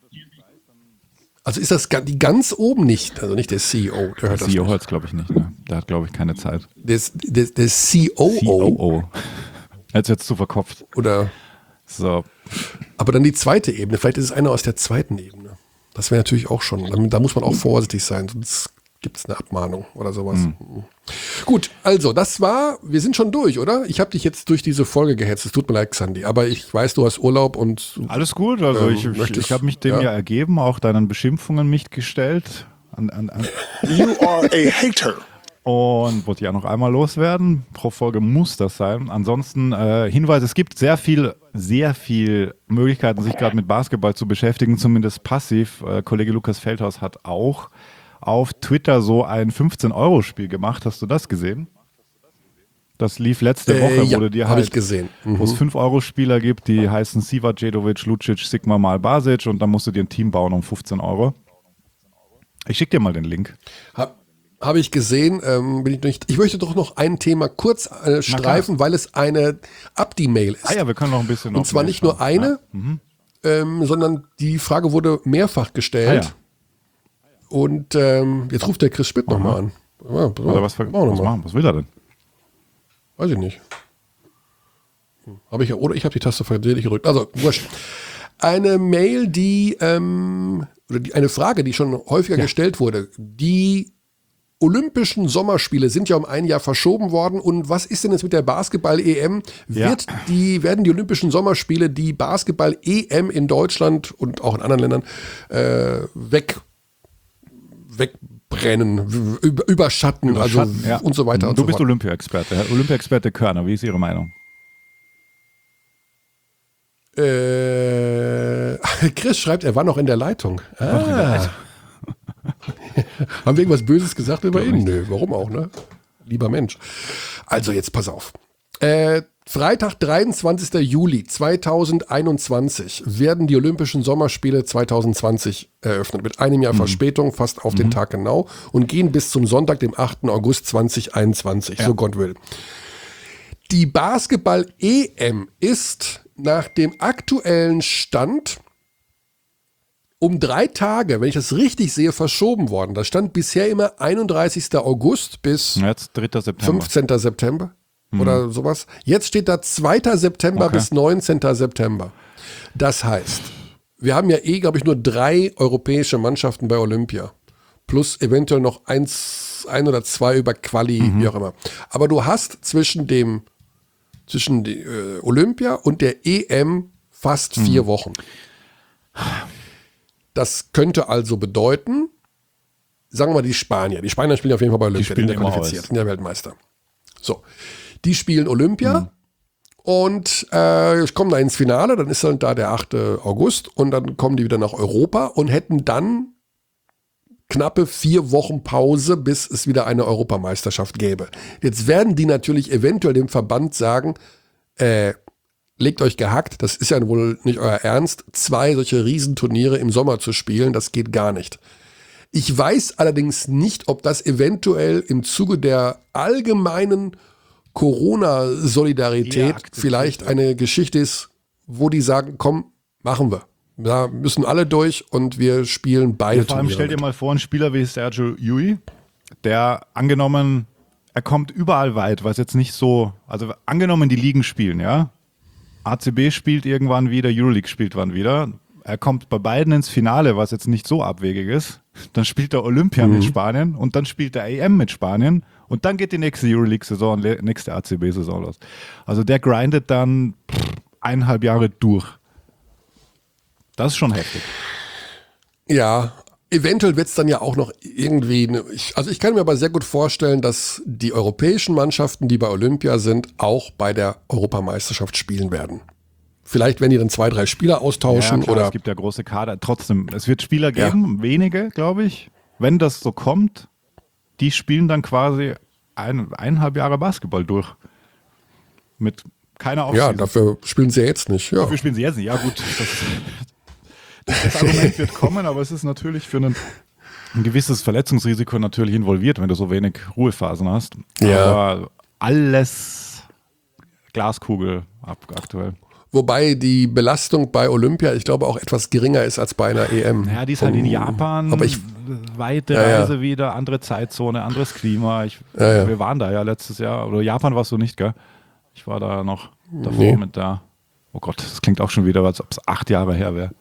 also ist das ga- die ganz oben nicht, also nicht der C E O, der hört der das C E O nicht. hört es, glaube ich, nicht. Ne? Der hat, glaube ich, keine Zeit. Der, der, der C O O, C O O. Jetzt wird's zu verkopft. oder, So. aber dann die zweite Ebene, vielleicht ist es einer aus der zweiten Ebene. Das wäre natürlich auch schon, da muss man auch vorsichtig sein, sonst gibt es eine Abmahnung oder sowas. Hm. Gut, also das war, wir sind schon durch, oder? Ich habe dich jetzt durch diese Folge gehetzt, es tut mir leid, Xandi, aber ich weiß, du hast Urlaub und Alles gut, also Ähm, ich, ich, möchtest- ich habe mich dem ja. ja. ergeben, auch deinen Beschimpfungen nicht gestellt. An, an, an, You are a hater. Und wollte ja noch einmal loswerden. Pro Folge muss das sein. Ansonsten äh, Hinweis, es gibt sehr viel, sehr viel Möglichkeiten, sich gerade mit Basketball zu beschäftigen, zumindest passiv. Äh, Kollege Lukas Feldhaus hat auch auf Twitter so ein fünfzehn-Euro-Spiel gemacht. Hast du das gesehen? Das lief letzte Äh, Woche, ja, wo du dir hab halt, ich gesehen. wo es Mhm. fünf-Euro-Spieler gibt, die heißen Siva, Djedovic, Lucic, Sigma mal Basic und dann musst du dir ein Team bauen um fünfzehn Euro. Ich schicke dir mal den Link. Habe hab ich gesehen, ähm, bin ich nicht. Ich möchte doch noch ein Thema kurz äh, streifen, weil es eine Abdi-Mail ist. Ah ja, wir können noch ein bisschen Und zwar nicht nur eine, ähm, sondern die Frage wurde mehrfach gestellt. Ah ja. Und ähm, jetzt ruft der Chris Schmidt nochmal an. Ja, Oder was, machen wir was, mal. machen? Was will er denn? Weiß ich nicht. Habe ich ja, oder ich habe die Taste versehentlich gedrückt. Also, wurscht. Eine Mail, die, ähm, oder die, eine Frage, die schon häufiger gestellt wurde. Die Olympischen Sommerspiele sind ja um ein Jahr verschoben worden. Und was ist denn jetzt mit der Basketball-E M? Ja. Wird die, werden die Olympischen Sommerspiele die Basketball-E M in Deutschland und auch in anderen Ländern äh, weg, wegbrennen, w- über, überschatten, also Schatten, ja. und so weiter und Du so bist fort. Olympia-Experte. Herr Olympia-Experte Körner, wie ist Ihre Meinung? Äh, Chris schreibt, er war noch in der Leitung. Ah. Haben wir irgendwas Böses gesagt über ihn? Nö, warum auch, ne? Lieber Mensch. Also jetzt pass auf. Äh, Freitag, dreiundzwanzigster Juli zweitausendeinundzwanzig werden die Olympischen Sommerspiele zweitausendzwanzig eröffnet. Mit einem Jahr Verspätung, fast auf den Tag genau. Und gehen bis zum Sonntag, dem achten August zweitausendeinundzwanzig, so Gott will. Die Basketball-E M ist nach dem aktuellen Stand um drei Tage, wenn ich das richtig sehe, verschoben worden. Das stand bisher immer einunddreißigster August bis Jetzt dritter September. fünfzehnter September oder sowas. Jetzt steht da zweiter September Okay. bis neunzehnter September. Das heißt, wir haben ja eh, glaube ich, nur drei europäische Mannschaften bei Olympia. plus eventuell noch eins, ein oder zwei über Quali, Mhm. wie auch immer. Aber du hast zwischen dem zwischen die, äh, Olympia und der E M fast Mhm. vier Wochen. Das könnte also bedeuten, sagen wir mal die Spanier. Die Spanier spielen auf jeden Fall bei Olympia, spielen sind ja immer qualifiziert, aus. sind ja Weltmeister. So, die spielen Olympia Mhm. und äh, kommen da ins Finale, dann ist dann da der achte August und dann kommen die wieder nach Europa und hätten dann knappe vier Wochen Pause, bis es wieder eine Europameisterschaft gäbe. Jetzt werden die natürlich eventuell dem Verband sagen, äh, legt euch gehackt, das ist ja wohl nicht euer Ernst, zwei solche Riesenturniere im Sommer zu spielen, das geht gar nicht. Ich weiß allerdings nicht, ob das eventuell im Zuge der allgemeinen Corona-Solidarität Ja, akzeptiert vielleicht wird. eine Geschichte ist, wo die sagen, komm, machen wir. Da müssen alle durch und wir spielen beide Ja, vor allem Turniere stell dir mit. mal vor, ein Spieler wie Sergio Llull, der angenommen, er kommt überall weit, was jetzt nicht so, also angenommen die Ligen spielen, ja, A C B spielt irgendwann wieder, Euroleague spielt wann wieder, er kommt bei beiden ins Finale, was jetzt nicht so abwegig ist, dann spielt er Olympia Mhm. mit Spanien und dann spielt er A M mit Spanien und dann geht die nächste Euroleague-Saison und die nächste A C B-Saison los. Also der grindet dann pff, eineinhalb Jahre durch. Das ist schon heftig. Ja, eventuell wird es dann ja auch noch irgendwie, ne, ich, also ich kann mir aber sehr gut vorstellen, dass die europäischen Mannschaften, die bei Olympia sind, auch bei der Europameisterschaft spielen werden. Vielleicht, wenn die dann zwei, drei Spieler austauschen Ja, klar, oder es gibt ja große Kader. Trotzdem, es wird Spieler geben, wenige, glaube ich. Wenn das so kommt, die spielen dann quasi ein, eineinhalb Jahre Basketball durch. Mit keiner ja, Offseason. dafür spielen sie ja jetzt nicht. Ja. Dafür spielen sie jetzt nicht. Ja gut, das, das, das Argument wird kommen, aber es ist natürlich für einen, ein gewisses Verletzungsrisiko natürlich involviert, wenn du so wenig Ruhephasen hast. Ja. Aber alles Glaskugel ab aktuell. Wobei die Belastung bei Olympia, ich glaube, auch etwas geringer ist als bei einer E M. Ja, die ist halt in Um, Japan, Aber ich, weite Ja, ja. Reise wieder, andere Zeitzone, anderes Klima. Ich, Ja, ja. Wir waren da ja letztes Jahr, oder Japan warst du nicht, gell? Ich war da noch davor Nee. mit da. Oh Gott, das klingt auch schon wieder, als ob es acht Jahre her wäre.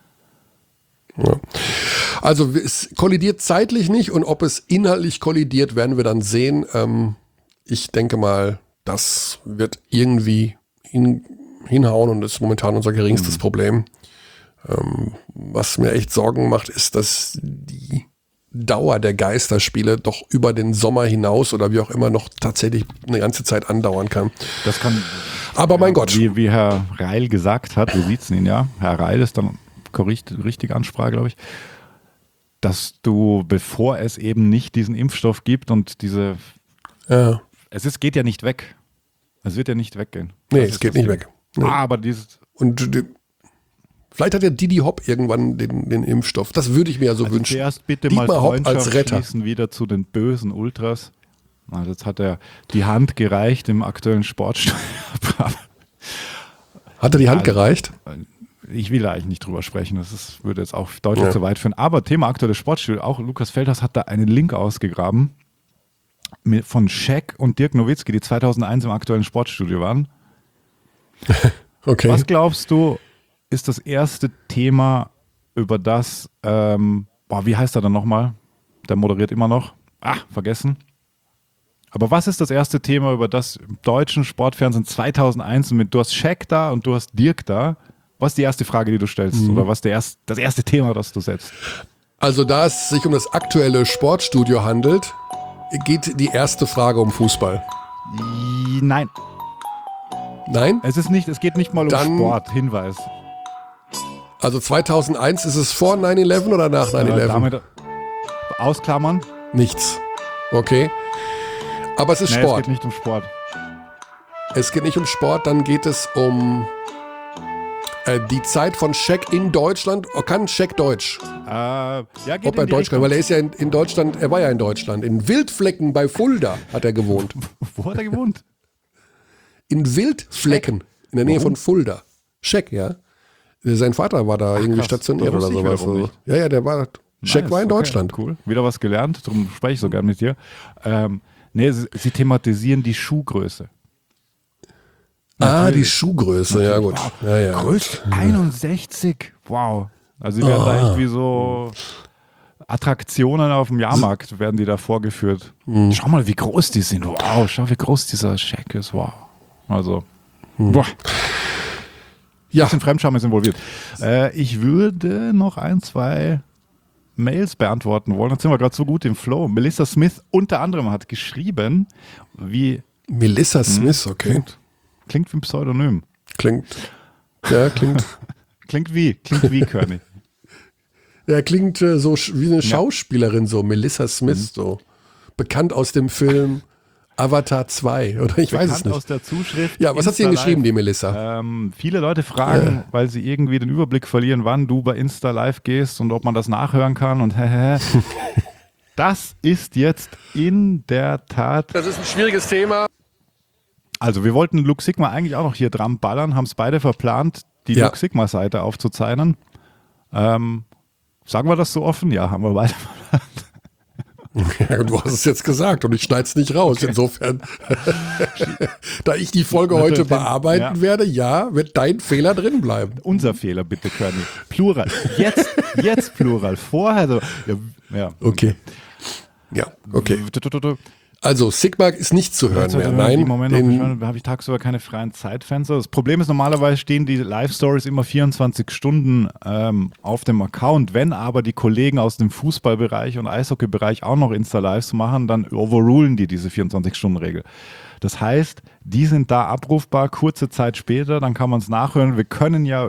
ja. Also es kollidiert zeitlich nicht und ob es inhaltlich kollidiert, werden wir dann sehen. Ähm, ich denke mal, das wird irgendwie hin, hinhauen und ist momentan unser geringstes Problem. Ähm, was mir echt Sorgen macht, ist, dass die Dauer der Geisterspiele doch über den Sommer hinaus oder wie auch immer noch tatsächlich eine ganze Zeit andauern kann. Das kann, Aber mein ja, Gott. Wie, wie Herr Reil gesagt hat, wir sitzen ihn ja, Herr Reil ist dann richtig, richtige Ansprache, glaube ich, dass du, bevor es eben nicht diesen Impfstoff gibt und diese, Ja. es ist, geht ja nicht weg. Es wird ja nicht weggehen. Nee, Das es ist geht das nicht Ding. weg. Nee. Aber dieses, Und die, vielleicht hat ja Didi Hopp irgendwann den, den Impfstoff. Das würde ich mir ja so also wünschen. zuerst bitte Dietmar mal Hopp Freundschaft als Retter. schließen wieder zu den bösen Ultras. Also jetzt hat er die Hand gereicht im aktuellen Sportstudio. Hat er die Hand Also, gereicht? Ich will da eigentlich nicht drüber sprechen, das ist, würde jetzt auch deutlich Ja. zu weit führen. Aber Thema aktuelles Sportstudio, auch Lukas Feldhaus hat da einen Link ausgegraben mit, von Shaq und Dirk Nowitzki, die zweitausendeins im aktuellen Sportstudio waren. Okay. Was glaubst du, ist das erste Thema, über das, ähm, boah, wie heißt er dann nochmal? Der moderiert immer noch. Ah, vergessen. Aber was ist das erste Thema, über das im deutschen Sportfernsehen zweitausendeins, mit, du hast Shaq da und du hast Dirk da, was ist die erste Frage, die du stellst? Mhm. Oder was ist der erst, das erste Thema, das du setzt? Also da es sich um das aktuelle Sportstudio handelt, geht die erste Frage um Fußball. Nein, Nein? es ist nicht, es geht nicht mal um Dann- Sport, Hinweis. Also zweitausendeins, ist es vor neun elf oder nach neun Äh, elf? damit ausklammern? Nichts. Okay. Aber es ist Nee, es Sport. geht nicht um Sport. Es geht nicht um Sport, dann geht es um äh, die Zeit von Shaq in Deutschland. Oh, kann Shaq Deutsch? Äh, ja, geht Ob er in die Deutsch kann, Richtung. weil er ist ja in, in Deutschland, er war ja in Deutschland. In Wildflecken bei Fulda hat er gewohnt. Wo hat er gewohnt? In Wildflecken, in der Nähe Warum? von Fulda. Shaq, ja. Sein Vater war da irgendwie krass. stationiert Das oder wusste ich sowas. wiederum Also, nicht. ja, ja, der war. Shaq Nice, war in okay, Deutschland. Cool. Wieder was gelernt, darum spreche ich so gern mit dir. Ähm, nee, sie, sie thematisieren die Schuhgröße. Ah, die Natürlich. Schuhgröße, ja gut. Wow. Ja, ja. Größe einundsechzig. Wow. Also sie werden da Ah. echt wie so, Attraktionen auf dem Jahrmarkt werden die da vorgeführt. Mhm. Schau mal, wie groß die sind. Wow, schau, wie groß dieser Scheck ist. Wow. Also, mhm. boah. Ja. Ein bisschen Fremdscham ist involviert. Äh, ich würde noch ein, zwei Mails beantworten wollen. Jetzt sind wir gerade so gut im Flow. Melissa Smith unter anderem hat geschrieben, wie... Melissa Smith, okay. Klingt, klingt wie ein Pseudonym. Klingt, ja, klingt... klingt wie, klingt wie, Körny. Ja, klingt äh, so sch- wie eine Schauspielerin, so Melissa Smith, mhm. so. Bekannt aus dem Film Avatar zwei, oder ich Bekannt weiß es nicht. aus der Zuschrift. Ja, was hat sie denn geschrieben, die Melissa? Ähm, viele Leute fragen, ja. weil sie irgendwie den Überblick verlieren, wann du bei Insta Live gehst und ob man das nachhören kann und hehehe. Das ist jetzt in der Tat... Das ist ein schwieriges Thema. Also wir wollten Luke Sigma eigentlich auch noch hier dran ballern, haben es beide verplant, die ja. Luke Sigma Seite aufzuzeichnen. Ähm, sagen wir das so offen? Ja, haben wir beide verplant. Ja, du hast es jetzt gesagt und ich schneide es nicht raus. Okay. Insofern, da ich die Folge heute bearbeiten ja. werde, ja, wird dein Fehler drin bleiben. Unser Fehler, bitte, Körny. Plural. Jetzt, jetzt Plural. Vorher so. Ja, ja. Okay. Ja, okay. Also Sigma ist nicht zu hören mehr. Nein, im Moment habe ich tagsüber keine freien Zeitfenster. Das Problem ist, normalerweise stehen die Live-Stories immer vierundzwanzig Stunden ähm, auf dem Account. Wenn aber die Kollegen aus dem Fußballbereich und Eishockeybereich auch noch Insta-Lives machen, dann overrulen die diese vierundzwanzig-Stunden-Regel. Das heißt, die sind da abrufbar, kurze Zeit später, dann kann man es nachhören. Wir können ja...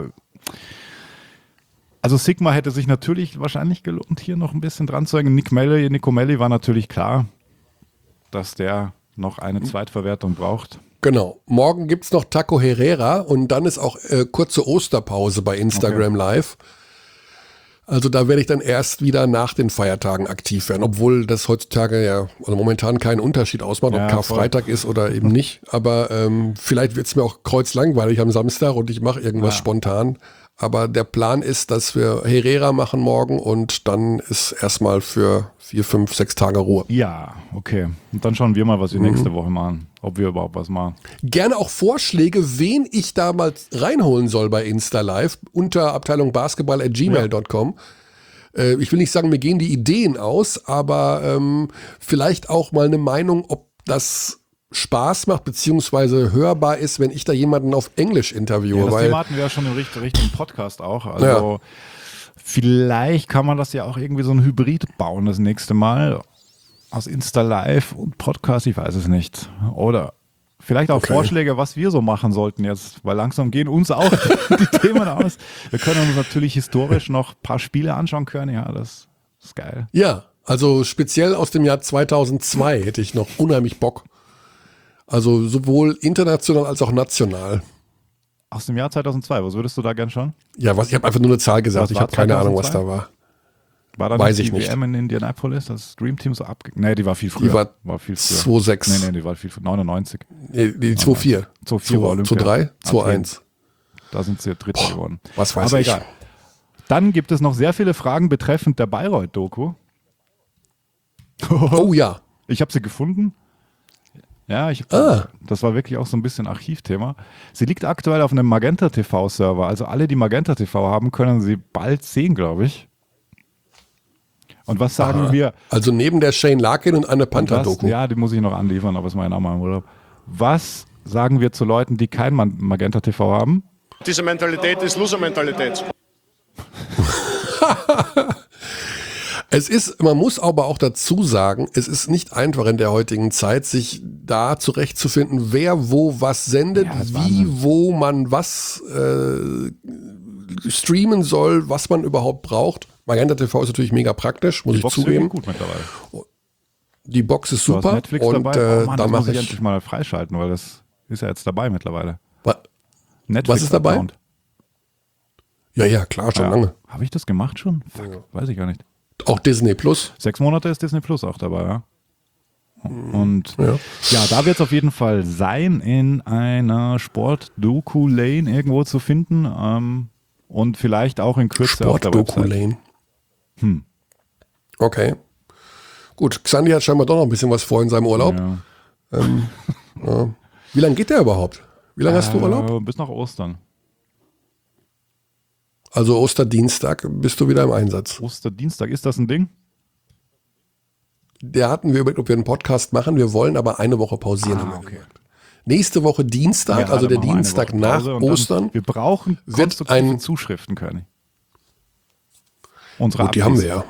Also Sigma hätte sich natürlich wahrscheinlich gelohnt, hier noch ein bisschen dran zu hängen. Nick Melli, Nico Melli war natürlich klar, dass der noch eine Zweitverwertung braucht. Genau. Morgen gibt es noch Taco Herrera und dann ist auch äh, kurze Osterpause bei Instagram okay. Live. Also da werde ich dann erst wieder nach den Feiertagen aktiv werden, obwohl das heutzutage ja also momentan keinen Unterschied ausmacht, ob ja, Karfreitag voll. ist oder eben nicht. Aber ähm, vielleicht wird es mir auch kreuzlangweilig am Samstag und ich mache irgendwas ja. spontan. Aber der Plan ist, dass wir Herrera machen morgen und dann ist erstmal für vier, fünf, sechs Tage Ruhe. Ja, okay. Und dann schauen wir mal, was wir mhm. nächste Woche machen. Ob wir überhaupt was machen. Gerne auch Vorschläge, wen ich da mal reinholen soll bei Insta Live unter Abteilung Basketball at gmail dot com. Ja. Äh, ich will nicht sagen, mir gehen die Ideen aus, aber ähm, vielleicht auch mal eine Meinung, ob das Spaß macht, beziehungsweise hörbar ist, wenn ich da jemanden auf Englisch interviewe. Ja, das weil, Thema hatten wir ja schon im richtigen Podcast auch. Also ja. vielleicht kann man das ja auch irgendwie so ein Hybrid bauen das nächste Mal. Aus Insta Live und Podcast, ich weiß es nicht. Oder vielleicht auch okay. Vorschläge, was wir so machen sollten jetzt, weil langsam gehen uns auch die Themen aus. Wir können uns natürlich historisch noch ein paar Spiele anschauen können. Ja, das ist geil. Ja, also speziell aus dem Jahr zweitausendzwei hätte ich noch unheimlich Bock. Also sowohl international als auch national. Aus dem Jahr zweitausendzwei, was würdest du da gern schauen? Ja, was, ich habe einfach nur eine Zahl gesagt, ich habe keine Ahnung, was da war. War da Weiß nicht ich die nicht. W M in Indianapolis, das Dream Team so abge... Nee, die war viel früher. Die war, war viel früher. zwei sechs. Nee, nee, die war viel früher. neunundneunzig. Nee, die zwei vier. zwei vier war Olympia. zwei drei, zwei eins. Da sind sie Dritte Boah, geworden. Was weiß Aber ich. egal. Dann gibt es noch sehr viele Fragen betreffend der Bayreuth-Doku. Oh ja. Ich habe sie gefunden. Ja, ich, ah. das war wirklich auch so ein bisschen Archivthema. Sie liegt aktuell auf einem Magenta T V-Server. Also alle, die Magenta T V haben, können sie bald sehen, glaube ich. Und was sagen Aha. wir? Also neben der Shane Larkin und Anne Panther-Doku. Ja, die muss ich noch anliefern, aber ist mein Name im Urlaub. Was sagen wir zu Leuten, die kein Magenta T V haben? Diese Mentalität ist Loser-Mentalität. Es ist, man muss aber auch dazu sagen, es ist nicht einfach in der heutigen Zeit, sich da zurechtzufinden, wer wo was sendet, ja, wie, wo man was äh, streamen soll, was man überhaupt braucht. Magenta T V ist natürlich mega praktisch, muss Die ich Box zugeben. Ist gut mittlerweile. Die Box ist Du super. hast Netflix und dabei? äh, Oh Mann, da das muss mache ich ich endlich mal freischalten, weil das ist ja jetzt dabei mittlerweile. Wa Netflix was ist dabei? Account. Ja, ja, klar, schon ja. lange. Habe ich das gemacht schon? Fuck, ja. Weiß ich gar nicht. Auch Disney Plus. Sechs Monate ist Disney Plus auch dabei, ja. Und ja, ja da wird es auf jeden Fall sein, in einer Sport-Doku-Lane irgendwo zu finden. Ähm, und vielleicht auch in Kürze auf der Website. Sport-Doku-Lane. Hm. Okay. Gut, Xandi hat scheinbar doch noch ein bisschen was vor in seinem Urlaub. Ja. Ähm, ja. Wie lange geht der überhaupt? Wie lange hast du Urlaub? Äh, bis nach Ostern. Also Osterdienstag bist du wieder im Einsatz. Osterdienstag, ist das ein Ding? Der hatten wir überlegt, ob wir einen Podcast machen. Wir wollen aber eine Woche pausieren. Ah, haben wir okay. gesagt. Nächste Woche Dienstag, Ja, also dann der machen wir eine Dienstag Woche nach Pause und dann- Ostern. Wir brauchen wird konstruktive ein- Zuschriften, König. Unsere Gut, die haben Abis. wir ja.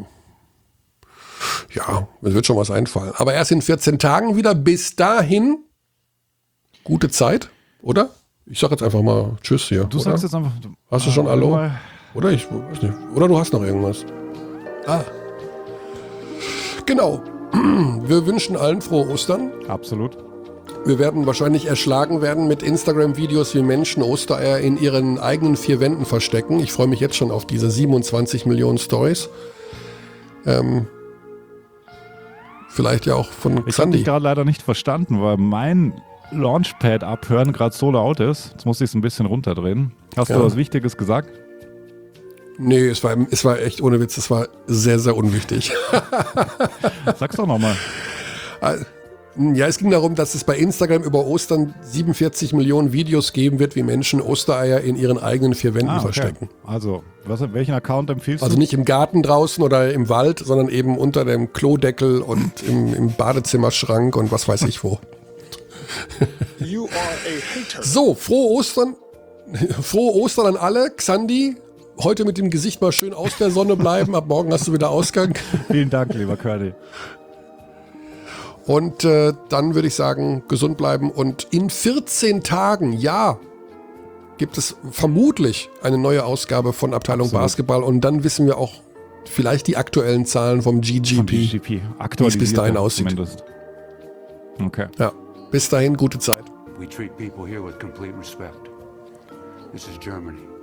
Ja, es wird schon was einfallen. Aber erst in vierzehn Tagen wieder. Bis dahin, gute Zeit, oder? Ich sag jetzt einfach mal Tschüss hier. Du oder? sagst jetzt einfach. Hast du schon äh, Hallo? mal- Oder ich weiß nicht. Oder du hast noch irgendwas. Ah. Genau. Wir wünschen allen frohe Ostern. Absolut. Wir werden wahrscheinlich erschlagen werden mit Instagram-Videos, wie Menschen Ostereier in ihren eigenen vier Wänden verstecken. Ich freue mich jetzt schon auf diese siebenundzwanzig Millionen Stories. Ähm, vielleicht ja auch von Ich habe Xandi. dich gerade leider nicht verstanden, weil mein Launchpad abhören gerade so laut ist. Jetzt muss ich es ein bisschen runterdrehen. Hast Ja. du was Wichtiges gesagt? Nee, es war, es war echt ohne Witz, es war sehr, sehr unwichtig. Sag's doch nochmal. Ja, es ging darum, dass es bei Instagram über Ostern siebenundvierzig Millionen Videos geben wird, wie Menschen Ostereier in ihren eigenen vier Wänden Ah, okay. verstecken. Also, was, welchen Account empfiehlst Also du? nicht im Garten draußen oder im Wald, sondern eben unter dem Klodeckel und im, im Badezimmerschrank und was weiß ich wo. You are a hater. So, frohe Ostern. Frohe Ostern an alle. Xandi, heute mit dem Gesicht mal schön aus der Sonne bleiben. Ab morgen hast du wieder Ausgang. Vielen Dank, lieber Curly. Und äh, dann würde ich sagen, gesund bleiben. Und in vierzehn Tagen, ja, gibt es vermutlich eine neue Ausgabe von Abteilung Absolut. Basketball. Und dann wissen wir auch vielleicht die aktuellen Zahlen vom G G Von P. G G P. Aktualisiert bis dahin aussieht. Zumindest. Okay. Ja, bis dahin, gute Zeit. We treat people here with complete respect. This is Germany.